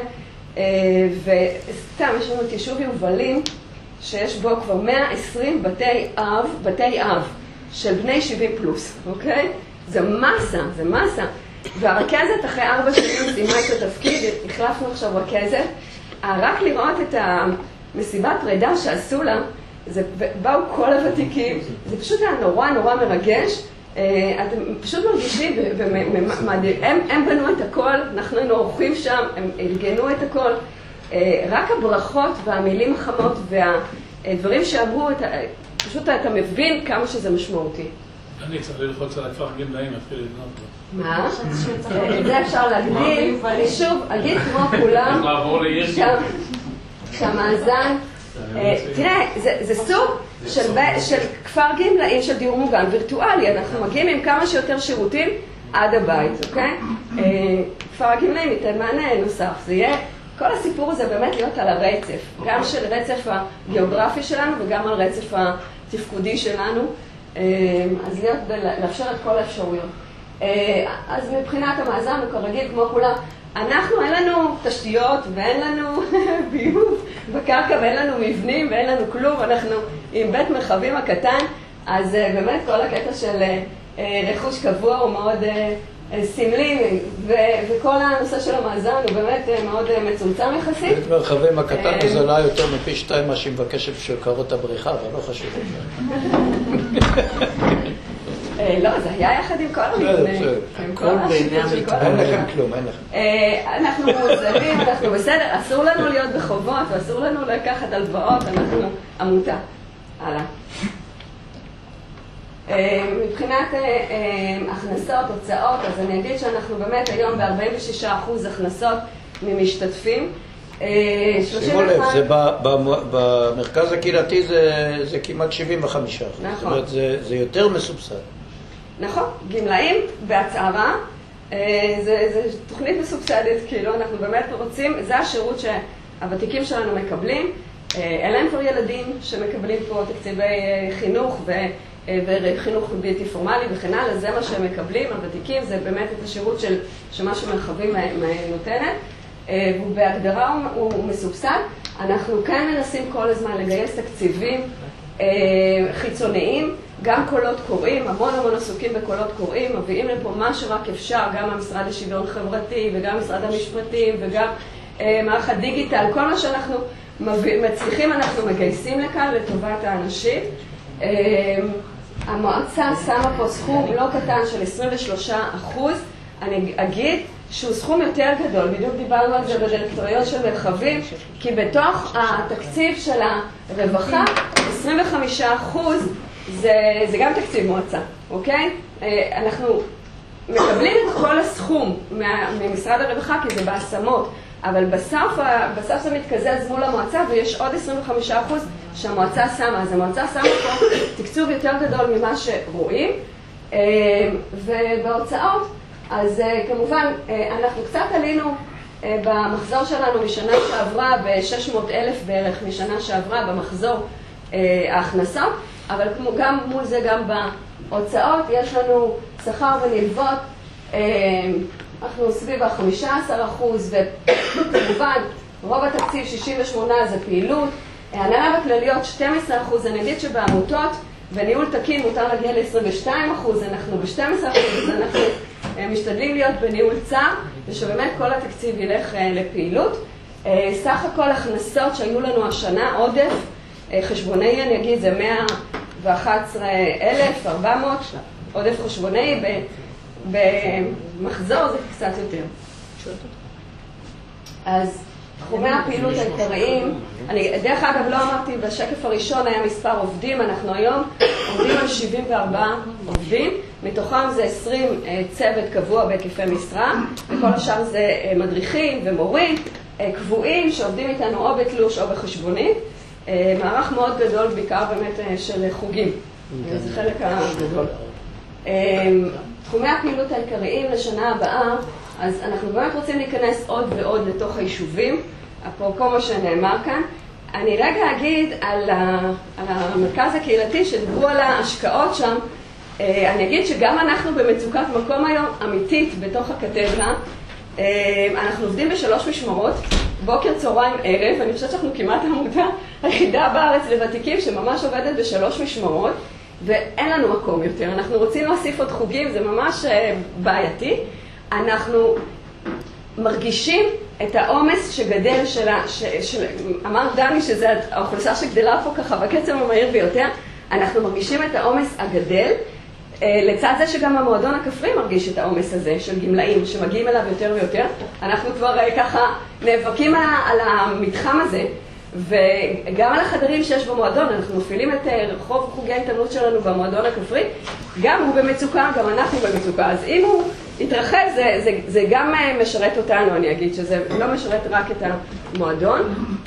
וסתם יש לנו את יישוב יובלים שיש בו כבר מאה ועשרים בתי אב, בתי אב של בני שבעים פלוס, אוקיי? זה מסה, זה מסה. והרכזת אחרי ארבע שנים סיימה את התפקיד, החלפנו עכשיו רכזת, רק לראות את המסיבת פרידה שעשו לה, זה, באו כל הוותיקים, זה פשוט היה נורא נורא מרגש, אתם פשוט מרגישים, הם, הם בנו את הכל, אנחנו היינו אורחים שם, הם ארגנו את הכל, רק הברכות והמילים החמות והדברים שאמרו, פשוט אתה מבין כמה שזה משמעותי. אני צריך ללחוץ על הכפר גמלאים, להתחיל לבנות לו. מה? את זה אפשר להגדיל, אני שוב אגיד כמו כולם, שהמאזן תראה, זה סוג של כפר גמלאים של דיור מוגן וירטואלי, אנחנו מגיעים עם כמה שיותר שירותים עד הבית, אוקיי? כפר הגמלאים ייתן מענה נוסף, זה יהיה, כל הסיפור הזה באמת להיות על הרצף, גם של רצף הגיאוגרפי שלנו וגם על רצף התפקודי שלנו, אז להיות, לאפשר את כל האפשרויות. אז מבחינת המאזן הוא כרגיל כמו כולם, אנחנו אין לנו תשתיות ואין לנו ביוב בקרקע ואין לנו מבנים ואין לנו כלום, אנחנו עם בית מרחבים הקטן, אז באמת כל הקטע של רכוש קבוע הוא מאוד סמלי, וכל הנושא של המאזן הוא באמת מאוד מצומצם יחסית. בית מרחבים הקטן זה עלה יותר מפי שתיים מה שהיא מבקשת שקרות הבריחה, אבל לא חשוב. לא, זה היה יחד עם כל המבנה. כל בעיני המתבן. אין לכם כלום, אין לכם. אנחנו מוזרים, אנחנו בסדר, אסור לנו להיות בחובות, ואסור לנו לקחת הלוואות, אנחנו עמותה. הלאה. מבחינת הכנסות, הוצאות, אז אני אגיד שאנחנו באמת היום ב-ארבעים ושישה אחוז הכנסות ממשתתפים. שימו לב, במרכז הקהילתי זה כמעט שבעים וחמישה אחוז. זאת אומרת, זה יותר מסובסד. נכון, גמלאים בהצהרה, זה תוכנית מסובסדת, כאילו אנחנו באמת רוצים, זה השירות שהוותיקים שלנו מקבלים, אין להם כבר ילדים שמקבלים פה תקציבי חינוך וחינוך בלתי פורמלי וכן הלאה, זה מה שהם מקבלים, הוותיקים זה באמת את השירות של שמה שמרחבים נותנת, ובהגדרה הוא מסובסד. אנחנו כן מנסים כל הזמן לגייס תקציבים חיצוניים, גם קולות קוראים, המון המון עסוקים בקולות קוראים, מביאים לפה מה שרק אפשר, גם המשרד לשוויון חברתי וגם משרד המשפטים וגם מערך הדיגיטל, כל מה שאנחנו מצליחים אנחנו מגייסים לכאן לטובת האנשים. המועצה שמה פה סכום לא קטן של עשרים ושלושה אחוז, אני אגיד שהוא סכום יותר גדול, בדיוק דיברנו על זה בדירקטוריון של מרחבים, כי בתוך התקציב של הרווחה, עשרים וחמישה אחוז זה, זה גם תקציב מועצה, אוקיי? אנחנו מקבלים את כל הסכום ממשרד הרווחה כי זה בהשמות, אבל בסוף, בסוף זה מתקזז מול המועצה ויש עוד עשרים וחמישה אחוז שהמועצה שמה, אז המועצה שמה פה תקצוב יותר גדול ממה שרואים, ובהוצאות, אז כמובן אנחנו קצת עלינו במחזור שלנו משנה שעברה ב-שש מאות אלף בערך משנה שעברה במחזור ההכנסות, אבל גם מול זה גם בהוצאות יש לנו שכר ונלוות, אנחנו סביב ה-חמישה עשר אחוז, וכמובן רוב התקציב שישים ושמונה זה פעילות, הנהלה בכלליות שנים עשר אחוז, אני אגיד שבעמותות בניהול תקין מותר להגיע ל-עשרים ושתיים אחוז, אנחנו ב-שנים עשר אחוז, אנחנו משתדלים להיות בניהול צר, ושבאמת כל התקציב ילך לפעילות. סך הכל הכנסות שהיו לנו השנה, עודף, חשבוני אני אגיד זה מאה ואחת עשרה אלף ארבע מאות, עודף חשבוני, במחזור זה קצת יותר. אז תחומי הפעילות העיקריים, אני דרך אגב לא אמרתי, בשקף הראשון היה מספר עובדים, אנחנו היום עובדים על שבעים וארבעה עובדים, מתוכם זה עשרים צוות קבוע בהיקפי משרה, וכל השאר זה מדריכים ומורים קבועים שעובדים איתנו או בתלוש או בחשבונית, מערך מאוד גדול בעיקר באמת של חוגים, זה חלק הגדול. תחומי הפעילות העיקריים לשנה הבאה, אז אנחנו באמת רוצים להיכנס עוד ועוד לתוך היישובים, אפרופו מה שנאמר כאן. אני רגע אגיד על, ה, על המרכז הקהילתי שדיברו על ההשקעות שם, אני אגיד שגם אנחנו במצוקת מקום היום אמיתית בתוך הקתדרה, אנחנו עובדים בשלוש משמרות, בוקר, צהריים, ערב, אני חושבת שאנחנו כמעט העמותה היחידה בארץ לוותיקים שממש עובדת בשלוש משמרות, ואין לנו מקום יותר. אנחנו רוצים להוסיף עוד חוגים, זה ממש בעייתי. אנחנו מרגישים את העומס שגדל של, של, של אמר דני שזה האוכלוסייה שגדלה פה ככה בקצב המהיר ביותר, אנחנו מרגישים את העומס הגדל, לצד זה שגם המועדון הכפרי מרגיש את העומס הזה של גמלאים שמגיעים אליו יותר ויותר. אנחנו כבר ככה נאבקים על המתחם הזה, וגם על החדרים שיש במועדון, אנחנו מפעילים את רחוב חוגי ההתעמלות שלנו במועדון הכפרי, גם הוא במצוקה, גם אנחנו במצוקה, אז אם הוא יתרחב זה, זה, זה גם משרת אותנו, אני אגיד שזה לא משרת רק את המועדון.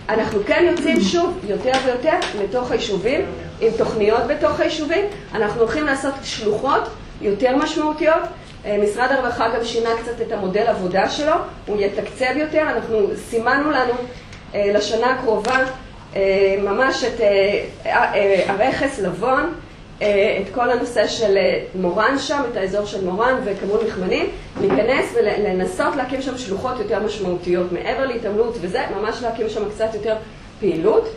אנחנו כן יוצאים שוב יותר ויותר לתוך היישובים, עם תוכניות בתוך היישובים. אנחנו הולכים לעשות שלוחות יותר משמעותיות. משרד הרווחה גם שינה קצת את המודל עבודה שלו, הוא יתקצב יותר. אנחנו סימנו לנו לשנה הקרובה ממש את הרכס לבון, את כל הנושא של מורן שם, את האזור של מורן וכמון מחמנים, להיכנס ולנסות להקים שם שלוחות יותר משמעותיות, מעבר להתעמלות וזה, ממש להקים שם קצת יותר פעילות.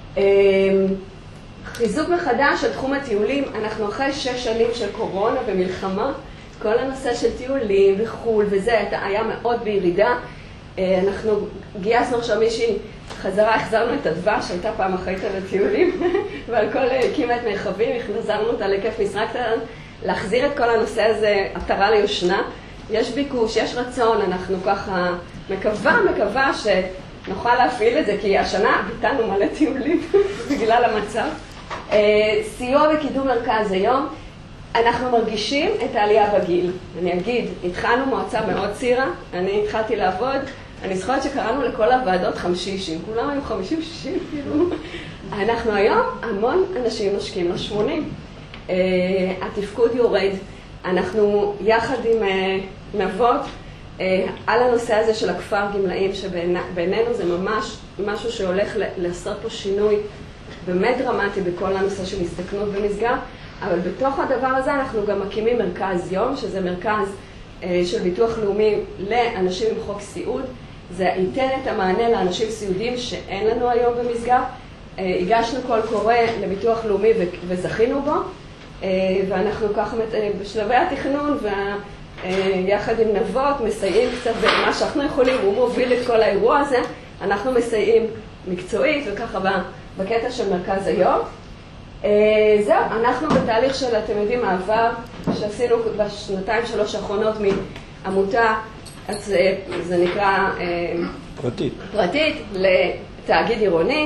חיזוק מחדש של תחום הטיולים, אנחנו אחרי שש שנים של קורונה ומלחמה, כל הנושא של טיולים וחול וזה היה מאוד בירידה. אנחנו גייסנו עכשיו מישהי, חזרה, החזרנו את הדבש, שהייתה פעם אחראית על הטיולים, ועל כל הקימה את מרחבים, החזרנו אותה להיקף משרה קטן, להחזיר את כל הנושא הזה, עטרה ליושנה. יש ביקוש, יש רצון, אנחנו ככה מקווה, מקווה שנוכל להפעיל את זה, כי השנה ביטלנו מלא טיולים בגלל המצב. סיוע וקידום מרכז היום, אנחנו מרגישים את העלייה בגיל. אני אגיד, התחלנו מועצה מאוד צעירה, אני התחלתי לעבוד, אני זוכרת שקראנו לכל הוועדות חמישים, כולם היו חמישים שישים, כאילו. אנחנו היום, המון אנשים נושקים לשמונים. Uh, התפקוד יורד. אנחנו יחד עם uh, נבות, uh, על הנושא הזה של הכפר גמלאים, שבינינו זה ממש משהו שהולך לעשות פה שינוי באמת דרמטי בכל הנושא של הזדקנות במסגר, אבל בתוך הדבר הזה אנחנו גם מקימים מרכז יום, שזה מרכז uh, של ביטוח לאומי לאנשים עם חוק סיעוד. זה ייתן את המענה לאנשים סיעודיים שאין לנו היום במסגר. הגשנו קול קורא לביטוח לאומי וזכינו בו, ואנחנו ככה בשלבי התכנון ויחד עם נבות מסייעים קצת במה שאנחנו יכולים, הוא מוביל את כל האירוע הזה, אנחנו מסייעים מקצועית וככה בקטע של מרכז היום. זהו, אנחנו בתהליך של, אתם יודעים, מעבר שעשינו בשנתיים שלוש האחרונות מעמותה, אז זה נקרא פרטית, פרטית לתאגיד עירוני.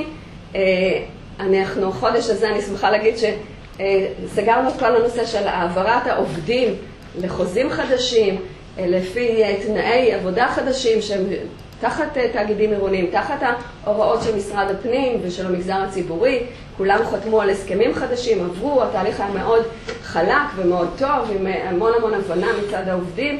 אנחנו חודש הזה, אני שמחה להגיד שסגרנו את כל הנושא של העברת העובדים לחוזים חדשים, לפי תנאי עבודה חדשים שהם תחת תאגידים עירוניים, תחת ההוראות של משרד הפנים ושל המגזר הציבורי. כולם חתמו על הסכמים חדשים, עברו, התהליך היה מאוד חלק ומאוד טוב, עם המון המון הבנה מצד העובדים.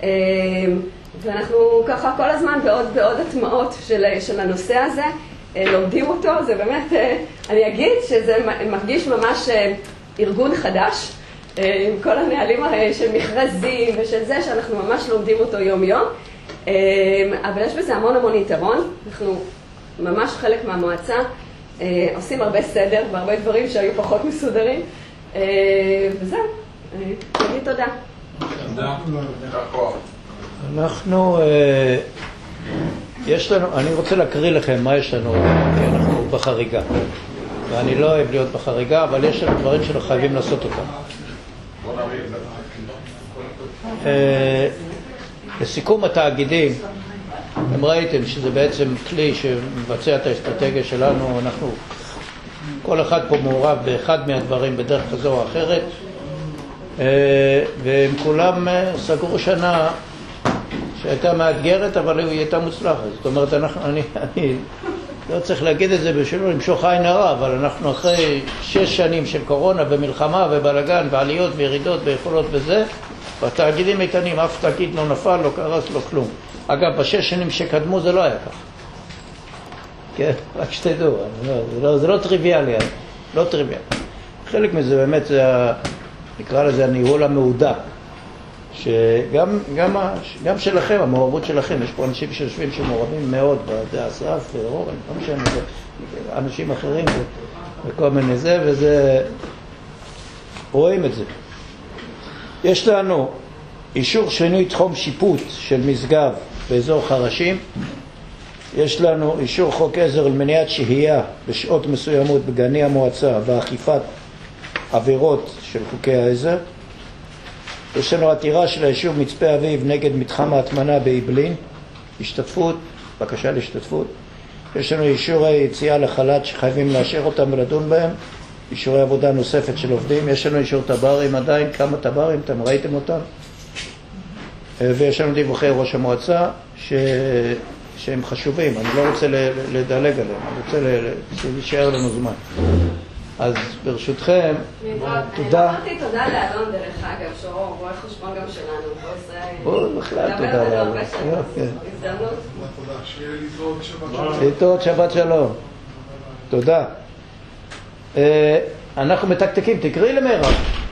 ואנחנו ככה כל הזמן בעוד בעוד הטמעות של, של הנושא הזה, לומדים אותו. זה באמת, אני אגיד שזה מרגיש ממש ארגון חדש, עם כל הנהלים של מכרזים ושל זה, שאנחנו ממש לומדים אותו יום יום. אבל יש בזה המון המון יתרון, אנחנו ממש חלק מהמועצה, עושים הרבה סדר והרבה דברים שהיו פחות מסודרים, וזהו, תגיד תודה. תודה. אנחנו, יש לנו, אני רוצה להקריא לכם מה יש לנו, כי אנחנו בחריגה, ואני לא אוהב להיות בחריגה, אבל יש לנו דברים שאנחנו חייבים לעשות אותם. לסיכום התאגידים, אתם ראיתם שזה בעצם כלי שמבצע את האסטרטגיה שלנו, אנחנו, כל אחד פה מעורב באחד מהדברים בדרך כזו או אחרת, והם כולם סגרו שנה שהייתה מאתגרת, אבל היא הייתה מוצלחת. זאת אומרת, אנחנו, אני, אני לא צריך להגיד את זה בשביל למשוך עין הרע, אבל אנחנו אחרי שש שנים של קורונה ומלחמה ובלגן ועליות וירידות ויכולות וזה, והתאגידים איתנים, אף תאגיד לא נפל, לא קרס, לא כלום. אגב, בשש שנים שקדמו זה לא היה כך. כן, רק שתדעו, לא, זה, לא, זה לא טריוויאלי, לא טריוויאלי. חלק מזה באמת זה, נקרא לזה הניהול המעודק, שגם גם, גם שלכם, המעורבות שלכם, יש פה אנשים שיושבים שמעורבים מאוד, זה אסף ורוב, אני לא משנה, אנשים אחרים וכל מיני זה, וזה, רואים את זה. יש לנו אישור שינוי תחום שיפוט של משגב באזור חרשים, יש לנו אישור חוק עזר למניעת שהייה בשעות מסוימות בגני המועצה ואכיפת עבירות של חוקי העזר, יש לנו עתירה של היישוב מצפה אביב נגד מתחם ההטמנה באיבלין, השתתפות, בקשה להשתתפות, יש לנו אישורי יציאה לחל"ת שחייבים לאשר אותם ולדון בהם, אישורי עבודה נוספת של עובדים, יש לנו אישור טברים עדיין, כמה טברים, אתם ראיתם אותם, ויש לנו דיווחי ראש המועצה, שהם חשובים, אני לא רוצה לדלג עליהם, אני רוצה להישאר לנו זמן. אז ברשותכם, תודה. אמרתי תודה לאלון דרך אגב, שהוא רואה חשבון גם שלנו, בוא בכלל תודה לאלון. הזדמנות. תודה, שיהיה להתראות שבת שלום. להתראות שבת שלום. תודה. אנחנו מתקתקים, תקראי למרב.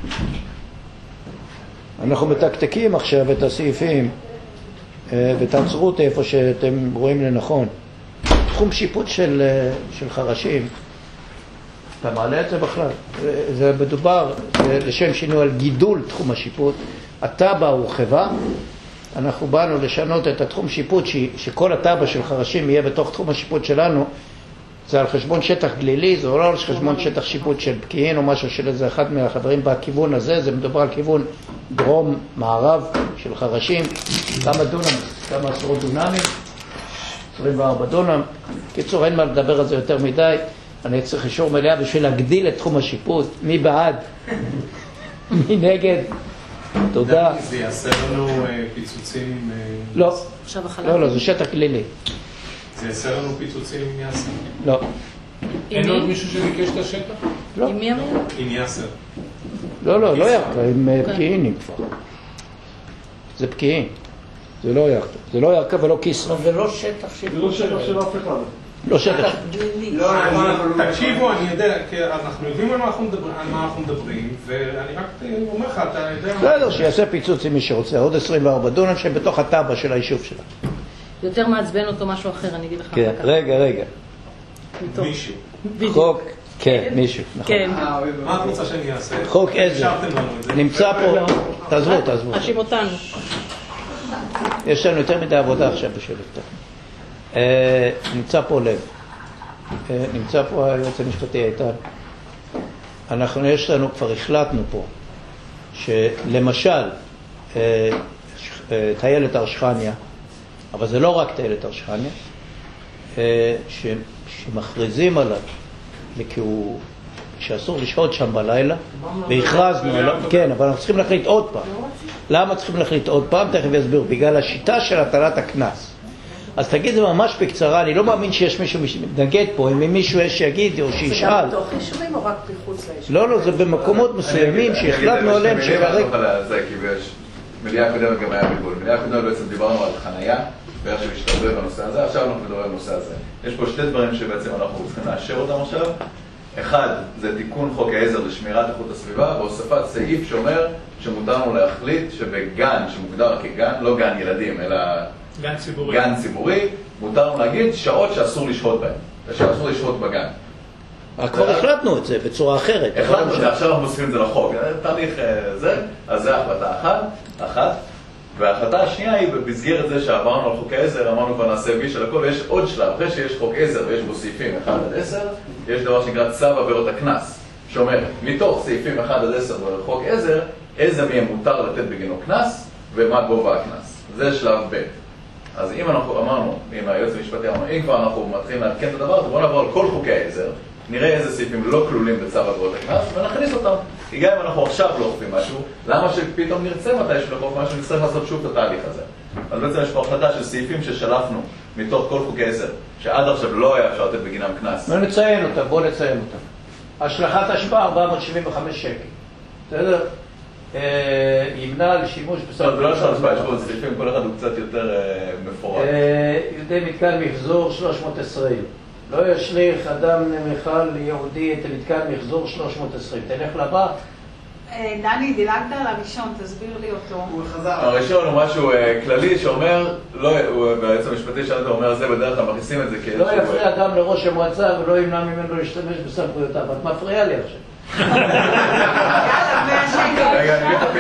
אנחנו מתקתקים עכשיו את הסעיפים ותעצרו אותי איפה שאתם רואים לנכון. תחום שיפוט של, של חרשים, אתה מעלה את זה בכלל. זה מדובר לשם שינוי על גידול תחום השיפוט. הטבע הורחבה, אנחנו באנו לשנות את התחום שיפוט, ש, שכל הטבע של חרשים יהיה בתוך תחום השיפוט שלנו. זה על חשבון שטח גלילי, זה לא על חשבון שטח שיפוט של פקיעין או משהו של איזה אחד מהחברים בכיוון הזה, זה מדובר על כיוון דרום מערב של חרשים, כמה דונם, כמה עשרות דונמים, עשרים וארבע דונם. קיצור, אין מה לדבר על זה יותר מדי, אני צריך אישור מלאה בשביל להגדיל את תחום השיפוט. מי בעד? מי נגד? תודה. זה יעשה לנו פיצוצים? לא, לא, לא, זה שטח גלילי. זה יעשה לנו פיצוצים עם יאסר? לא. אין עוד מישהו שביקש את השטח? לא. עם מי אמר? עם יאסר. לא, לא, לא יחד, עם פקיעינים כבר. זה פקיעין. זה לא יחד. זה לא יחד ולא כיסרא. זה לא שטח של... זה לא שטח של אף אחד. לא שטח. תקשיבו, אני יודע, אנחנו יודעים על מה אנחנו מדברים, ואני רק אומר לך, אתה יודע... לא, שיעשה פיצוץ עם מי שרוצה. עוד עשרים וארבע דונם שהם בתוך הטבע של היישוב שלה. יותר מעצבן אותו משהו אחר, אני אגיד לך. כן, רגע, רגע. מישהו. חוק, כן, מישהו, נכון. מה את רוצה שאני אעשה? חוק עזר. נמצא פה, תעזבו, תעזבו. אשים אותנו. יש לנו יותר מדי עבודה עכשיו בשביל זה. נמצא פה לב. נמצא פה היועץ המשפטי איתן. אנחנו, יש לנו, כבר החלטנו פה, שלמשל, טיילת הרשחניה, אבל זה לא רק טיילת הרשחניה, ש, שמכריזים עליו, כי הוא, שאסור לשהות שם בלילה, והכרזנו עליו, כן, אבל אנחנו צריכים להחליט עוד פעם. למה צריכים להחליט עוד פעם? תכף יסביר, בגלל השיטה של הטלת הכנס. אז תגיד זה ממש בקצרה, אני לא מאמין שיש מישהו מתנגד פה, אם מישהו יש שיגיד או שישאל. זה גם בתוך יישובים או רק מחוץ ליישובים? לא, לא, זה במקומות מסוימים שהחלטנו עליהם שכרגע... מליאה הקודמת גם היה בלבול. מליאה הקודמת בעצם דיברנו על חנייה, ואיך שמשתרבב בנושא הזה, עכשיו אנחנו מדברים על הנושא הזה. יש פה שתי דברים שבעצם אנחנו צריכים לאשר אותם עכשיו. אחד, זה תיקון חוק העזר לשמירת איכות הסביבה, והוספת סעיף שאומר שמותר לנו להחליט שבגן שמוגדר כגן, לא גן ילדים, אלא גן ציבורי, גן ציבורי, מותר לנו להגיד שעות שאסור לשהות בהן, שאסור לשהות בגן. כבר החלטנו את זה בצורה אחרת. החלטנו את זה, עכשיו אנחנו מוסיפים את זה לחוק. תהליך זה, אז זה החלטה אחת, אחת. וההחלטה השנייה היא במסגרת זה שעברנו על חוק העזר, אמרנו כבר נעשה וי של הכל, ויש עוד שלב, אחרי שיש חוק עזר ויש בו סעיפים אחד עד עשר, יש דבר שנקרא צו עבירות הכנס, שאומר, מתוך סעיפים אחד עד עשר בחוק עזר, איזה מהם מותר לתת בגינו כנס, ומה גובה הכנס. זה שלב ב'. אז אם אנחנו אמרנו, אם היועץ המשפטי אמרנו, אם כבר אנחנו מתחילים להתקן את הדבר הזה, בואו נעבור על כל חוקי העזר, נראה איזה סעיפים לא כלולים בצו עבירות הכנס, ונכניס אותם. כי גם אם אנחנו עכשיו לא אוכפים משהו, למה שפתאום נרצה מתישהו לחוף משהו, נצטרך לעשות שוב את התהליך הזה. אז בעצם יש פה החלטה של סעיפים ששלפנו מתוך כל חוקי עזר, שעד עכשיו לא היה אפשר לתת בגינם כנס. בואו נציין אותם, בואו נציין אותם. השלכת השפעה ארבע מאות שבעים וחמש שקל. בסדר? ימנע לשימוש בסדר. זה לא השלכת השפעה, יש פה סעיפים, כל אחד הוא קצת יותר מפורט. ידי מתקן מחזור שלוש מאות עשרים. לא ישליך אדם מיכל יהודי את המתקן מחזור שלוש מאות עשרים. תלך לבא. דני, דילגת על הראשון, תסביר לי אותו. הוא חזר. הראשון הוא משהו כללי שאומר, בעצם המשפטי שלנו אומר זה בדרך כלל מכניסים את זה כאיזשהו... לא יפריע אדם לראש המועצה ולא ימנע ממנו להשתמש בסמכויותיו. את מפריעה לי עכשיו. יאללה, מאה שקל. רגע, אני מחפש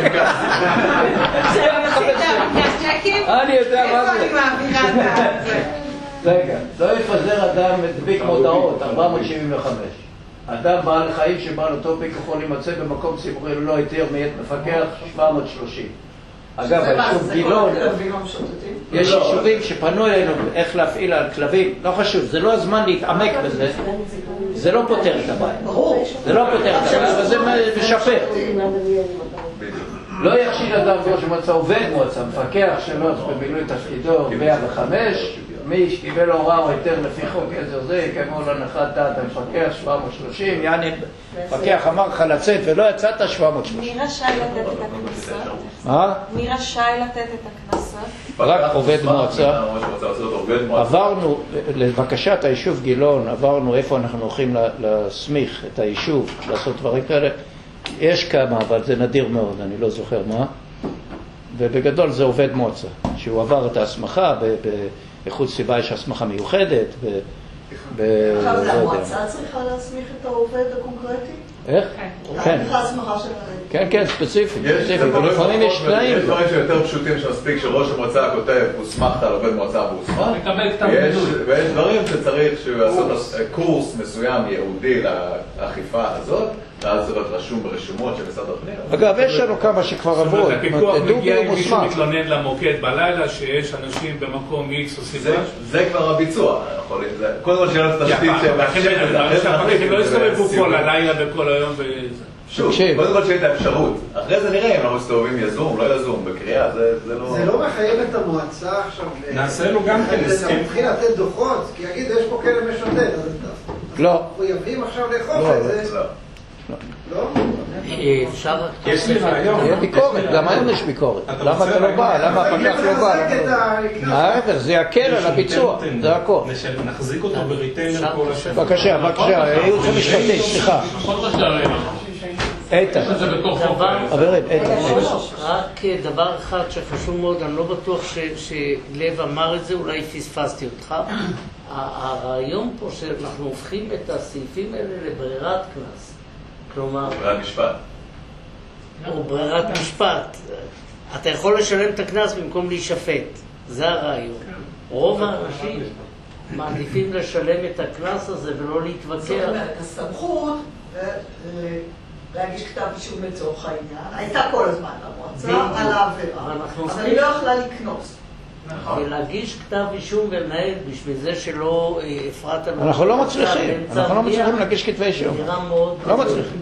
צ'קים? אני יודע מה זה. איפה אני מעבירה את זה? רגע, לא יפזר אדם מדביק מודעות, ארבע מאות שבעים וחמש. אדם בעל חיים שבעל אותו פיק יכול להימצא במקום ציבורי ללא היתר מאת מפקח, שבע מאות שלושים. אגב, היישוב גילון, יש יישובים שפנו אלינו איך להפעיל על כלבים, לא חשוב, זה לא הזמן להתעמק בזה, זה לא פותר את הבעיה. זה לא פותר את הבעיה, אבל זה משפר. לא יחשיד אדם ראש מועצה, עובד מועצה, מפקח שלו במילוי תפקידו מאה וחמש, מי שקיבל הוראה או היתר לפי חוק עזר זה, יקיימו להנחת דעת המפקח שבע מאות ושלושים, יעני, המפקח אמר לך לצאת ולא יצאת שבע מאות ושלושים. מי רשאי לתת את הקנסות? מה? מי רשאי לתת את הקנסות? רק עובד מועצה. עברנו, לבקשת היישוב גילון, עברנו איפה אנחנו הולכים להסמיך את היישוב, לעשות דברים כאלה. יש כמה, אבל זה נדיר מאוד, אני לא זוכר מה. ובגדול זה עובד מועצה, שהוא עבר את ההסמכה, באיכות סביבה יש הסמכה מיוחדת. עכשיו, המועצה צריכה להסמיך את העובד הקונקרטי? איך? כן. כן, כן, ספציפי. לפעמים יש תנאים. יש דברים שיותר פשוטים שמספיק שראש המועצה כותב, הוסמכת על עובד מועצה והוסמך. ויש דברים שצריך שהוא יעשה קורס מסוים ייעודי לאכיפה הזאת, ואז זה רשום ברשומות של משרד הפנים. אגב, יש לנו כמה שכבר עברו. זאת אומרת, הפיקוח מגיע אם מישהו מתלונן למוקד בלילה שיש אנשים במקום איקס או סיבה. זה כבר הביצוע. קודם כל שאלה תשתית שמאפשרת את זה. הם לא יסתובבו כל הלילה וכל היום וזה. שוב, קודם כל שאין את האפשרות. אחרי זה נראה אם אנחנו מסתובבים יזום, לא יזום, בקריאה, זה לא... זה לא מחייב את המועצה עכשיו... נעשה לו גם כן הסכם. אתה מתחיל לתת דוחות, כי יגיד, יש פה כלב משוטט. לא. חייבים עכשיו לאכוף את זה. לא? אפשר... יש לי רעיון. יהיה ביקורת, גם היום יש ביקורת. למה אתה לא בא? למה הפקח לא בא? ההפך, זה יקל על הביצוע, זה הכל. נחזיק אותו בריטיינר כל השם. בבקשה, בבקשה, הייעוץ המשפטי, סליחה. איתן. חברים, איתן. רק דבר אחד שחשוב מאוד, אני לא בטוח שלב אמר את זה, אולי פספסתי אותך. הרעיון פה שאנחנו הופכים את הסעיפים האלה לברירת קנס. כלומר... ברירת משפט. או ברירת משפט. אתה יכול לשלם את הקנס במקום להישפט. זה הרעיון. רוב האנשים מעדיפים לשלם את הקנס הזה ולא להתווכח. זאת אומרת, הסמכות להגיש כתב אישום לצורך העניין הייתה כל הזמן למועצה על העבירה. אבל היא לא יכלה לקנוס. ולהגיש כתב אישום ולנהל בשביל זה שלא הפרעת... אנחנו לא מצליחים, אנחנו לא מצליחים להגיש כתבי אישום. לא מצליחים.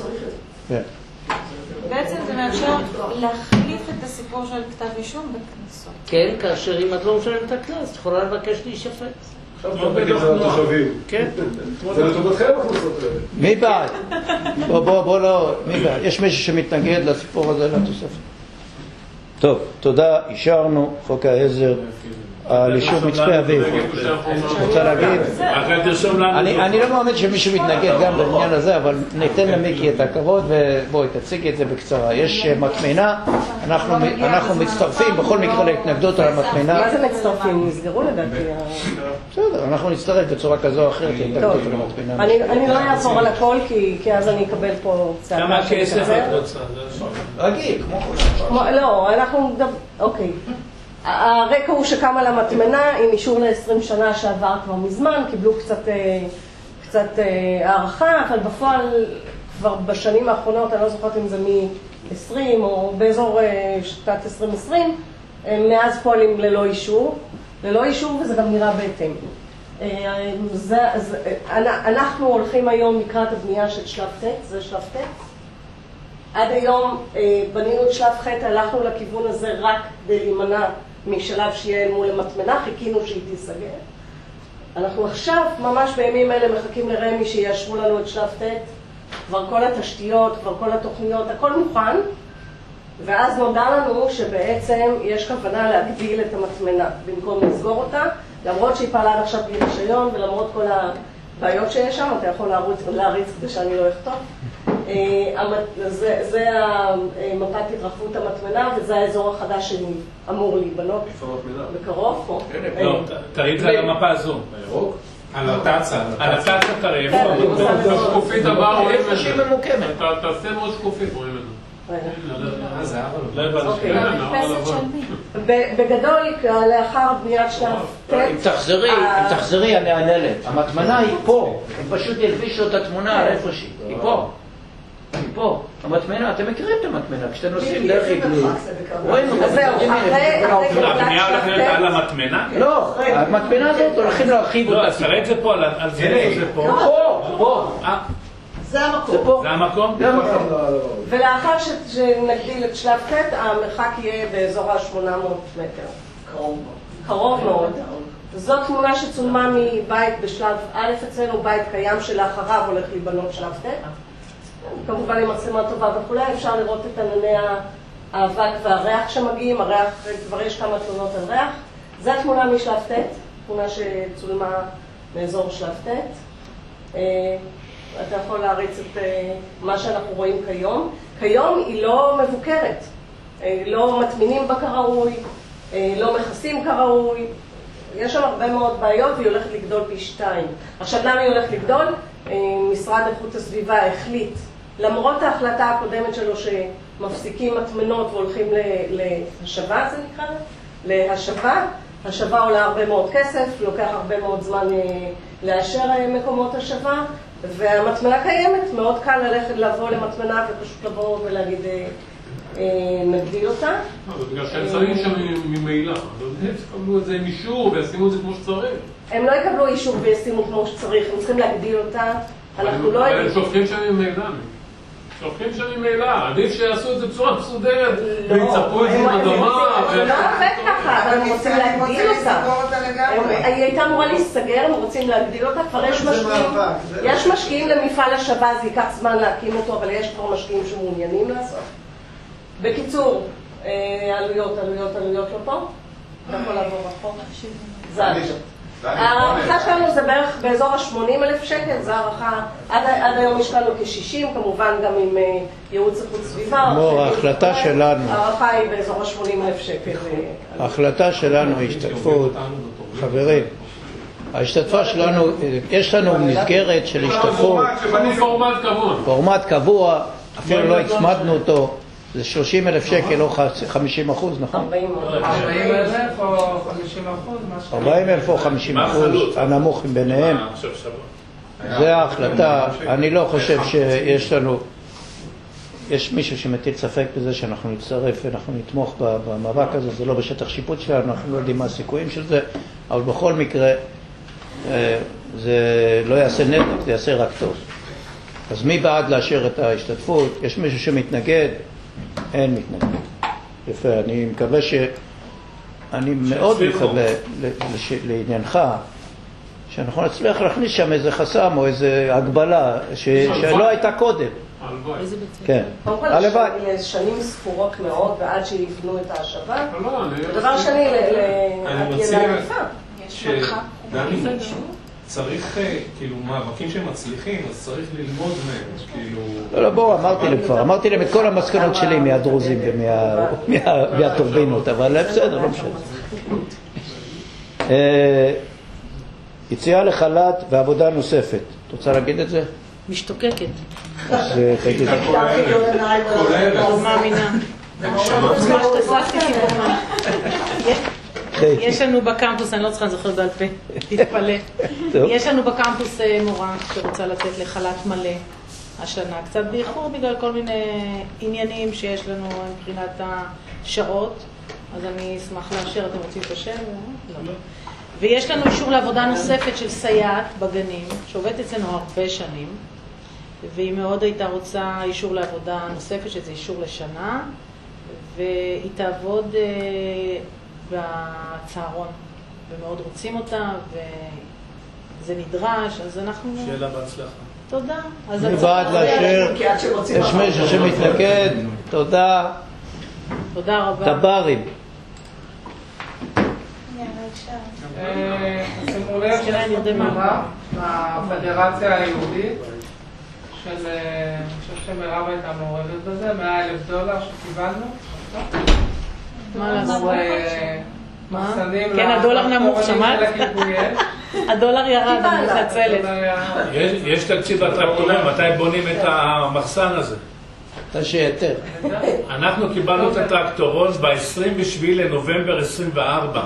בעצם זה מאפשר להחליף את הסיפור של כתב אישום בקנסות. כן, כאשר אם את לא משלמת את הקנס, את יכולה לבקש להישפט. עכשיו תגיד את זה לתושבים. כן. זה לטובתכם הכנסות האלה. מי בעד? בוא, בוא, בוא לא, מי בעד? יש מישהו שמתנגד לסיפור הזה לתוספת? טוב, תודה, אישרנו, חוק העזר על יישוב מצפה אביב. רוצה להגיד? אני לא מאמין שמישהו מתנגד גם בעניין הזה, אבל ניתן למיקי את הכבוד ובואי תציגי את זה בקצרה. יש מטמנה, אנחנו מצטרפים בכל מקרה להתנגדות על המטמנה. מה זה מצטרפים? נסגרו לדעתי? בסדר, אנחנו נצטרף בצורה כזו או אחרת להתנגדות על המטמנה. אני לא אעבור על הכל כי אז אני אקבל פה צעקה. כמה כסף את רוצה? רגיל, כמו חושב. לא, אנחנו... אוקיי. הרקע הוא שקם על המטמנה עם אישור ל-עשרים שנה שעבר כבר מזמן, קיבלו קצת, קצת הערכה, אבל בפועל כבר בשנים האחרונות, אני לא זוכרת אם זה מ-עשרים או באזור שנת עשרים עשרים, מאז פועלים ללא אישור, ללא אישור וזה גם נראה בהתאם. זה, זה, אנחנו הולכים היום לקראת הבנייה של שלב ט', זה שלב ט'. עד היום בנינו את שלב ח', הלכנו לכיוון הזה רק כדי להימנע משלב שיהיה מול המטמנה, חיכינו שהיא תיסגר. אנחנו עכשיו, ממש בימים אלה, מחכים לרמי שיאשרו לנו את שלב ט', כבר כל התשתיות, כבר כל התוכניות, הכל מוכן, ואז נודע לנו שבעצם יש כוונה להגדיל את המטמנה במקום לסגור אותה, למרות שהיא פעלה עד עכשיו בלי רישיון, ולמרות כל הבעיות שיש שם, אתה יכול להריץ כדי שאני לא אכתוב. זה מפת התרחבות המטמנה וזה האזור החדש שאמור להיבנות בקרוב. תראי את זה על המפה הזו. על התצה. על התצה תראי. שקופית הבאה רואים את זה. איפה שהיא ממוקמת. תעשה מאוד שקופית רואים את זה. בגדול, לאחר בניית שלב ט', אם תחזרי, אם תחזרי אני אענלת. המטמנה היא פה, הם פשוט ילבישו את התמונה על איפה שהיא. היא פה. היא פה. המטמנה, אתם מכירים את המטמנה, כשאתם נוסעים דרך עגלי. רואים אותה. הבנייה הולכת להיות על המטמנה? לא, המטמנה הזאת הולכים להרחיב אותה. לא, אז תראה את זה פה, על זה זה פה. פה, פה. זה המקום. זה המקום? זה המקום. ולאחר שנגדיל את שלב ט', המרחק יהיה באזור ה-שמונה מאות מטר. קרוב מאוד. קרוב מאוד. זאת תמונה שצולמה מבית בשלב א' אצלנו, בית קיים שלאחריו הולך להיבנות שלב ט'. כמובן עם מצלמה טובה וכולי, אפשר לראות את ענני האבק והריח שמגיעים, הריח, כבר יש כמה תלונות על ריח. זו התמונה משלב ט', תמונה שצולמה מאזור שלב ט'. אתה יכול להריץ את מה שאנחנו רואים כיום. כיום היא לא מבוקרת, לא מטמינים בה כראוי, לא מכסים כראוי. יש שם הרבה מאוד בעיות והיא הולכת לגדול פי שתיים. עכשיו למה היא הולכת לגדול? משרד איכות הסביבה החליט, למרות ההחלטה הקודמת שלו שמפסיקים מטמנות והולכים להשבה, זה נקרא? להשבה. השבה עולה הרבה מאוד כסף, לוקח הרבה מאוד זמן לאשר מקומות השבה, והמטמנה קיימת, מאוד קל ללכת לבוא למטמנה ופשוט לבוא ולהגיד נגדיל אותה. זה בגלל שהם שמים שם ממעילה, הם יקבלו את זה עם אישור וישימו את זה כמו שצריך. הם לא יקבלו אישור וישימו כמו שצריך, הם צריכים להגדיל אותה, אנחנו לא יודעים. אבל הם שופכים שם ממעילה, שופכים שם ממעילה, עדיף שיעשו את זה בצורה מסודרת ויצפו את זה עם אדמה. זה לא עובד ככה, אבל הם רוצים להגדיל אותה. היא הייתה אמורה להיסגר, הם רוצים להגדיל אותה, כבר יש משקיעים. יש משקיעים למפעל השבה, זה ייקח זמן להקים אותו, אבל יש כבר משקיעים שמעוניינים לעשות. בקיצור, עלויות, עלויות, עלויות לא פה. אתה יכול לעבור רחוק. זה עלויות. הערכה שלנו זה בערך באזור ה-שמונים אלף שקל, זה הערכה, עד היום יש לנו כ-שישים, כמובן גם עם ייעוץ איכות סביבה. לא, ההחלטה שלנו. הערכה היא באזור ה-שמונים אלף שקל. ההחלטה שלנו היא השתתפות, חברים, ההשתתפה שלנו, יש לנו מסגרת של השתתפות. פורמט קבוע. פורמט קבוע, אפילו לא הצמדנו אותו. זה שלושים אלף שקל או חמישים אחוז, נכון? ארבעים אלף או חמישים אחוז? ארבעים אלף או חמישים אחוז, הנמוך ביניהם. זה ההחלטה. אני לא חושב שיש לנו, יש מישהו שמטיל ספק בזה שאנחנו נצטרף ואנחנו נתמוך במאבק הזה, זה לא בשטח שיפוט שלנו, אנחנו לא יודעים מה הסיכויים של זה, אבל בכל מקרה זה לא יעשה נזק, זה יעשה רק טוב. אז מי בעד לאשר את ההשתתפות? יש מישהו שמתנגד? אין מתנגד. יפה, אני מקווה ש... אני מאוד מקווה לעניינך שאנחנו נצליח להכניס שם איזה חסם או איזה הגבלה שלא הייתה קודם. איזה בית כן. הלוואי. שנים ספורות מאוד ועד שיבנו את ההשבה. דבר שני, לאכיפה. יש מרחק. צריך, כאילו, מאבקים שמצליחים, אז צריך ללמוד מהם, כאילו... לא, לא, בואו, אמרתי להם כבר, אמרתי להם את כל המסקנות שלי מהדרוזים ומהטורבינות, אבל בסדר, לא משנה. יציאה לחל"ת ועבודה נוספת. את רוצה להגיד את זה? משתוקקת. אז תגיד. לא מאמינה. ממש תססתי סיפורמה. יש לנו בקמפוס, אני לא צריכה לזכר בעל פה, תתפלא. יש לנו בקמפוס מורה שרוצה לתת לחל"ת מלא השנה, קצת באיחור בגלל כל מיני עניינים שיש לנו מבחינת השעות, אז אני אשמח לאשר, אתם רוצים את השם? לא. ויש לנו אישור לעבודה נוספת של סייעת בגנים, שעובדת אצלנו הרבה שנים, והיא מאוד הייתה רוצה אישור לעבודה נוספת, שזה אישור לשנה, והיא תעבוד בצהרון, ומאוד רוצים אותה, וזה נדרש, אז אנחנו... שאלה בהצלחה. תודה. אני בעד לאשר, יש מישהו שמתנגד, תודה. תודה רבה. טברים. שימו לב שתמונה בפדרציה היהודית של, אני חושב שמירב הייתה מעורבת בזה, מאה אלף דולר שקיבלנו. מה לעשות? כן, הדולר נמוך, שמעת? הדולר ירד, אני מתנצלת. יש תקציב בטרקטורים, מתי בונים את המחסן הזה? אתה שיתר. אנחנו קיבלנו את הטרקטורון ב-עשרים ושבעה לנובמבר עשרים וארבע.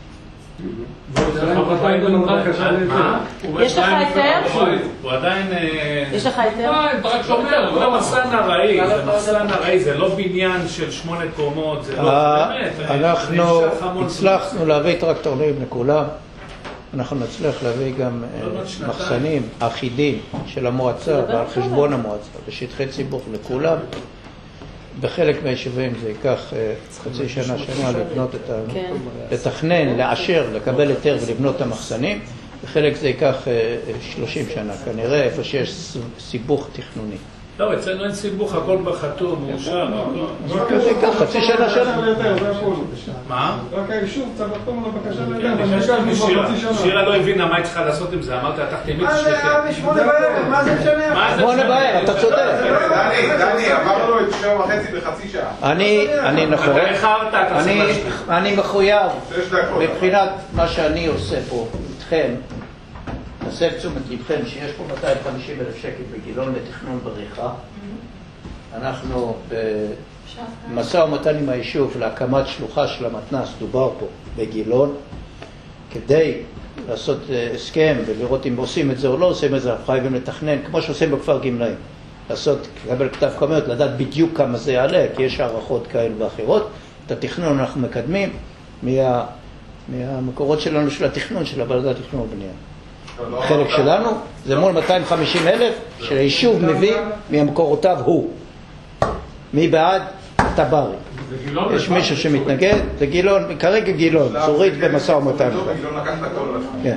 יש לך היתר? הוא עדיין... יש לך היתר? הוא לא מחסן הראי, זה מחסן הראי, זה לא בניין של שמונה קומות, זה לא באמת. אנחנו הצלחנו להביא טרקטורים לכולם, אנחנו נצליח להביא גם מחסנים אחידים של המועצה ועל חשבון המועצה בשטחי ציבור לכולם, בחלק מהיישובים זה ייקח חצי שנה, שנה לבנות את ה... לתכנן, לאשר, לקבל היתר ולבנות את המחסנים, בחלק זה ייקח שלושים שנה, כנראה איפה שיש סיבוך תכנוני. לא, אצלנו אין סיבוך, הכל בחתום, מאושר. זה ייקח חצי שנה, שנה. מה? רק היישוב צריך לחתום על הבקשה. שירה לא הבינה מה היא צריכה לעשות עם זה, אמרת, אתה תמיד מה זה היה בשמונה בערב? מה זה משנה? שמונה בערב, אתה צודק. דני, דני, עברנו לו את שבע וחצי בחצי שעה. אני, אני נכון, אני מחויב מבחינת מה שאני עושה פה איתכם, נסב תשומת לבכם שיש פה מאתיים וחמישים אלף שקל בגילון לתכנון בריחה. אנחנו במשא ומתן עם היישוב להקמת שלוחה של המתנ"ס, דובר פה בגילון, כדי לעשות הסכם ולראות אם עושים את זה או לא עושים את זה. אנחנו חייבים לתכנן כמו שעושים בכפר גמלאים, לעשות, לקבל כתב כמויות, לדעת בדיוק כמה זה יעלה, כי יש הערכות כאלה ואחרות. את התכנון אנחנו מקדמים מה, מהמקורות שלנו של התכנון של הוועדת תכנון ובנייה. החלק שלנו זה מול מאתיים וחמישים אלף שהיישוב מביא מהמקורותיו הוא. מי בעד? טברי. יש מישהו שמתנגד? זה גילון, כרגע גילון, צורית במשא ומתן. כן.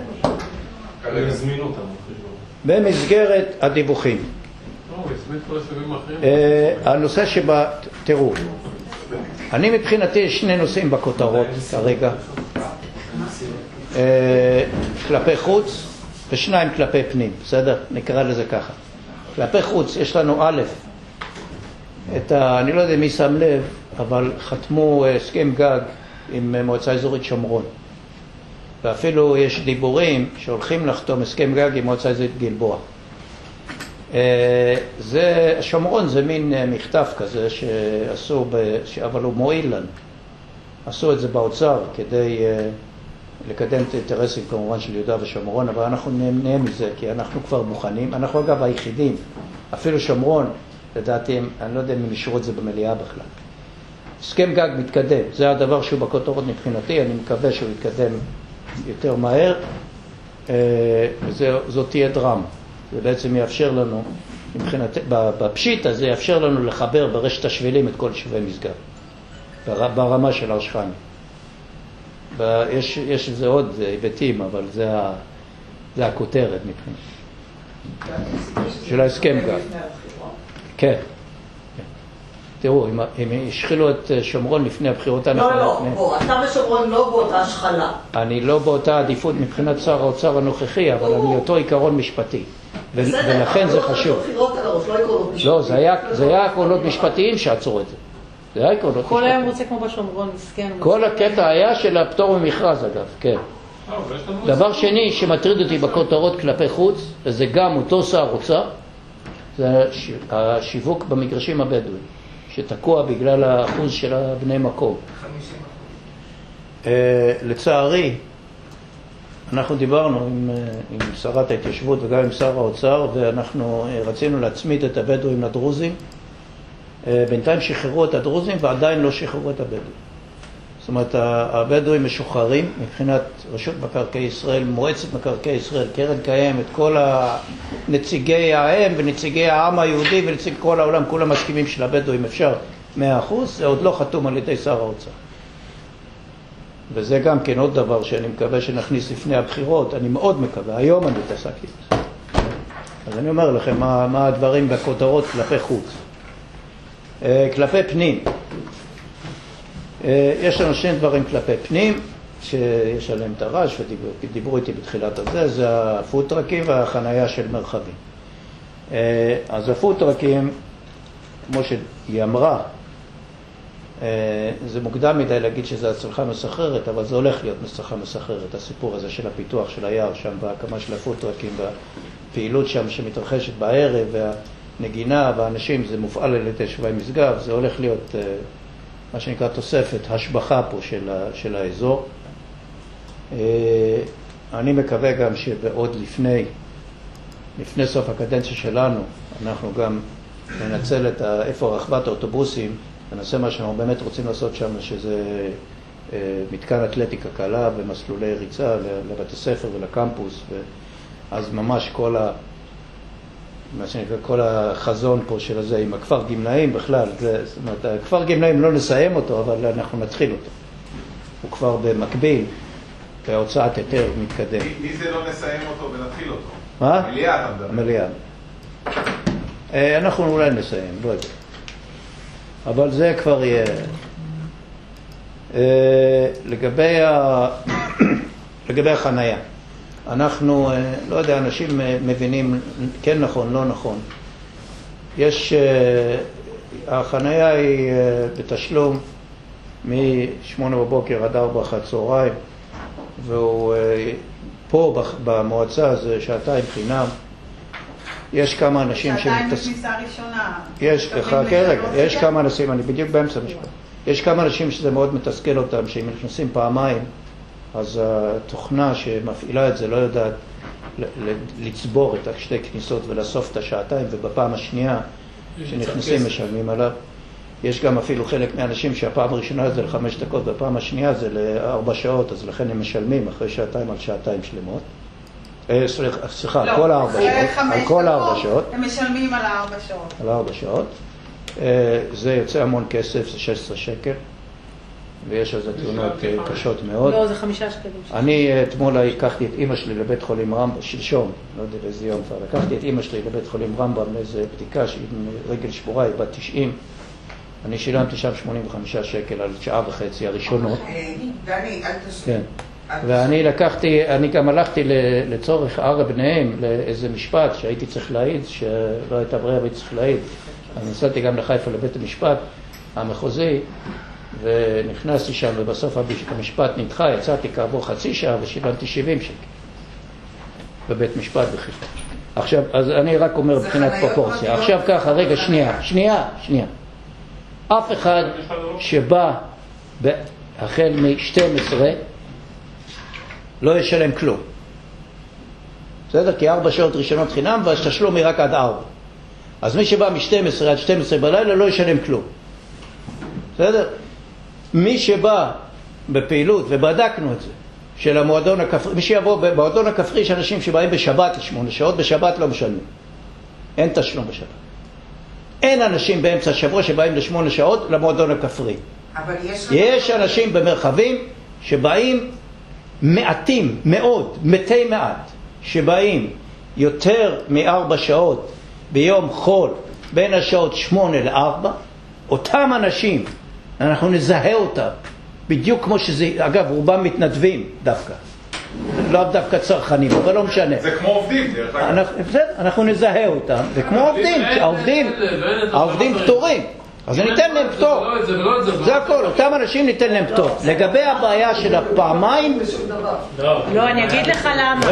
במסגרת הדיווחים. הנושא שבה, תראו, אני מבחינתי יש שני נושאים בכותרות כרגע, כלפי חוץ ושניים כלפי פנים, בסדר? נקרא לזה ככה. כלפי חוץ יש לנו א', את ה, אני לא יודע מי שם לב, אבל חתמו הסכם גג עם מועצה אזורית שומרון. ואפילו יש דיבורים שהולכים לחתום הסכם גג עם מועצה אזורית גלבוע. זה, שומרון זה מין מכתב כזה שעשו, ב, אבל הוא מועיל לנו. עשו את זה באוצר כדי לקדם את האינטרסים כמובן של יהודה ושומרון, אבל אנחנו נהנה מזה כי אנחנו כבר מוכנים. אנחנו אגב היחידים, אפילו שומרון, לדעתי, אני לא יודע אם אישרו את זה במליאה בכלל. הסכם גג מתקדם, זה הדבר שהוא בכותרות מבחינתי, אני מקווה שהוא יתקדם יותר מהר. זאת תהיה דרמה. זה בעצם יאפשר לנו, מבחינת, בפשיט הזה יאפשר לנו לחבר ברשת השבילים את כל יישובי משגב, ברמה של הרשחני. יש, יש איזה עוד היבטים, אבל זה, זה הכותרת מבחינת. של ההסכם גג. כן. תראו, אם, אם ישחילו את שומרון לפני הבחירות... לא, לא, לפני... בוא, אתה ושומרון לא באותה השחלה. אני לא באותה עדיפות מבחינת שר האוצר הנוכחי, אבל אני אותו עיקרון משפטי. ו- ולכן זה חשוב. לא, זה היה, זה היה עקרונות משפטיים שעצרו את זה. זה היה עקרונות משפטיים. כל היום רוצה כמו בשומרון, מסכן. כל הקטע היה של הפטור ממכרז, אגב, כן. דבר שני שמטריד אותי בכותרות כלפי חוץ, וזה גם אותו שר אוצר, זה השיווק במגרשים הבדואים, שתקוע בגלל האחוז של בני מקום. לצערי, אנחנו דיברנו עם, עם שרת ההתיישבות וגם עם שר האוצר, ואנחנו רצינו להצמיד את הבדואים לדרוזים. בינתיים שחררו את הדרוזים ועדיין לא שחררו את הבדואים. זאת אומרת, הבדואים משוחררים מבחינת רשות מקרקעי ישראל, מועצת מקרקעי ישראל, קרן קיימת, כל הנציגי העם ונציגי העם היהודי ונציגי כל העולם, כולם מסכימים של הבדואים אפשר מאה אחוז, זה עוד לא חתום על ידי שר האוצר. וזה גם כן עוד דבר שאני מקווה שנכניס לפני הבחירות, אני מאוד מקווה, היום אני מתעסק עם זה. אז אני אומר לכם מה, מה הדברים בכותרות כלפי חוץ. כלפי פנים. יש לנו שני דברים כלפי פנים, שיש עליהם את הרעש, ודיברו איתי בתחילת הזה, זה הפוטרקים והחנייה של מרחבים. אז הפוטרקים, כמו שהיא אמרה, זה מוקדם מדי להגיד שזה הצלחה מסחררת, אבל זה הולך להיות הצלחה מסחררת, הסיפור הזה של הפיתוח של היער שם, והקמה של הפוטרקים, והפעילות שם שמתרחשת בערב, והנגינה, והאנשים, זה מופעל על ידי שווי משגב, זה הולך להיות מה שנקרא תוספת, השבחה פה של, של האזור. אני מקווה גם שבעוד לפני, לפני סוף הקדנציה שלנו, אנחנו גם ננצל את איפה רחבת האוטובוסים, ונעשה מה שאנחנו באמת רוצים לעשות שם, שזה מתקן אתלטיקה קלה ומסלולי ריצה לבתי ספר ולקמפוס, ואז ממש כל מה שנקרא כל החזון פה של הזה עם הכפר גמלאים בכלל, זה, זאת אומרת, הכפר גמלאים לא נסיים אותו, אבל אנחנו נתחיל אותו. הוא כבר במקביל, וההוצאת היתר מתקדם. מי, מי זה לא נסיים אותו ונתחיל אותו? מה? מליאה אתה מדבר. המליאה. אנחנו אולי נסיים, לא יודע. אבל זה כבר יהיה... לגבי, ה... לגבי החנייה. אנחנו, לא יודע, אנשים מבינים כן נכון, לא נכון. יש, החנייה היא בתשלום מ-שמונה בבוקר עד ארבע אחר צהריים, והוא פה במועצה זה שעתיים חינם. יש כמה אנשים שעתיים בכניסה ראשונה. יש, חכה רגע, יש כמה אנשים, אני בדיוק באמצע המשפט. יש כמה אנשים שזה מאוד מתסכל אותם, שהם נכנסים פעמיים, אז התוכנה שמפעילה את זה לא יודעת לצבור את השתי כניסות ולאסוף את השעתיים, ובפעם השנייה שנכנסים משלמים עליו. יש גם אפילו חלק מהאנשים שהפעם הראשונה זה לחמש דקות, והפעם השנייה זה לארבע שעות, אז לכן הם משלמים אחרי שעתיים על שעתיים שלמות. סליחה, על כל הארבע שעות. על כל הארבע שעות. הם משלמים על הארבע שעות. על הארבע שעות. זה יוצא המון כסף, זה שש עשרה שקל. ויש על זה תאונות קשות מאוד. לא, זה חמישה שקלים. אני אתמול לקחתי את אמא שלי לבית חולים רמב"ם, שלשום, לא יודע באיזה יום כבר, לקחתי את אמא שלי לבית חולים רמב"ם לאיזה בדיקה שהיא רגל שבורה, היא בת תשעים. אני שילמתי שם שמונים וחמישה שקל על שעה וחצי הראשונות. דני, אל תשאיר. כן. ואני לקחתי, אני גם הלכתי לצורך ער בניהם לאיזה משפט שהייתי צריך להעיד, שלא הייתה ברירה והייתי צריך להעיד. אני נסעתי גם לחיפה לבית המשפט המחוזי, ונכנסתי שם, ובסוף המשפט נדחה, יצאתי כעבור חצי שעה ושילמתי שבעים שקל בבית משפט בחיפה. עכשיו, אז אני רק אומר מבחינת פרופורציה. עכשיו ככה, רגע, שנייה, שנייה, שנייה. אף אחד שבא החל מ-שתים עשרה לא ישלם כלום. בסדר? כי ארבע שעות ראשונות חינם, והתשלום היא רק עד ארבע. אז מי שבא מ-שתים עשרה עד שתים עשרה בלילה לא ישלם כלום. בסדר? מי שבא בפעילות, ובדקנו את זה, של המועדון הכפרי, מי שיבוא במועדון הכפרי, יש אנשים שבאים בשבת לשמונה שעות, בשבת לא משלמים. אין תשלום בשבת. אין אנשים באמצע השבוע שבאים לשמונה שעות למועדון הכפרי. אבל יש... יש אנשים במרחבים שבאים מעטים, מאוד, מתי מעט, שבאים יותר מארבע שעות ביום חול, בין השעות שמונה לארבע, אותם אנשים, אנחנו נזהה אותם, בדיוק כמו שזה, אגב, רובם מתנדבים דווקא. לא דווקא צרכנים, אבל לא משנה. זה כמו עובדים, דרך אגב. בסדר, אנחנו נזהה אותם, וכמו עובדים, העובדים, העובדים פטורים. אז ניתן להם פטור. זה הכל, אותם אנשים ניתן להם פטור. לגבי הבעיה של הפעמיים... לא, אני אגיד לך למה.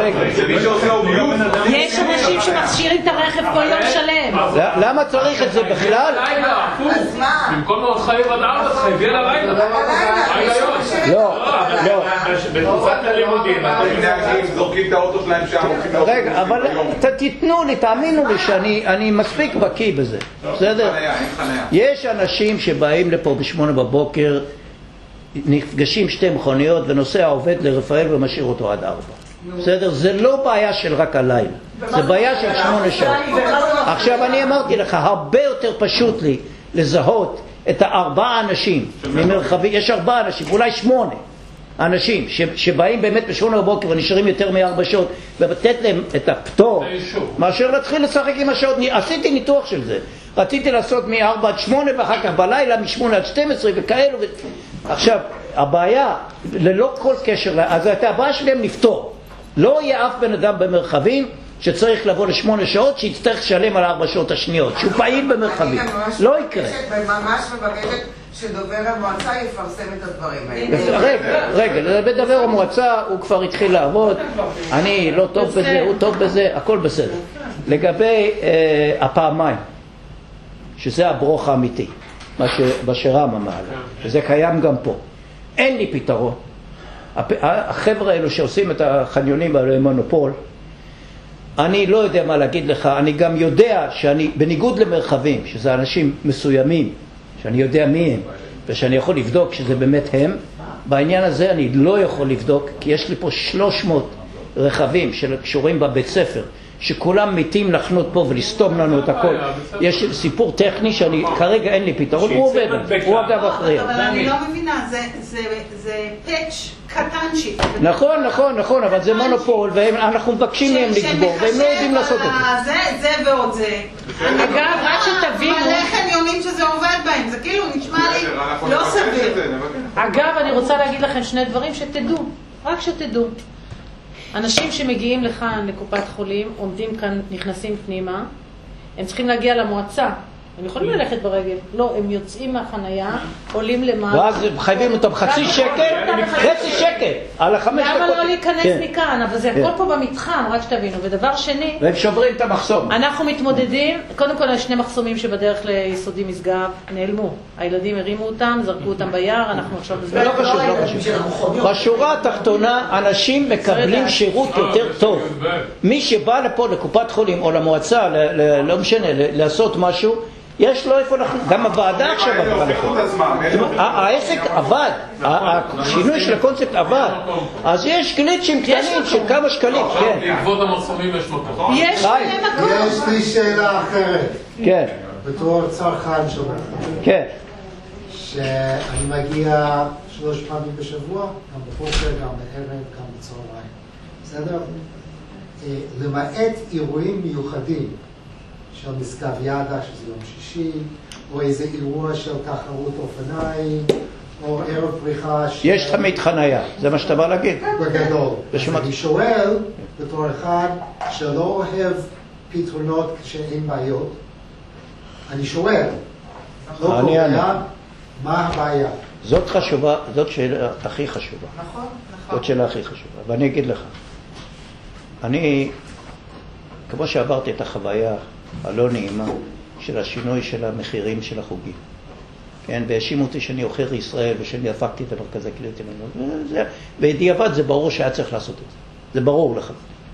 יש אנשים שמכשירים את הרכב כל יום שלם. למה צריך את זה בכלל? אז מה? במקום מאוד חייב עד ארבע, חייבי על הלילה. לא, לא. בתקופת הלימודים. זורקים את האוטו שלהם שם. רגע, אבל תתנו לי, תאמינו לי שאני מספיק בקיא בזה. בסדר? יש אנשים שבאים לפה בשמונה בבוקר, נפגשים שתי מכוניות ונוסע עובד לרפאל ומשאיר אותו עד ארבע. בסדר? זה לא בעיה של רק הלילה, זה בעיה של שמונה שעות. עכשיו אני אמרתי לך, הרבה יותר פשוט לי לזהות את הארבעה אנשים ממרחבי, יש ארבעה אנשים, אולי שמונה אנשים שבאים באמת בשמונה בבוקר ונשארים יותר מארבע שעות ולתת להם את הפטור מאשר להתחיל לשחק עם השעות. עשיתי ניתוח של זה, רציתי לעשות מ-ארבע עד שמונה ואחר כך בלילה מ-שמונה עד שתים עשרה וכאלו ו... עכשיו הבעיה ללא כל קשר, אז את הבעיה שלהם נפתור. לא יהיה אף בן אדם במרחבים שצריך לבוא לשמונה שעות שיצטרך לשלם על ארבע שעות השניות שהוא פעיל במרחבים. לא יקרה. אני ממש מבקשת שדובר המועצה יפרסם את הדברים האלה. רגע, רגע, בדבר המועצה הוא כבר התחיל לעבוד, אני לא טוב בזה, הוא טוב בזה, הכל בסדר. לגבי הפעמיים, שזה הברוך האמיתי, מה שרם אמר, וזה קיים גם פה. אין לי פתרון. החבר'ה האלו שעושים את החניונים האלו מונופול, אני לא יודע מה להגיד לך, אני גם יודע שאני, בניגוד למרחבים, שזה אנשים מסוימים, שאני יודע מי הם, ושאני יכול לבדוק שזה באמת הם, בעניין הזה אני לא יכול לבדוק, כי יש לי פה שלוש מאות רכבים שקשורים בבית ספר, שכולם מתים לחנות פה ולסתום לנו את הכל. יש סיפור טכני שאני כרגע אין לי פתרון, הוא עובד, הוא אגב אחראי. אבל אני לא מבינה, זה פאץ' קטנצ'יק. נכון, נכון, נכון, אבל זה מונופול ואנחנו מבקשים מהם לגבור והם לא יודעים לעשות את זה. זה ועוד זה. אגב, רק שתבינו... מלא חניונים שזה עובד בהם, זה כאילו נשמע לי לא סביר. אגב, אני רוצה להגיד לכם שני דברים שתדעו, רק שתדעו. אנשים שמגיעים לכאן לקופת חולים, עומדים כאן, נכנסים פנימה, הם צריכים להגיע למועצה. הם יכולים ללכת ברגל. לא, הם יוצאים מהחנייה, עולים למעלה. ואז חייבים אותם חצי שקל, חצי שקל, על החמש דקות. למה לא להיכנס מכאן? אבל זה הכל פה במתחם, רק שתבינו. ודבר שני... והם שוברים את המחסום. אנחנו מתמודדים, קודם כל, שני מחסומים שבדרך ליסודי משגב נעלמו. הילדים הרימו אותם, זרקו אותם ביער, אנחנו עכשיו... זה לא חשוב, לא חשוב. בשורה התחתונה, אנשים מקבלים שירות יותר טוב. מי שבא לפה לקופת חולים או למועצה, לא משנה, לעשות משהו, יש לו איפה אנחנו, גם הוועדה עכשיו עברה לפה. העסק עבד, השינוי של הקונספט עבד. אז יש גליצ'ים קטנים של כמה שקלים. בעקבות המחסומים יש מקום. יש מקום. יש לי שאלה אחרת. כן. בתור צרכן שלך. כן. שאני מגיע שלוש פעמים בשבוע, גם בבוקר, גם בערב, גם בצהריים. בסדר? למעט אירועים מיוחדים. של משגב ידה, שזה יום שישי, או איזה אירוע של תחרות אופניים, או ערב פריחה... יש תמיד חנייה, זה מה שאתה בא להגיד. בגדול. אני שואל, בתור אחד שלא אוהב פתרונות כשאין בעיות, אני שואל, לא קובע, מה הבעיה? זאת חשובה, זאת שאלה הכי חשובה. נכון, נכון. זאת שאלה הכי חשובה, ואני אגיד לך, אני, כמו שעברתי את החוויה, הלא נעימה של השינוי של המחירים של החוגים. כן, והאשימו אותי שאני עוכר ישראל ושאני הפקתי את המרכז הקהילתי. בדיעבד זה ברור שהיה צריך לעשות את זה. זה ברור לך.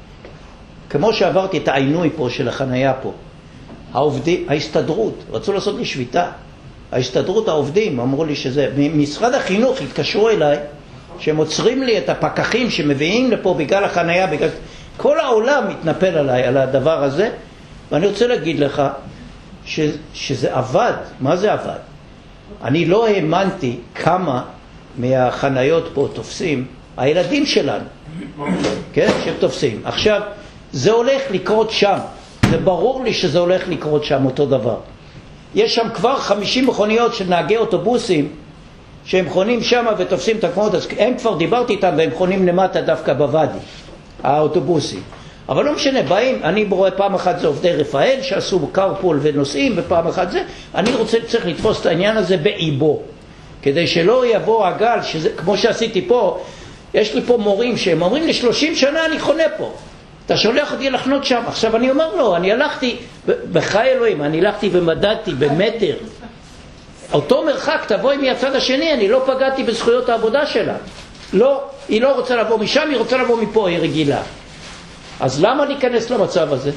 כמו שעברתי את העינוי פה של החנייה פה, העובדים, ההסתדרות, רצו לעשות לי שביתה. ההסתדרות העובדים אמרו לי שזה, משרד החינוך התקשרו אליי, שהם עוצרים לי את הפקחים שמביאים לפה בגלל החנייה, בגלל... כל העולם מתנפל עליי על הדבר הזה, ואני רוצה להגיד לך ש, שזה עבד. מה זה עבד? אני לא האמנתי כמה מהחניות פה תופסים הילדים שלנו, כן? שהם תופסים. עכשיו, זה הולך לקרות שם. זה ברור לי שזה הולך לקרות שם אותו דבר. יש שם כבר חמישים מכוניות של נהגי אוטובוסים שהם חונים שם ותופסים את המקומות. אז הם כבר דיברתי איתם והם חונים למטה דווקא בוואדי, האוטובוסים. אבל לא משנה, באים, אני רואה פעם אחת זה עובדי רפאל שעשו קרפול ונוסעים, ופעם אחת זה, אני רוצה, צריך לתפוס את העניין הזה באיבו, כדי שלא יבוא הגל, שזה, כמו שעשיתי פה, יש לי פה מורים שהם אומרים לי, שלושים שנה אני חונה פה, אתה שולח אותי לחנות שם. עכשיו אני אומר לו, אני הלכתי, בחי אלוהים, אני הלכתי ומדדתי במטר, אותו מרחק, תבואי מהצד השני, אני לא פגעתי בזכויות העבודה שלה. לא, היא לא רוצה לבוא משם, היא רוצה לבוא מפה, היא רגילה. אז למה להיכנס למצב הזה?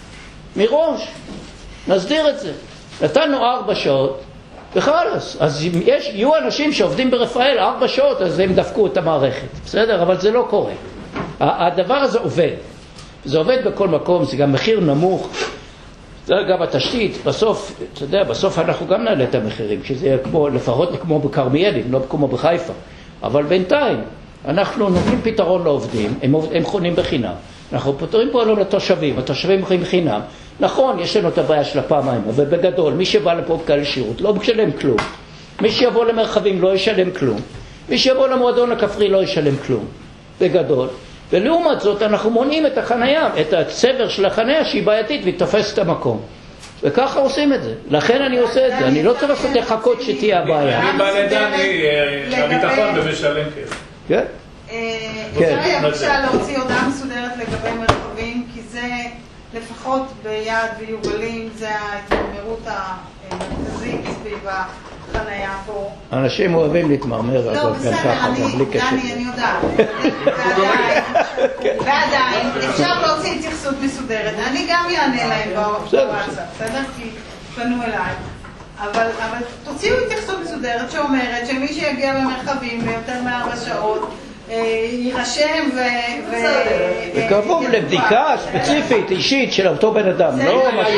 מראש, נסדיר את זה. נתנו ארבע שעות, וחלס. אז יש, יהיו אנשים שעובדים ברפאל ארבע שעות, אז הם דפקו את המערכת. בסדר? אבל זה לא קורה. הדבר הזה עובד. זה עובד בכל מקום, זה גם מחיר נמוך. זה גם התשתית, בסוף, אתה יודע, בסוף אנחנו גם נעלה את המחירים, שזה יהיה כמו, לפחות כמו בקרמיאלים, לא כמו בחיפה. אבל בינתיים, אנחנו נותנים פתרון לעובדים, הם, הם חונים בחינם. אנחנו פותרים פה עליו לתושבים, התושבים הולכים בחינם. נכון, יש לנו את הבעיה של הפעמיים, אבל בגדול, מי שבא לפה בקהל שירות לא משלם כלום. מי שיבוא למרחבים לא ישלם כלום. מי שיבוא למועדון הכפרי לא ישלם כלום. בגדול. ולעומת זאת אנחנו מונעים את החנייה, את הצבר של החנייה שהיא בעייתית והיא תופסת את המקום. וככה עושים את זה. לכן אני עושה את זה. אני לא צריך לחכות שתהיה הבעיה. אני בא לדני, הביטחון ומשלם כסף. כן? אפשר בבקשה להוציא הודעה מסודרת לגבי מרחבים, כי זה לפחות ביד ויובלים, זה ההתמרמרות המרכזית סביב החנייה פה. אנשים אוהבים להתמרמר, אבל גם ככה, גם בלי קשר. דני, אני יודעת. ועדיין, אפשר להוציא התייחסות מסודרת. אני גם יענה להם בוואטסאפ, בסדר? כי פנו אליי. אבל תוציאו התייחסות מסודרת שאומרת שמי שיגיע במרחבים ביותר מארבע שעות, יירשם ו... וכפוף לבדיקה ספציפית, אישית, של אותו בן אדם, לא משהו.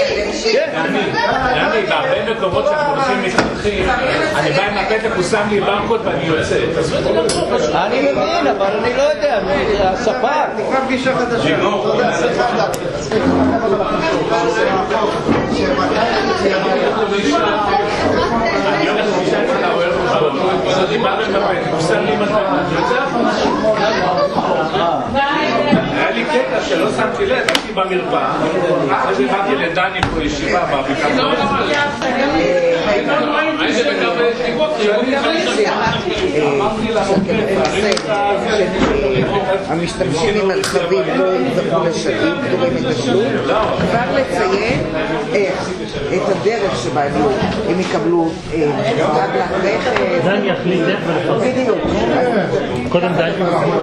אני, בהרבה מקומות שאנחנו הולכים מתחלכים, אני בא עם הפתק, הוא שם לי ברקוד ואני יוצא. אני מבין, אבל אני לא יודע, הספק. נקרא פגישה חדשה. אני הולך פגישה אצל האוהל אז אני בא עם הפתק, הוא שם לי מטבע, אני יוצא היה לי קטע שלא שמתי לב, הייתי במרפאה, אחרי זה באתי לדני פה ישיבה בבקר. הייתי מקבל תיבות, המשתמשים במרחבים לא יצטרכו לשלם פטורים מתשלום, כבר לציין איך, את הדרך שבה הם יקבלו גג לרכב. דני יחליט איך ולחזור. בדיוק. קודם דני.